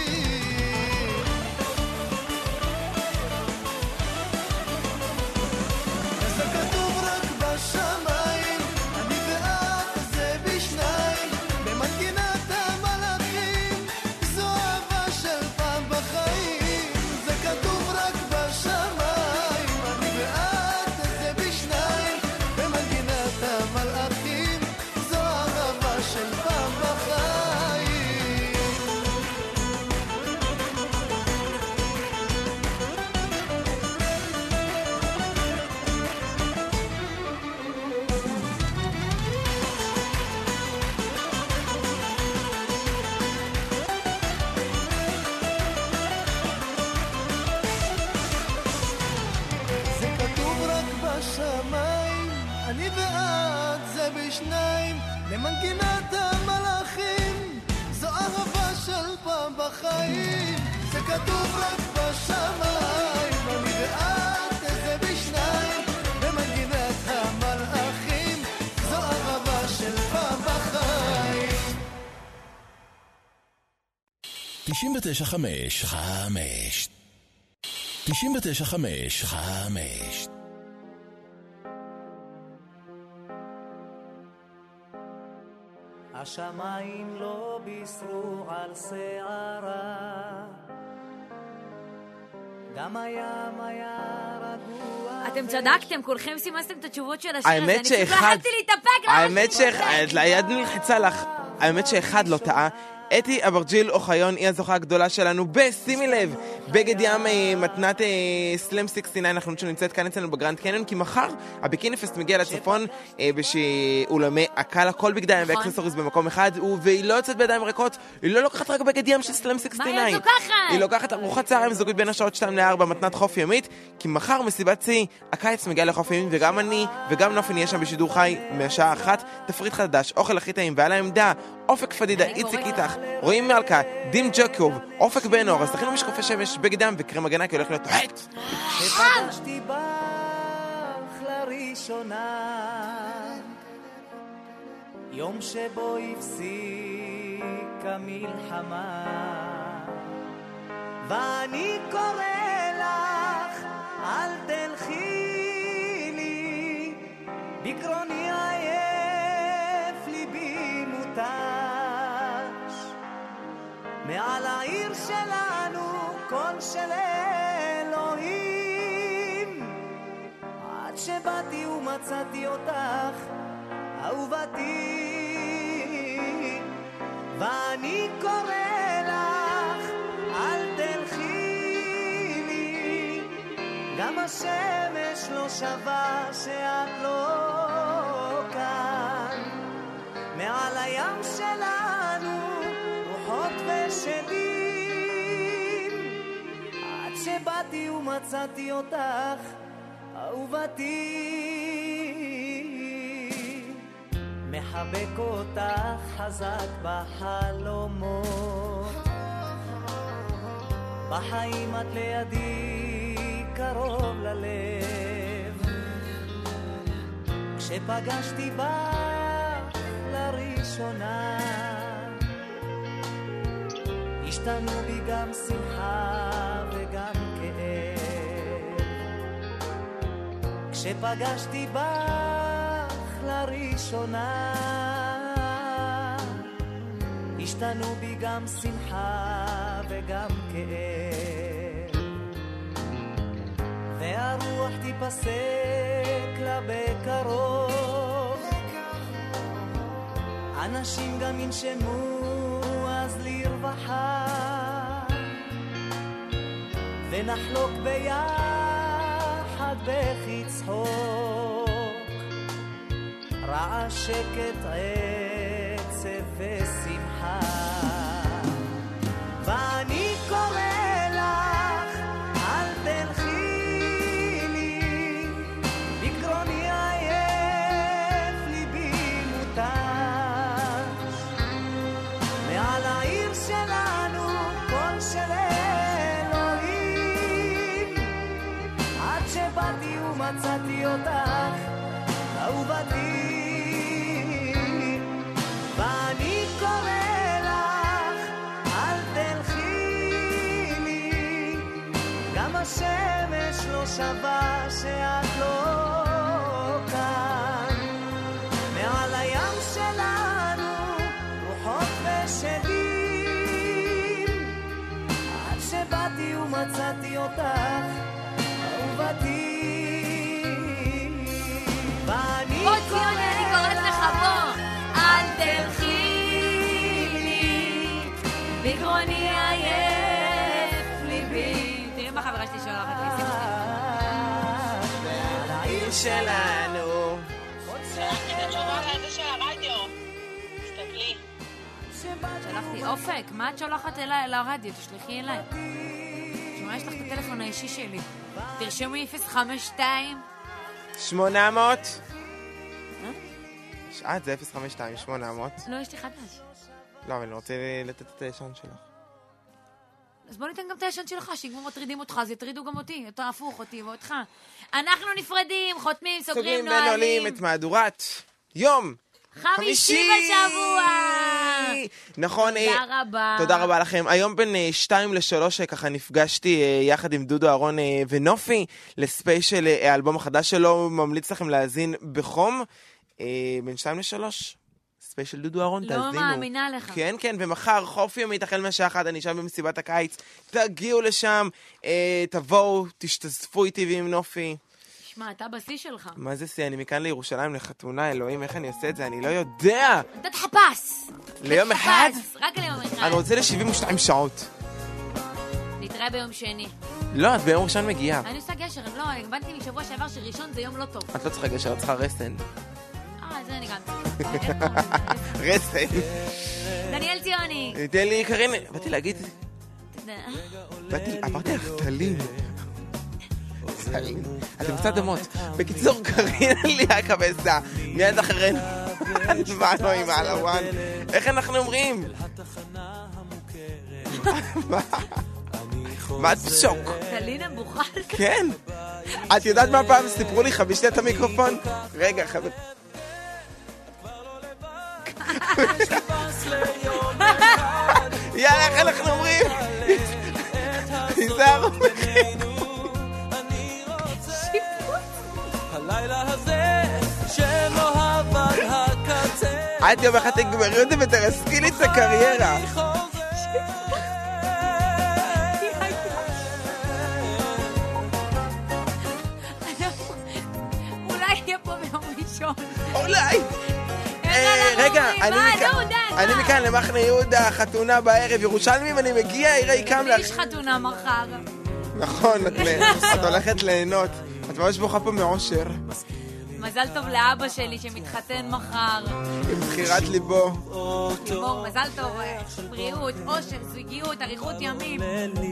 וזה כתוב רק בשמיים, אני ואת זה בשניים, במנגינת המלאכים, זו אהבה של פעם בחיים. זה כתוב רק בשמיים, אני ואת זה בשניים, במנגינת המלאכים, זו אהבה של פעם בחיים. זה כתוב רק בשמיים, אני ואת זה בשניים, למנגינת המלאכים, זו אהבה של פעם בחיים. זה כתוב רק בשמיים, אני ואת זה בשניים, למנגינת המלאכים, זו אהבה של פעם בחיים. תשעים ותשע חמש חמש תשעים ותשע חמש חמש השמיים לא בישרו על שערה, גם הים היה רגוע. אתם צדקתם, כולכם סימסתם את התשובות של השיר הזה. האמת אני פשוט לא שאחד... יכלתי להתאפק. למה האמת שאני שאחד... היד נלחצה לך. האמת שאחד לא טעה. אתי אברג'יל אוחיון היא הזוכה הגדולה שלנו בשימי לב בגד ים אה, מתנת אה, סלם שישים ותשע. אנחנו שנמצאת כאן אצלנו בגרנד קניון, כי מחר הביקיניפסט מגיע לצפון אה, בשאולמי הקל, הכל בגדי ים ואקססוריז במקום אחד, והיא לא יוצאת בידיים ריקות, היא לא לוקחת רק בגד ים של סלם שישים ותשע. מה היא לוקחת? היא לוקחת ארוחת צהריים זוגית בין השעות שתיים לארבע, מתנת חוף ימית, כי מחר מסיבת צי הקיץ מגיע לחוף ימית, וגם אני וגם נופי נהיה שם בשידור חי מהשעה אחת. תפריט חדש, אוכל הכי טעים, ועל העמדה אופק פדידה, איציק איתך, רואים מלכה, דים ג'קוב, אופק בנור. אז תכינו משקופי שמש בגדם וקרם הגנה, כי הולך להיות תוחט. שפגשתי בך לראשונה, יום שבו הפסיק המלחמה, ואני קורא לך אל תלכי לי, בקרוני עייף ליבי מותש, מעל העיר שלנו קול של אלוהים, עד שבאתי ומצאתי אותך אהובתי, ואני קורא לך אל תלכי לי, גם השמש לא שווה שאת לא כאן, מעל הים שלנו רוחות ושדים, עד שבאתי ומצאתי אותך אהובתי, מחבק אותך חזק בחלומות, בחיים את לידי קרוב ללב, כשפגשתי בך לראשונה, השתנו בי גם שמחה וגם כאב, כשפגשתי בך לראשונה, השתנו בי גם שמחה וגם כאב, והרוח תיפסק לה בקרוב, אנשים גם ינשמו אז לרווחה, ונחלוק ביחד בכי צחוק, רעש שקט עצב ושמחה, ואני קורא לך אל תלכי לי, בקרוני עייף ליבי מותש, שבאתי ומצאתי אותך, אהובתי, ואני קורא לך, אל תלכי לי, גם השמש לא שווה שאת לא כאן, מעל הים שלנו רוחות ושדים, עד שבאתי ומצאתי אותך, אהובתי, ואני בוא ציוני, אני קוראת לך בוא, אל תלכי לי, בגרוני עייף ליבי. תראי מה חברה שלי שולחת לי, שימו על העיר שלנו. שלחתי את התשובה לזה של הרדיו. תסתכלי. שלחתי, אופק, מה את שולחת אליי לרדיו? תשלחי אליי. תשמע, יש לך את הטלפון האישי שלי. תרשמי אפס חמש שתיים שמונה מאות. אה, זה אפס חמש שתיים שמונה מאות. לא, יש לי חדש. לא, אבל אני רוצה לתת את הישן שלך. אז בוא ניתן גם את הישן שלך, שאם כבר מטרידים אותך, אז יטרידו גם אותי, אתה הפוך אותי ואותך. אנחנו נפרדים, חותמים, סוגרים, סוגרים נועלים. ונועלים את מהדורת יום חמישי בשבוע. נכון. תודה רבה. תודה רבה לכם. היום בין אה, שתיים לשלוש, ככה נפגשתי אה, יחד עם דודו אהרון אה, ונופי, לספיישל אה, האלבום החדש שלו, ממליץ לכם להאזין בחום. אה, בין שתיים לשלוש, ספיישל דודו אהרון, לא תאזינו. מאמינה לך. כן, כן, ומחר חוף יומית החל מהשעה אחת, אני שם במסיבת הקיץ, תגיעו לשם, אה, תבואו, תשתזפו איתי ועם נופי. שמע, אתה בשיא שלך. מה זה שיא? אני מכאן לירושלים לחתונה, אלוהים, איך אני עושה את זה? אני לא יודע. אתה תחפש. ליום אחד? רק ליום אחד. אני רוצה ל-שבעים ושתיים שעות. נתראה ביום שני. לא, את ביום ראשון מגיעה. אני עושה גשר, לא, הבנתי משבוע שעבר שראשון זה יום לא טוב. את לא צריכה גשר, את צריכה רסן. אה, זה אני גם. רסן. דניאל ציוני. תן לי קרין, באתי להגיד, באתי, אמרתי לך, טלין. טלין. אתם קצת דמות. בקיצור, קרין לי הקבסה. מיד אחרינו. הצבענו עם הלוואן. איך אנחנו אומרים? מה את בשוק? טלין הבוחל? כן. את יודעת מה פעם סיפרו לי חבישתי את המיקרופון? רגע, חבר... יאללה, איך אנחנו אומרים? תיזהרו הלילה הזה שלא עבד הקצה עד יום אחד תגמרי אותי ותרסקי לי את הקריירה. אולי יהיה פה ביום ראשון. אולי. רגע, אני מכאן למחנה יהודה, חתונה בערב, ירושלמים, אני מגיע, יראי קם לך. יש חתונה מחר. נכון, את הולכת ליהנות. את ממש בוכה פה מאושר. מזל טוב לאבא שלי שמתחתן מחר. עם בחירת ליבו. לימור, מזל טוב, בריאות, אושר, זוגיות, אריכות ימים.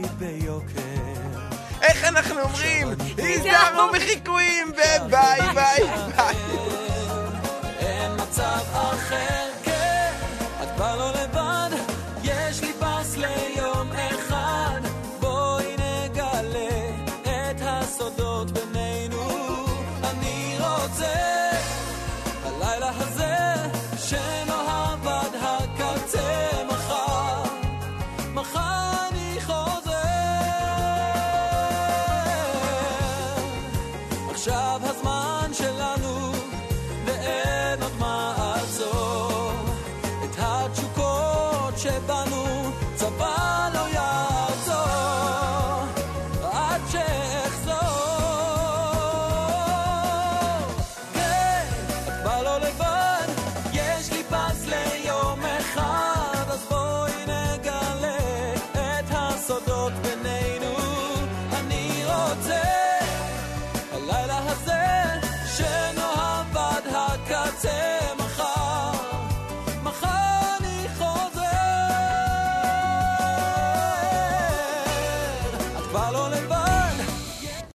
איך אנחנו אומרים? היזהרו בחיקויים וביי ביי ביי. אין מצב אחר, כן, את כבר לא לבד, יש לי פס ליום אחד, בואי נגלה את הסודות בינינו, אני רוצה הלילה הזה שנאהב עד הקצה, מחר, מחר אני חוזר, עכשיו הזמן